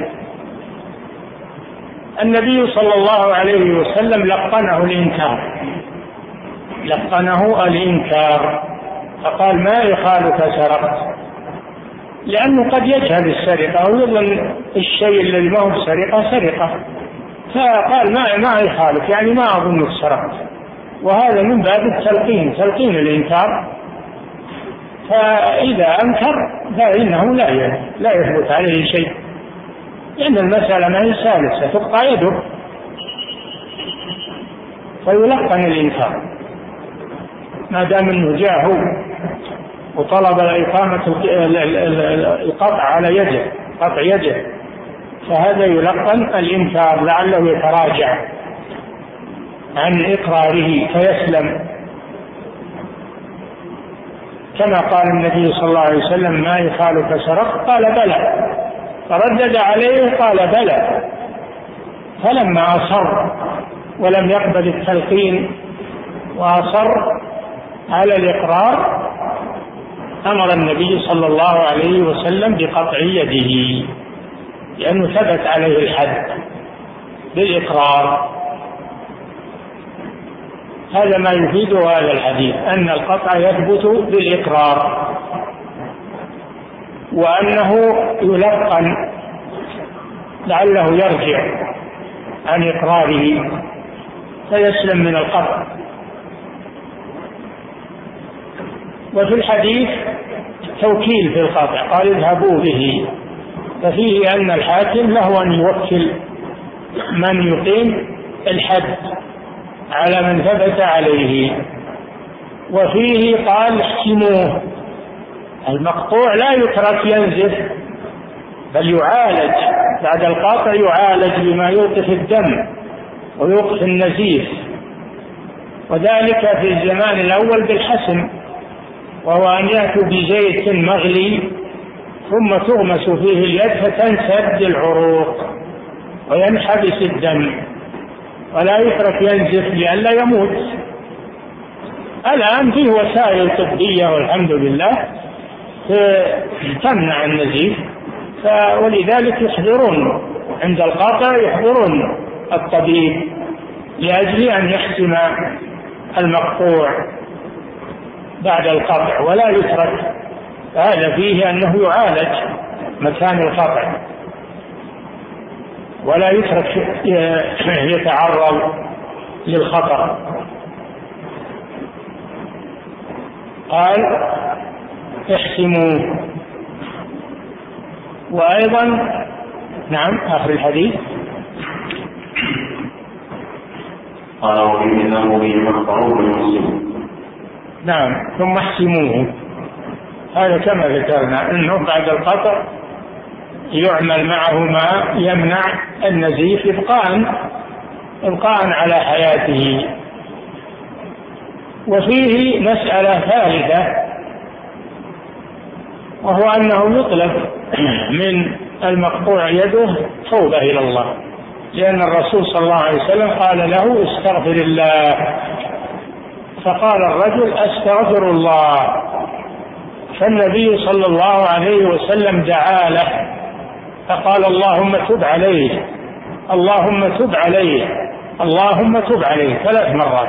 النبي صلى الله عليه وسلم لقنه الإنكار لقنه الإنكار فقال ما يخالك سرقت، لأنه قد يجهل السرقة ويظن الشيء الذي ما هو سرقة سرقة، فقال ما ما يخالك يعني ما أظنك سرقت، وهذا من باب التلقين تلقين الإنكار. فإذا أنكر فإنه لا لا يثبت عليه شيء، لأن المسألة ما هي سالسة تقطع يده، فيلقن الإنكار ما دام أنه جاء هو وطلب إقامة القطع على يده قطع يده، فهذا يلقن الإنكار لعله يتراجع عن إقراره فيسلم، كما قال النبي صلى الله عليه وسلم ما يخالك سرقت؟ قال بلى، فردد عليه قال بلى، فلما أصر ولم يقبل التلقين وأصر على الإقرار أمر النبي صلى الله عليه وسلم بقطع يده، لأنه ثبت عليه الحد بالإقرار. هذا ما يفيده هذا الحديث، أن القطع يثبت بالإقرار، وأنه يلقن لعله يرجع عن إقراره فيسلم من القطع. وفي الحديث توكيل في القطع، قال اذهبوا به، ففيه أن الحاكم له أن يوكل من يقيم الحد على من ثبت عليه. وفيه قال احكموه، المقطوع لا يترك ينزف بل يعالج بعد القطع، يعالج بما يوقف الدم ويوقف النزيف، وذلك في الزمان الأول بالحسم، وهو أن يأتوا بزيت مغلي ثم تغمس فيه اليد فتنسد العروق وينحبس الدم ولا يترك ينزف لئلا يموت. الآن فيه وسائل طبية والحمد لله تمنع النزيف، ولذلك يحضرون عند القطع يحضرون الطبيب لأجل أن يحسم المقطوع بعد القطع ولا يترك. هذا فيه أنه يعالج مكان القطع ولا يترك يتعرض للخطر. قال احسموا. وأيضا نعم آخر الحديث قال وإنه به مخبر المسلم. نعم ثم احسموه، هذا كما ذكرنا أنه بعد القطع يعمل معه ما يمنع النزيف إبقاء إبقاء على حياته. وفيه مسألة ثالثة، وهو أنه يطلب من المقطوع يده توبة إلى الله، لأن الرسول صلى الله عليه وسلم قال له استغفر الله، فقال الرجل أستغفر الله، فالنبي صلى الله عليه وسلم دعا له فقال اللهم تب عليه اللهم تب عليه اللهم تب عليه ثلاث مرات.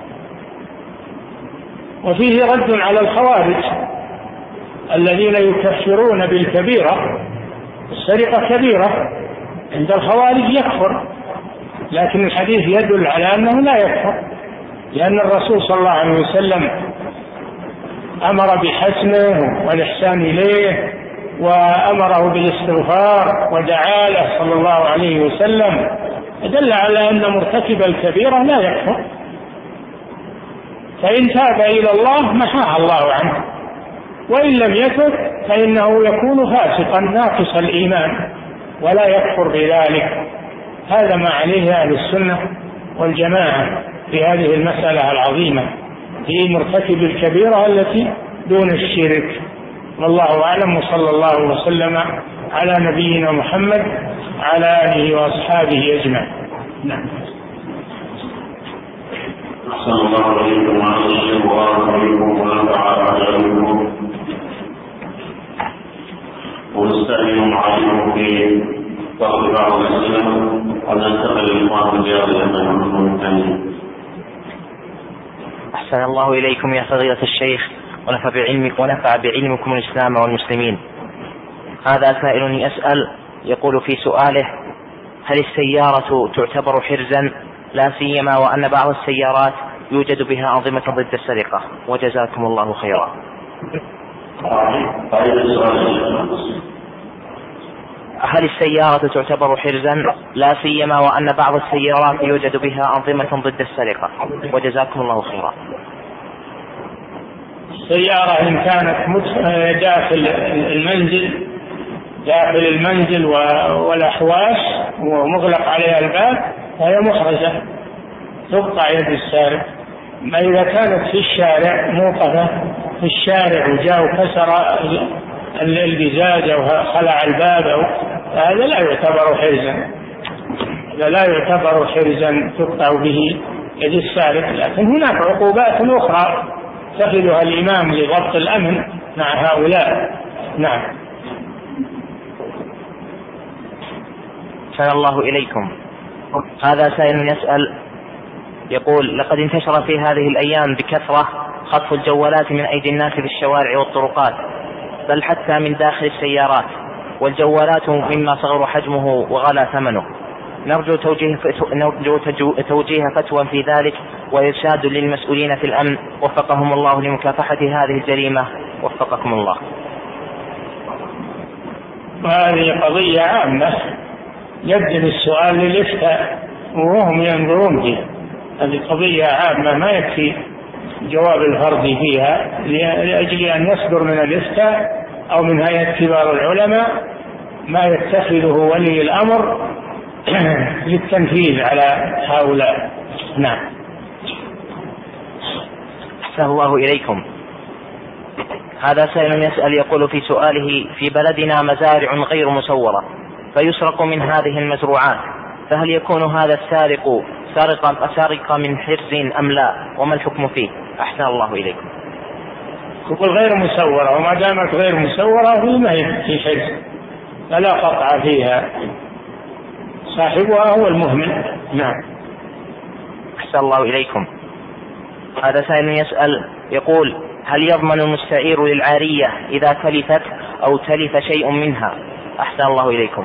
وفيه رد على الخوارج الذين يكفرون بالكبيرة. السرقة كبيرة عند الخوارج يكفر، لكن الحديث يدل على أنه لا يكفر، لأن الرسول صلى الله عليه وسلم أمر بحسنه والإحسان إليه، وأمره بالاستغفار ودعا له صلى الله عليه وسلم، دل على أن مرتكب الكبيرة لا يكفر، فإن تاب إلى الله محاها الله عنه، وإن لم يتب فإنه يكون فاسقا ناقص الإيمان ولا يكفر بذلك. هذا ما عليه أهل السنة والجماعة في هذه المسألة العظيمة في مرتكب الكبيرة التي دون الشرك. والله أعلم، وصلى الله وسلم على نبينا محمد على آله وأصحابه أجمعين. نعم. أحسن الله إليكم وأحسن الله عليكم ونفع عليكم ونستعين عليكم في وقت بعض الأسئلة وننتقل للإخوان الرياضية. أحسن الله إليكم يا فضيلة الشيخ ونفع بعلمك ونفع بعلمكم الإسلام والمسلمين. هذا سائل يسأل يقول في سؤاله: هل السيارة تعتبر حرزا، لا سيما وأن بعض السيارات يوجد بها أنظمة ضد السرقة؟ وجزاكم الله خيرا. هل السيارة تعتبر حرزا، لا سيما وأن بعض السيارات يوجد بها أنظمة ضد السرقة؟ وجزاكم الله خيرا. السيارة إن كانت داخل المنزل داخل المنزل والأحواش ومغلق عليها الباب فهي محرزة تقطع يد السارق. ما إذا كانت في الشارع موقفة في الشارع وجاء وكسر البزاز أو خلع الباب، هذا لا يعتبر حرزا، هذا لا يعتبر حرزا تقطع به يد السارق. لكن هناك عقوبات أخرى اتخذها الإمام لضبط الأمن مع هؤلاء. نعم. أحسن الله إليكم. هذا سائل يسأل يقول: لقد انتشر في هذه الأيام بكثرة خطف الجوالات من أيدي الناس في الشوارع والطرقات، بل حتى من داخل السيارات، والجوالات مما صغر حجمه وغلى ثمنه. نرجو توجيه, نرجو توجيه فتوى في ذلك وإرشاد للمسؤولين في الأمن وفقهم الله لمكافحة هذه الجريمة. وفقكم الله. وهذه قضية عامة يبدل السؤال للإفتاء وهم ينظرون فيها. هذه قضية عامة ما يكفي جواب الفرد فيها، لأجل أن يصدر من الإفتاء أو من هيئة كبار العلماء ما يتخذه ولي الأمر للتنفيذ على هؤلاء. نعم. أحسن الله إليكم. هذا سائل يسأل يقول في سؤاله: في بلدنا مزارع غير مسورة فيسرق من هذه المزروعات، فهل يكون هذا السارق سارقا سارقا من حرز أم لا؟ وما الحكم فيه؟ أحسن الله إليكم. يقول غير مسورة، وما دامت غير مسورة فما هي في حرز فلا قطع فيها، صاحبها هو المهمل. نعم. أحسن الله إليكم. هذا سائل يسأل يقول: هل يضمن المستعير للعارية إذا تلفت أو تلف شيء منها؟ أحسن الله إليكم.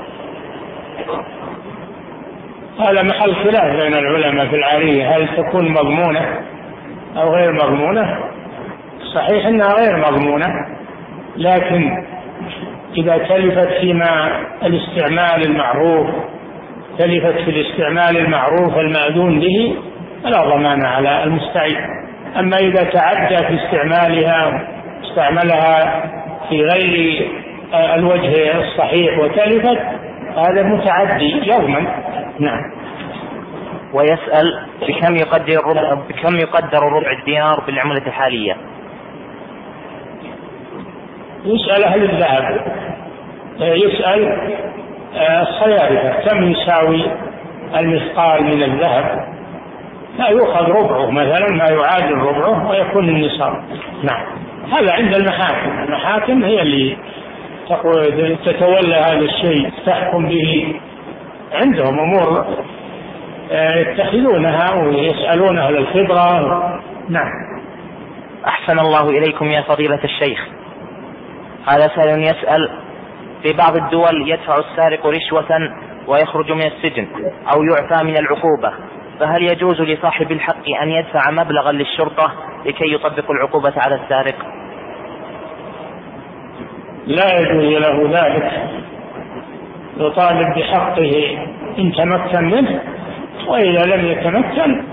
هذا محل خلاف بين العلماء في العارية، هل تكون مضمونة أو غير مضمونة؟ صحيح أنها غير مضمونة، لكن إذا تلفت فيما الاستعمال المعروف تلفت في الاستعمال المعروف المأذون به فلا ضمان على المستعير. أما إذا تعدى في استعمالها استعملها في غير الوجه الصحيح وتلفت، هذا متعدي يوما. نعم. ويسأل بكم يقدر الربع بكم يقدر ربع الدينار بالعملة الحالية؟ يسأل أهل الذهب، يسأل الصيارفة كم يساوي المثقال من الذهب، لا يؤخذ ربعه مثلا ما يعادل ربعه ويكون النصاب. نعم. هذا عند المحاكم، المحاكم هي اللي تتولى هذا الشيء، تحكم به، عندهم أمور يتخذونها ويسألون أهل الخبرة. نعم. أحسن الله إليكم يا فضيلة الشيخ. هذا سائل يسأل: في بعض الدول يدفع السارق رشوة ويخرج من السجن أو يعفى من العقوبة، فهل يجوز لصاحب الحق أن يدفع مبلغا للشرطة لكي يطبق العقوبة على السارق؟ لا يجوز له ذلك، يطالب بحقه إن تمكن منه، وإذا لم يتمكن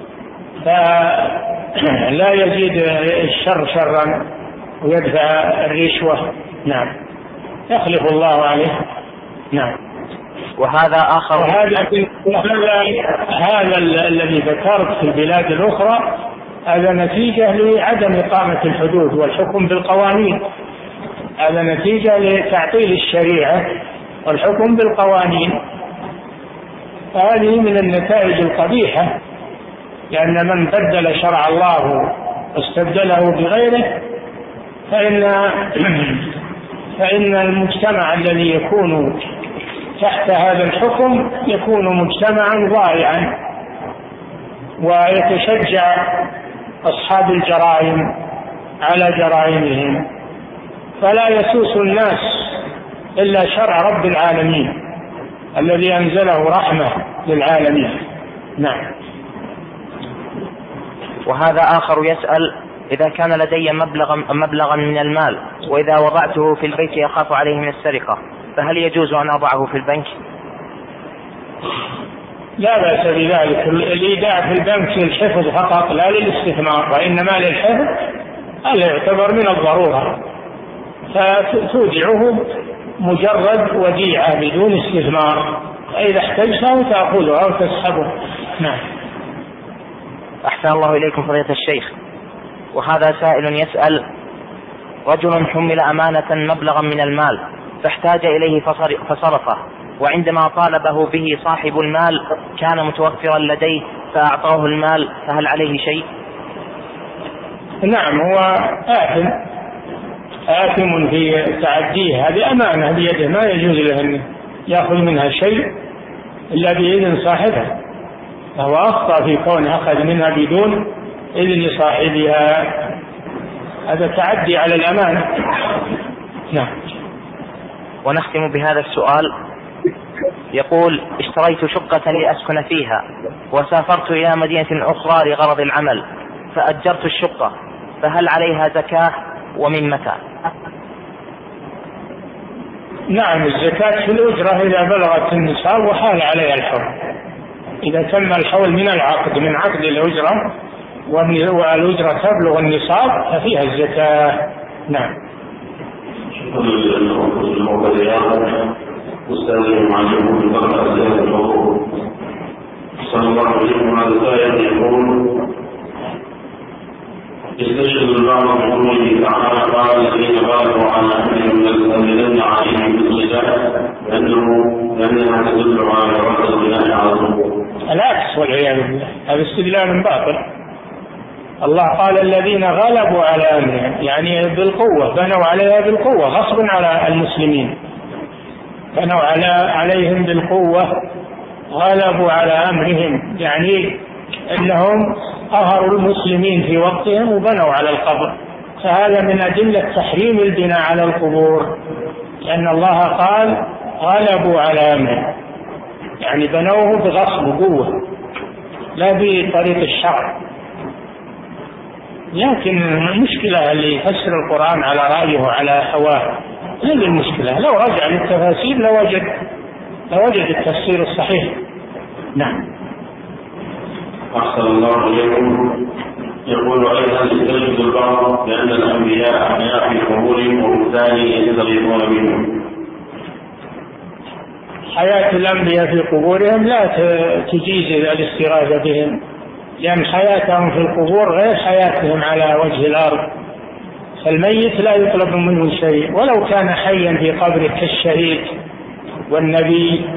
فلا يزيد الشر شرا ويدفع الرشوة. نعم. يخلف الله عليه. نعم. وهذا آخر وهذا هذا الذي ذكرت في البلاد الأخرى هذا نتيجة لعدم إقامة الحدود والحكم بالقوانين، هذا نتيجة لتعطيل الشريعة والحكم بالقوانين، فهذه من النتائج القبيحة، لأن من بدل شرع الله واستبدله بغيره فإن فإن المجتمع الذي يكون تحت هذا الحكم يكون مجتمعا ضائعا، ويتشجع أصحاب الجرائم على جرائمهم، فلا يسوس الناس إلا شرع رب العالمين الذي أنزله رحمة للعالمين. نعم. وهذا آخر يسأل: إذا كان لدي مبلغا مبلغا من المال وإذا وضعته في البيت يخاف عليه من السرقة، فهل يجوز أن أضعه في البنك؟ لا بأس بذلك، الإيداع في البنك للحفظ فقط لا للاستثمار، وإنما للحفظ، هذا يعتبر من الضرورة، فتودعه مجرد وديعة بدون استثمار، فإذا احتجته تأخذها وتسحبه. نعم. أحسن الله إليكم فضيلة الشيخ. وهذا سائل يسأل: رجل حمل أمانة مبلغا من المال فاحتاج إليه فصرفه، وعندما طالبه به صاحب المال كان متوفرا لديه فأعطاه المال، فهل عليه شيء؟ نعم، هو آثم آثم في تعديه، هذه أمانة بيده ما يجوز له أن يأخذ منها شيء إلا بإذن صاحبها، فهو أخطأ في كونه أخذ منها بدون إذن صاحبها، هذا تعدي على الأمانة. نعم. ونختم بهذا السؤال، يقول: اشتريت شقة لأسكن فيها وسافرت إلى مدينة أخرى لغرض العمل فأجرت الشقة، فهل عليها زكاة ومن متى؟ نعم، الزكاة في الأجرة إذا بلغت النصاب وحال عليها الحول، إذا تم الحول من العقد من عقد الأجرة والأجرة تبلغ النصاب ففيها الزكاة. نعم. شكرا لله أستاذ معلم البقرة أزياء الحقوق صلى الله عليه وسلم. هذا يقول: استشهد الله بقوله تعالى: قال الذين غالوا على أهلهم لنستمرن عليهم بالصلاة لأنها تدل على رد البناء على الظهور. العكس والعياذ بالله، هذا استدلال باطل. الله قال الذين غلبوا على أمرهم، يعني بالقوة، بنوا عليها بالقوة غصب على المسلمين، بنوا على عليهم بالقوة، غلبوا على أمرهم، يعني أنهم قهروا المسلمين في وقتهم وبنوا على القبر، فهذا من أدلة تحريم البناء على القبور، لأن الله قال غلبوا على أمرهم، يعني بنوه بغصب وقوة لا بطريق الشرع. لكن المشكلة اللي يفسر القرآن على رأيه وعلى هواه، هذه المشكلة، لو رجع للتفاسير لوجد لوجد التفسير الصحيح. نعم. أحسن الله إليكم. يقول أيضا يستشهد البعض بأن الأنبياء أحياء في قبورهم وبالتالي يستغيثون بهم. حياة الأنبياء في قبورهم لا تجيز الاستغاثة بهم، لأن حياتهم في القبور غير حياتهم على وجه الأرض. فالميت لا يطلب منه شيء ولو كان حيا في قبره كالشهيد والنبي.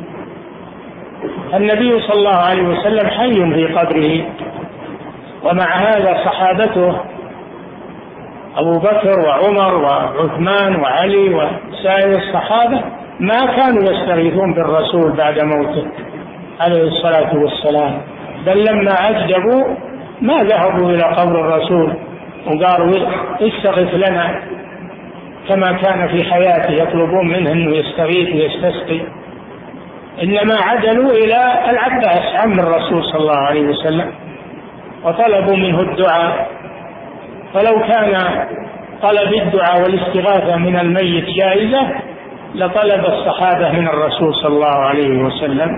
النبي صلى الله عليه وسلم حي في قبره، ومع هذا صحابته أبو بكر وعمر وعثمان وعلي وسائر الصحابة ما كانوا يستغيثون بالرسول بعد موته عليه الصلاة والسلام، بل لما أجدبوا ما ذهبوا إلى قبر الرسول وقالوا استغث لنا كما كان في حياته يطلبون منه أنه يستغيث ويستسقي، إنما عدلوا إلى العباس عم الرسول صلى الله عليه وسلم وطلبوا منه الدعاء. فلو كان طلب الدعاء والاستغاثة من الميت جائزة لطلب الصحابة من الرسول صلى الله عليه وسلم.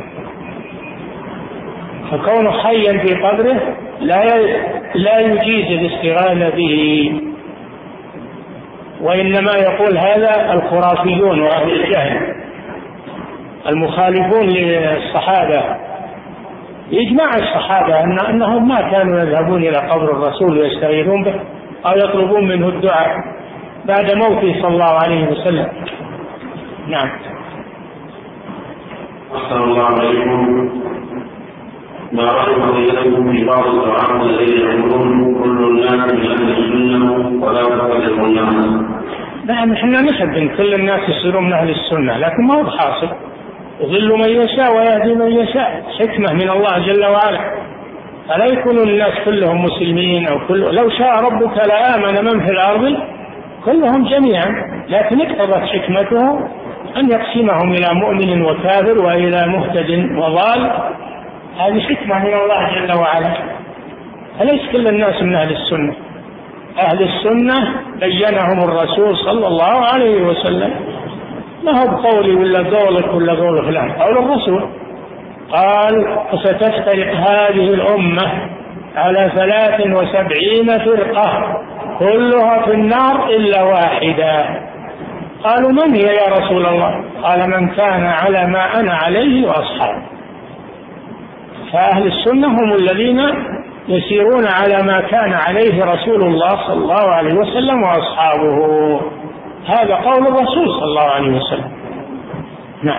فكونه حيا في قبره لا لا يجيز الاستغاثة به، وإنما يقول هذا الخرافيون وأهل الجهل المخالفون للصحابة. إجماع الصحابة أن أنهم ما كانوا يذهبون إلى قبر الرسول ويستغيثون به أو يطلبون منه الدعاء بعد موته صلى الله عليه وسلم. نعم. أحسن الله عليكم. ما رأي فضيلتكم في بعض الدعاة الذين يقولون كل الناس من أهل السنة ولا تفرق الناس؟ نعم، احنا نحب ان كل الناس يصيرون من أهل السنة، لكن ما هو بحاصل. يضل من يشاء ويهدي من يشاء، حكمة من الله جل وعلا. فلا يكون الناس كلهم مسلمين أو كل، لو شاء ربك لآمن من في الأرض كلهم جميعا، لكن اقتضت حكمته أن يقسمهم إلى مؤمن وكافر وإلى مهتد وضال. هذه حكمة من الله جل وعلا. فليس كل الناس من أهل السنة. أهل السنة بينهم الرسول صلى الله عليه وسلم، ما هو بقولي ولا قولك ولا قول فلان، قول الرسول. قال ستفترق هذه الأمة على ثلاث وسبعين فرقة كلها في النار إلا واحدة. قالوا من هي يا رسول الله؟ قال من كان على ما أنا عليه وأصحابي. فأهل السنة هم الذين يسيرون على ما كان عليه رسول الله صلى الله عليه وسلم وأصحابه. هذا قول الرسول صلى الله عليه وسلم. نعم.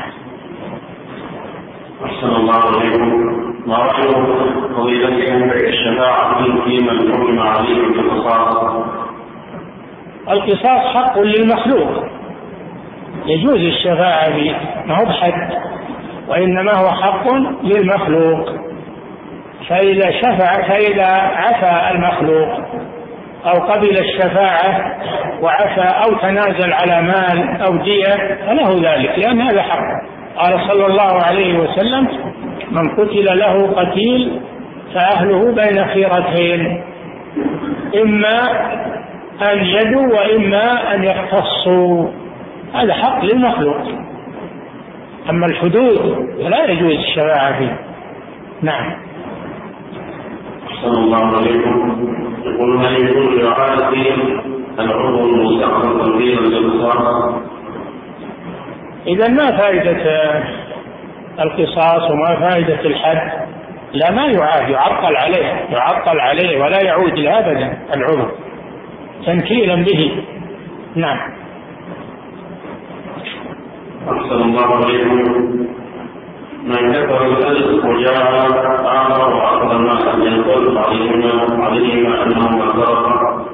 أحسن الله عليكم. ما رأي فضيلتكم في الشفاعة في من حكم عليه بالقصاص؟ القصاص حق للمخلوق، يجوز الشفاعة به، ما هو بحد، وإنما هو حق للمخلوق. فإذا شفع فإذا عفى المخلوق أو قبل الشفاعة وعفى أو تنازل على مال أو دية فله ذلك، لأن هذا حق. قال صلى الله عليه وسلم من قتل له قتيل فأهله بين خيرتين، إما أن يدوا وإما أن يختصوا. هذا حق للمخلوق. أما الحدود فلا يجوز الشفاعة فيه. نعم. أحسن الله عليكم. يقول هل يجوز إعادة العضو المستقبل تنظيما للقصاص؟ إذا ما فائدة القصاص وما فائدة الحد؟ لا، ما يعاد، يعطل عليه يعطل عليه ولا يعود له أبدا العضو تنكيلا به. نعم. أحسن الله عليكم. من كفر الألف وجاء آخر وأخذ الناس ينقل عليهما عليهما أنهما سرقا؟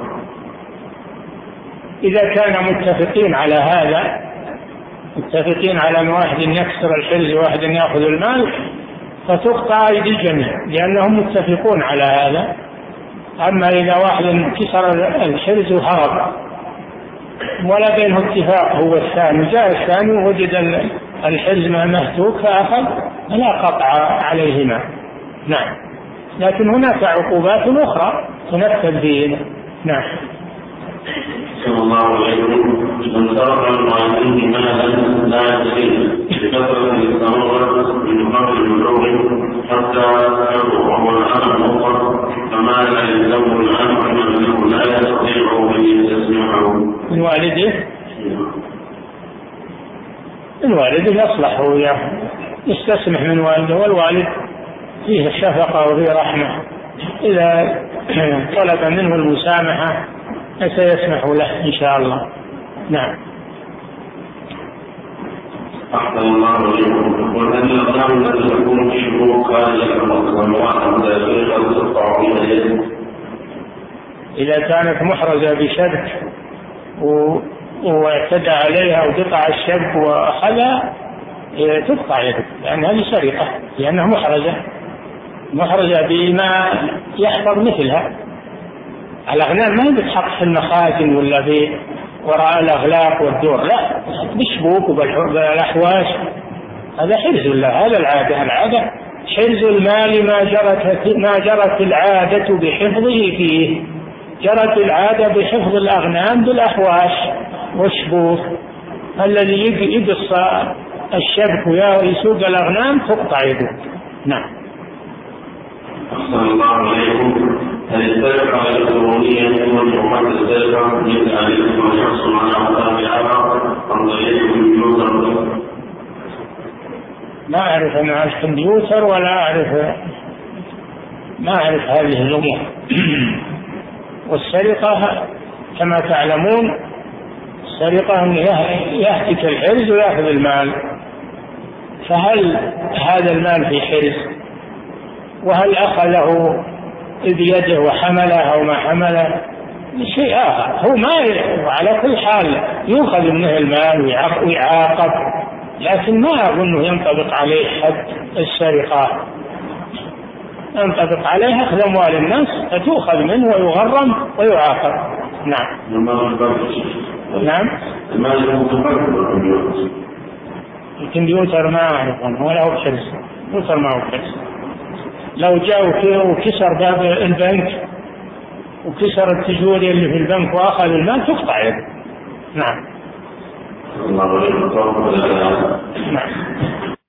إذا كان متفقين على هذا، متفقين على أن واحد يكسر الحرز وواحد يأخذ المال، فتقطع أيدي الجميع لأنهم متفقون على هذا. أما إذا واحد كسر الحرز وهرب ولا بينه اتفاق هو الثاني، جاء الثاني ووجد الحرز مهتوك فأخذ، فلا قطع عليهما. نعم. لكن هناك عقوبات أخرى تنفذ بهما. نعم. صلى الله عليكم. من سرق المعينين مالا لا يستطيع بكثرة الاستمرار من قبل البلوغ حتى يبلغ وهو الآن مطلق، فما لا يلزم الوالد يصلح ويستسمح من والده، والوالد فيه شفقة وفيه رحمة، إذا طلب منه المسامحة فسيسمح له إن شاء الله. نعم. أحسن الله إليكم. وأن الأقدام التي تكون في شروط خارج المحرمات داخل أو تقطع فيها اليد إذا كانت محرزة بشبك واعتدى عليها أو قطع الشبك وأخذها تقطع يده، لأن هذه سرقة، لأنها محرزة محرزة بما يحفظ مثلها. الأغنام ما بتحط في المخازن ولا في وراء الأغلاق والدور، لا، بالشبوك وبالأحواش، هذا حرز الله. هذا العادة العادة حرز المال ما جرت ما جرت العادة بحفظه فيه. جرت العادة بحفظ الأغنام بالأحواش والشبوك، الذي يقص الشبك ويسوق الأغنام تقطع يده. نعم. أحسن الله إليكم. هل السلف الإلكترونية والجمعات السلف يمكن أن يكون يحصل على أقدام العرب عن طريق الكمبيوتر؟ ما أعرف أنا الكمبيوتر ولا أعرف ما أعرف هذه الأمور. والسرقة كما تعلمون السرقة أن يهتك الحرز ويأخذ المال، فهل هذا المال في حرز؟ وهل أخذه بيده وحمله أو ما حمله؟ شيء آخر. هو ما على كل حال يأخذ منه المال ويعاقب، لكن ما أظنه ينطبق عليه حد السرقة. ينطبق عليه أخذ أموال الناس فتؤخذ منه ويغرم ويعاقب. نعم. نعم. الكمبيوتر ما أعرف عنه ولا هو بحرز. الكمبيوتر ما هو بحرز. لو جاء وكسر باب البنك وكسر التجوري اللي في البنك وأخذ المال تقطع يده. نعم. نعم.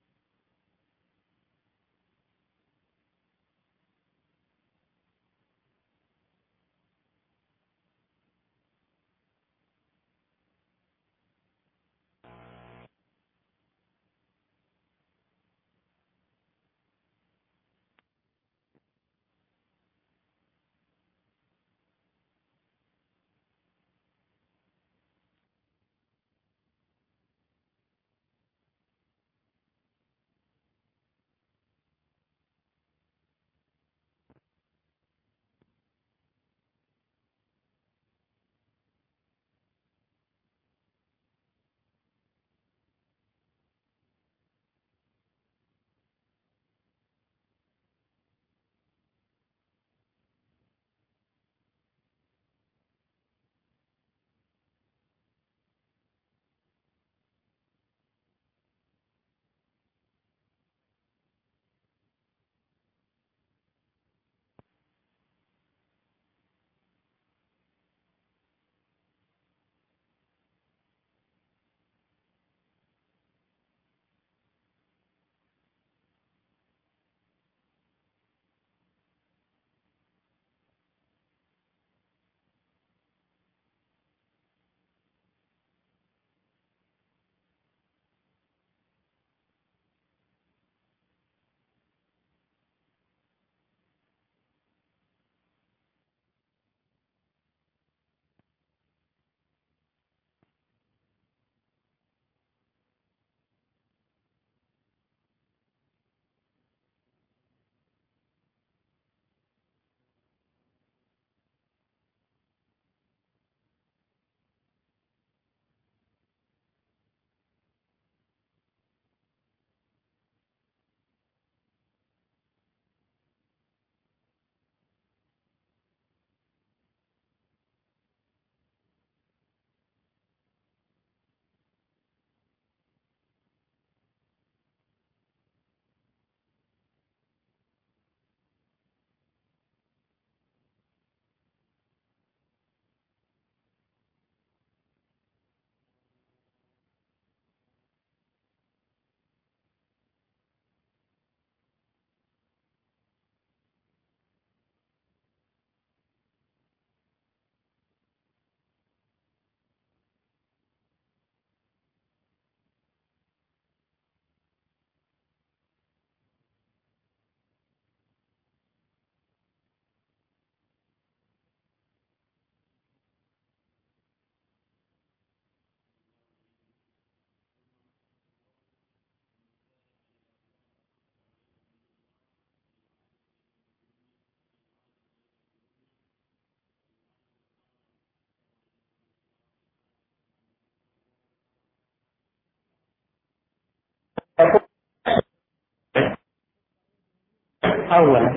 أولا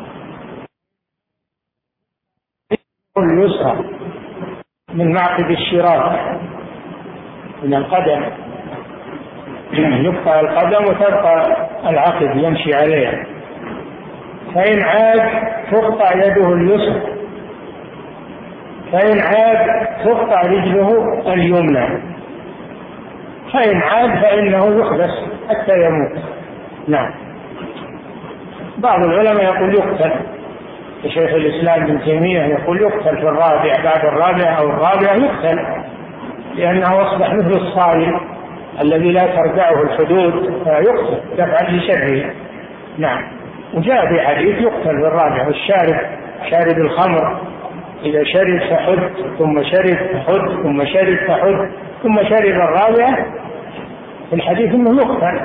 اليسرى من معقد الشراك من القدم، يقطع القدم وتبقى العقد يمشي عليها، فإن عاد تقطع يده اليسرى، فإن عاد تقطع رجله اليمنى، فإن عاد فإنه يحبس حتى يموت. نعم. بعض العلماء يقول يقتل، شيخ الإسلام ابن تيمية يقول يقتل في الرابع، بعد الرابع أو الرابع يقتل، لأنه أصبح مثل الصائل الذي لا ترجعه الحدود فيقتل دفعا لشره. نعم. وجاء في حديث يقتل في الرابع، والشارب شارب الخمر إذا شرب فحد ثم شرب فحد ثم شرب فحد ثم شرب الرابع، في الحديث أنه يقتل،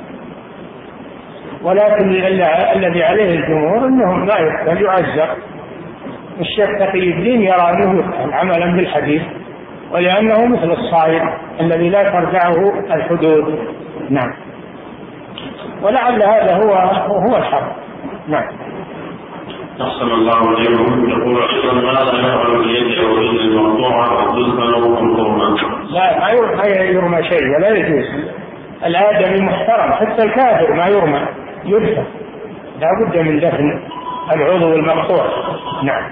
ولكن الذي عليه الجمهور أنهم لا يقتل، يعزر. الشيخ تقي الدين يرى أنه يقتل عملا بالحديث، ولأنه مثل الصائد الذي لا ترجعه الحدود. نعم. ولعل هذا هو هو الحق. نعم. أحسن الله إليكم. يقول أيضا ماذا يفعل باليد أو اليد المقطوعة أو تدخل أو ترمى؟ لا، ما يرمى شيء ولا يجوز. الآدمي محترم، حتى الكافر ما يرمى، يدفن، لا بد من دفن العضو المقطوع. نعم.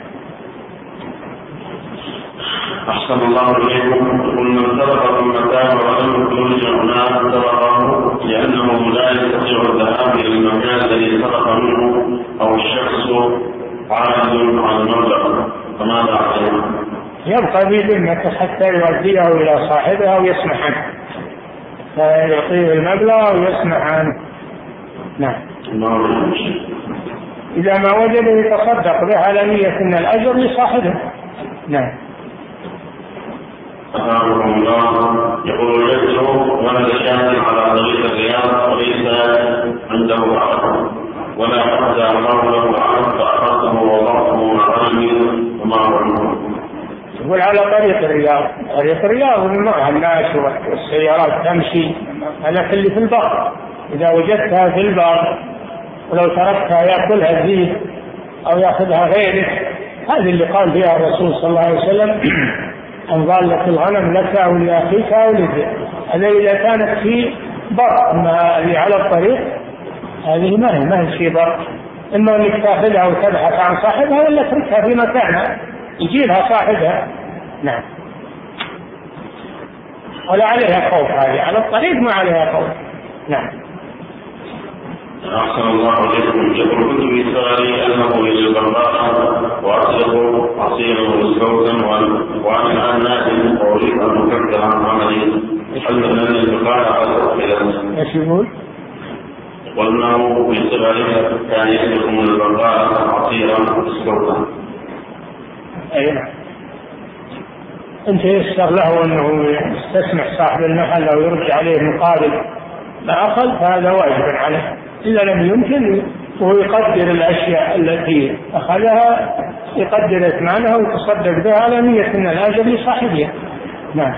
أحسن الله إليكم. يقول من سرق ثم تاب ولم يرجع الناس سرقه لأنه لا يستطيع الذهاب إلى المكان الذي سرق منه أو الشخص عاجز عن المبلغ، فماذا عليه؟ يبقى بذمته حتى يؤديه إلى صاحبه أو يسمح عنه، فيعطيه المبلغ ويسمح عنه. نعم. إذا ما وجد يتصدق به على نية أن الأجر لصاحبه. نعم. أعانكم الله. يقول الرجل ولد شاهد على طريق الرياض وليس عنده عقد ولا حد الله له عقد فأخذته وضعته محرمي، وما هو عنه؟ يقول على طريق الرياض، طريق الرياض مع الناس والسيارات تمشي، هذا كله في البر. إذا وجدتها في البر ولو تركتها يأكلها الذئب أو يأخذها غيره، هذه اللي قال بها الرسول صلى الله عليه وسلم أن ضالة الغنم لك أو لأخيك أو لذئب. هذا إذا كانت في بر، أما اللي على الطريق هذه ما هي ما هي في بر، إما أنك تأخذها وتبحث عن صاحبها ولا تركها في مكانها يجيبها صاحبها. نعم. ولا عليها خوف، هذه على الطريق ما عليها خوف. نعم. أحسن الله إليكم. يقول كنت في سؤالي أنه إلى البراءة وأسلك عصيرا وسكوتا وأنا الآن نائم وأريد أن أكفر عن عملي، هل أن البقاء إلى ايش يقول؟ وأنه في سؤالي كان يسلك من البراءة عصيرا وسكوتا. أي نعم. أنت يسر له أنه يستسمح صاحب المحل أو يرجع عليه مقابل ما أخذ، فهذا واجب عليه. إذا لم يمكن وهو يقدر الأشياء التي أخذها، يقدر إثمانها ويتصدق بها على نية أن الأجر لصاحبها. نعم.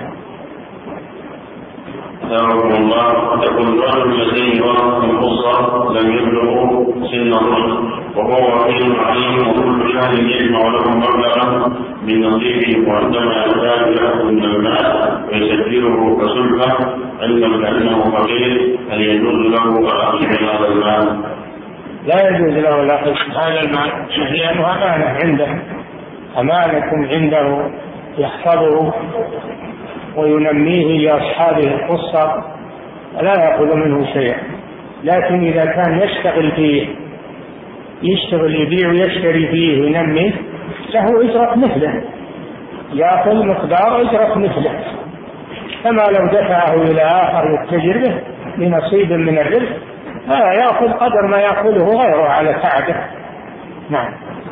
أعوذ الله. يقول رجل لديه ورث القصة لم يبلغوا سن الرشد وهو وكيل عليم وكل شهر يجمع له مبلغا من نصيبه، وعندما يحتاج له من المال ويسجله كسلفة علما بأنه فقير، هل يجوز له الأخذ من هذا المال؟ لا يجوز له الأخذ من هذا المال، لأنه أمانة عنده، أمانة عنده يحفظه وينميه لأصحابه القصة ولا يأخذ منه شيئا. لكن إذا كان يشتغل فيه، يشتغل يبيع ويشتري فيه وينميه، له أجرة مثله، يأخذ مقدار أجرة مثله، كما لو دفعه إلى آخر يتجر به بنصيب من الرزق، فيأخذ قدر ما يأخذه غيره على تعبه. نعم.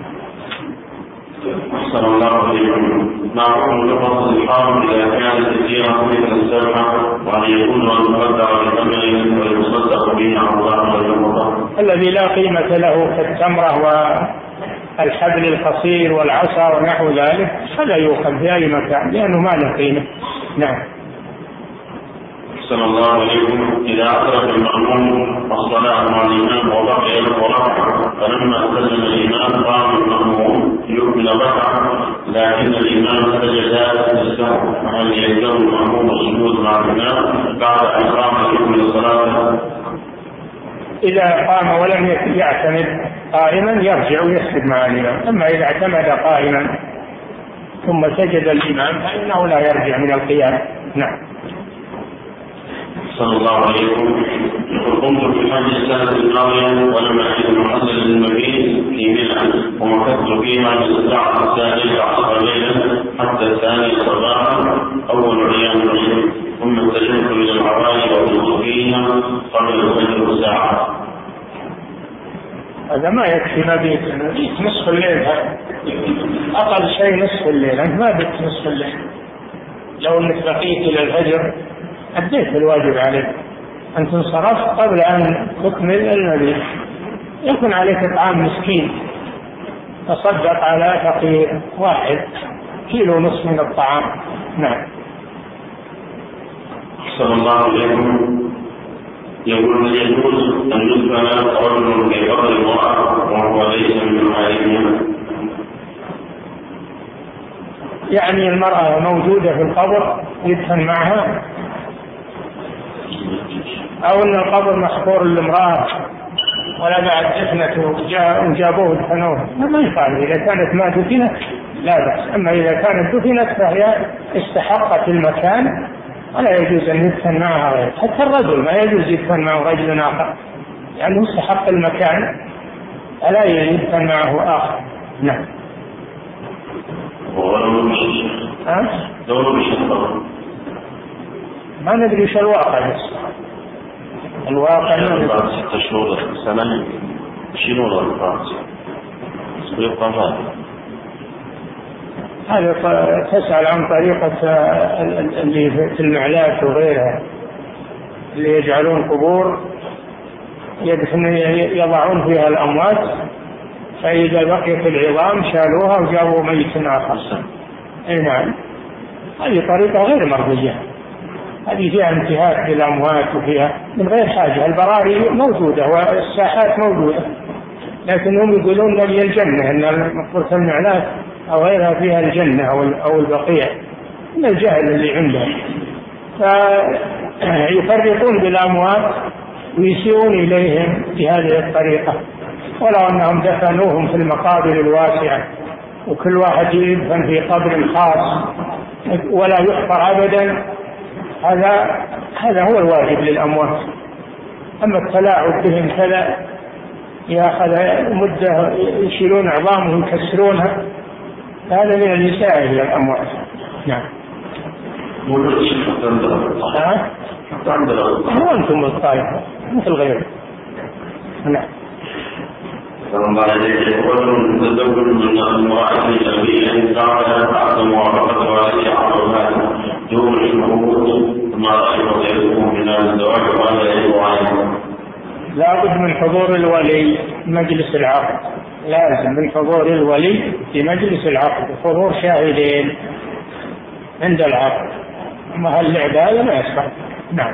أحسن الله إليكم. ما حكم لفظ الحرام إذا كانت كثيرة مثل السبعة وأن يكون المقدر بثمن ويصدق به عن الله والمضى؟ الذي لا قيمة له كالتمرة والحبل القصير والعصا ونحو ذلك فلا يؤخذ في أي مكان لأنه ما له قيمة. نعم. أحسن الله عليكم. إذا أدرك المأموم الصلاة مع الإمام وبقي وركع فلما سلم الإمام قام المأموم يكمل ركعة لكن الإمام سجد للسهو، فهل يلزم المأموم السجود مع الإمام بعد أن قام يكمل صلاته؟ إذا قام ولم يعتمد قائما يرجع ويسجد مع الإمام، أما إذا اعتمد قائما ثم سجد الإمام فإنه لا يرجع من القيام. نعم. صلى الله عليكم. قمت في حج السنة الماضية ولم أجد محل للمبيت في منى ومكثت فيها من الساعة الثانية عشر ليلا حتى الثانية صباحا أول أيام العيد، ثم اتجهت إلى العوالي والمصريين قبل الفجر بساعة. هذا ما يكفي مبيت، نصف الليل، أقل شيء نصف الليل، أنت ما بت نصف الليل. لو أنك بقيت إلى الفجر أديت الواجب عليك أن تنصرف قبل أن تكمل المبيت. يكون عليك إطعام مسكين، تصدق على فقير واحد كيلو نصف من الطعام. نعم. أحسن الله عليكم. يقول هل يجوز أن يدفن رجل في قبر امرأة وهو ليس من عائلها؟ يعني المرأة موجودة في القبر يدفن معها، أو أن القبر محفور للامرأة ولا بعد دفنته وجابوه دفنوه، ما يفعل. إذا كانت ما دفنت لا بأس، أما إذا كانت دفنت فهي استحقت المكان ولا يجوز أن يدفن معها غير. حتى الرجل ما يجوز يدفن معه رجل آخر لأنه يعني استحق المكان ألا يدفن معه آخر. نعم. ها؟ ما ندري وش الواقع، بس الواقع بعد ستة شهور سنة يشيلون الفرس ويبقى مال. هذا تسأل عن طريقة اللي في المعلات وغيرها اللي يجعلون قبور يدفن يضعون فيها الأموات، فإذا بقيت العظام شالوها وجابوا ميت آخر. أي نعم، هذه طريقة غير مرضية، هذه فيها انتهاك للأموات وفيها من غير حاجة. البراري موجودة والساحات موجودة، لكن هم يقولون لي الجنة أن مقبرة المعلات أو غيرها فيها الجنة أو البقيع، من الجهل اللي عندهم، فيفرطون بالأموات ويسيئون إليهم بهذه الطريقة، ولو أنهم دفنوهم في المقابر الواسعة وكل واحد يدفن في قبر خاص ولا يحفر أبدا، هذا هذا هو الواجب للأموات. أما التلاعب بهم كذا يأخذ مدة يشيلون عظامهم ويكسرونها، هذا من الإساءة إلى الأموات. نعم. ها؟ وأنتم الطائفة مثل غيره. نعم. فمن بعد ذلك رجل تزوج من امرأة أبيه تعالى بعد موافقة والديه عقبات دون الشهود، ما رأيك يكون من الزواج وهذا يجب عليه؟ لا بد من حضور الولي مجلس العقد، لازم من حضور الولي في مجلس العقد وحضور شاهدين عند العقد، أما هاللعبة ما يصح. نعم.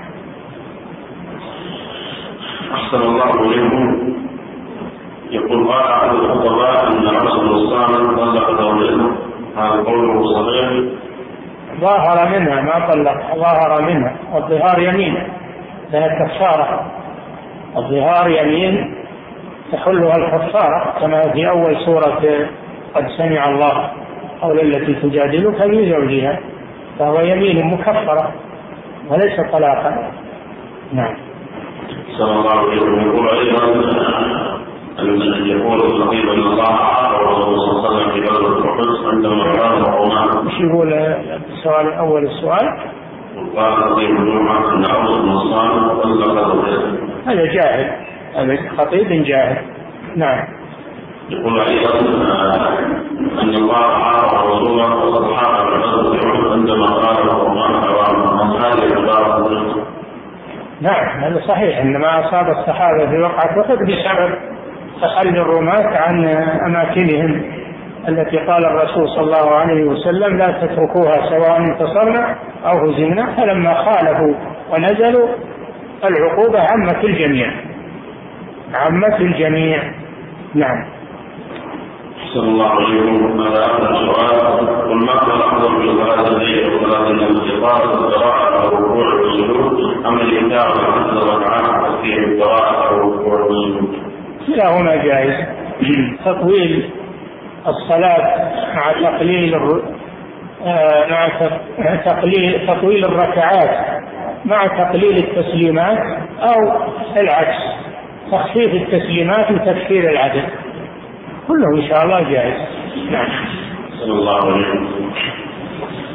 أحسن الله إليكم. يقول قال أحد الخطباء أن الرسول الصالح طلق زوجته، هذا قوله صحيح؟ ظاهر منها، ما طلق، ظاهر منها، والظهار يمين لها كفارة، الظهار يمين تحلها الكفارة كما في أول سورة قد سمع الله قول التي تجادلك في زوجها، فهو يمين مكفرة وليس طلاقا. نعم. صلى الله عليه وسلم. يقول أيضا أن يقول الخطيب أن الله عاقب الرسول صلى الله عليه وسلم في غزوة أحد عندما قال وقومه. ايش يقول السؤال الأول؟ السؤال قال خطيب الجمعة أن عبد النصارى طلق زوجته. هذا جاهل، هذا خطيب جاهل. نعم. يقول أيضا أن الله عاقب رسوله وأصحابه في غزوة أحد عندما قال وقومه حرام. هذه العبارة نعم هذا صحيح، إنما أصاب الصحابة في وقعة أحد بسبب تخلي الرماة عن أماكنهم التي قال الرسول صلى الله عليه وسلم لا تتركوها سواء انتصرنا أو هزمنا، فلما خالفوا ونزلوا العقوبة عامة الجميع، عامة الجميع. نعم. صلى الله عليه وسلم. ماذا أخذ السؤال؟ قل ما كان أفضل في صلاة الليل وصلاة الانتقال القراءة أو الركوع والسجود أم الإبداع في الركعات فيه القراءة أو الركوع والسجود؟ كلاهما جائز. تطويل الصلاة مع تقليل الر... آه مع تقليل تطويل الركعات مع تقليل التسليمات، أو العكس، تخفيف التسليمات وتكثير العدد، كله إن شاء الله جائز. نعم. صلى الله عليه وسلم.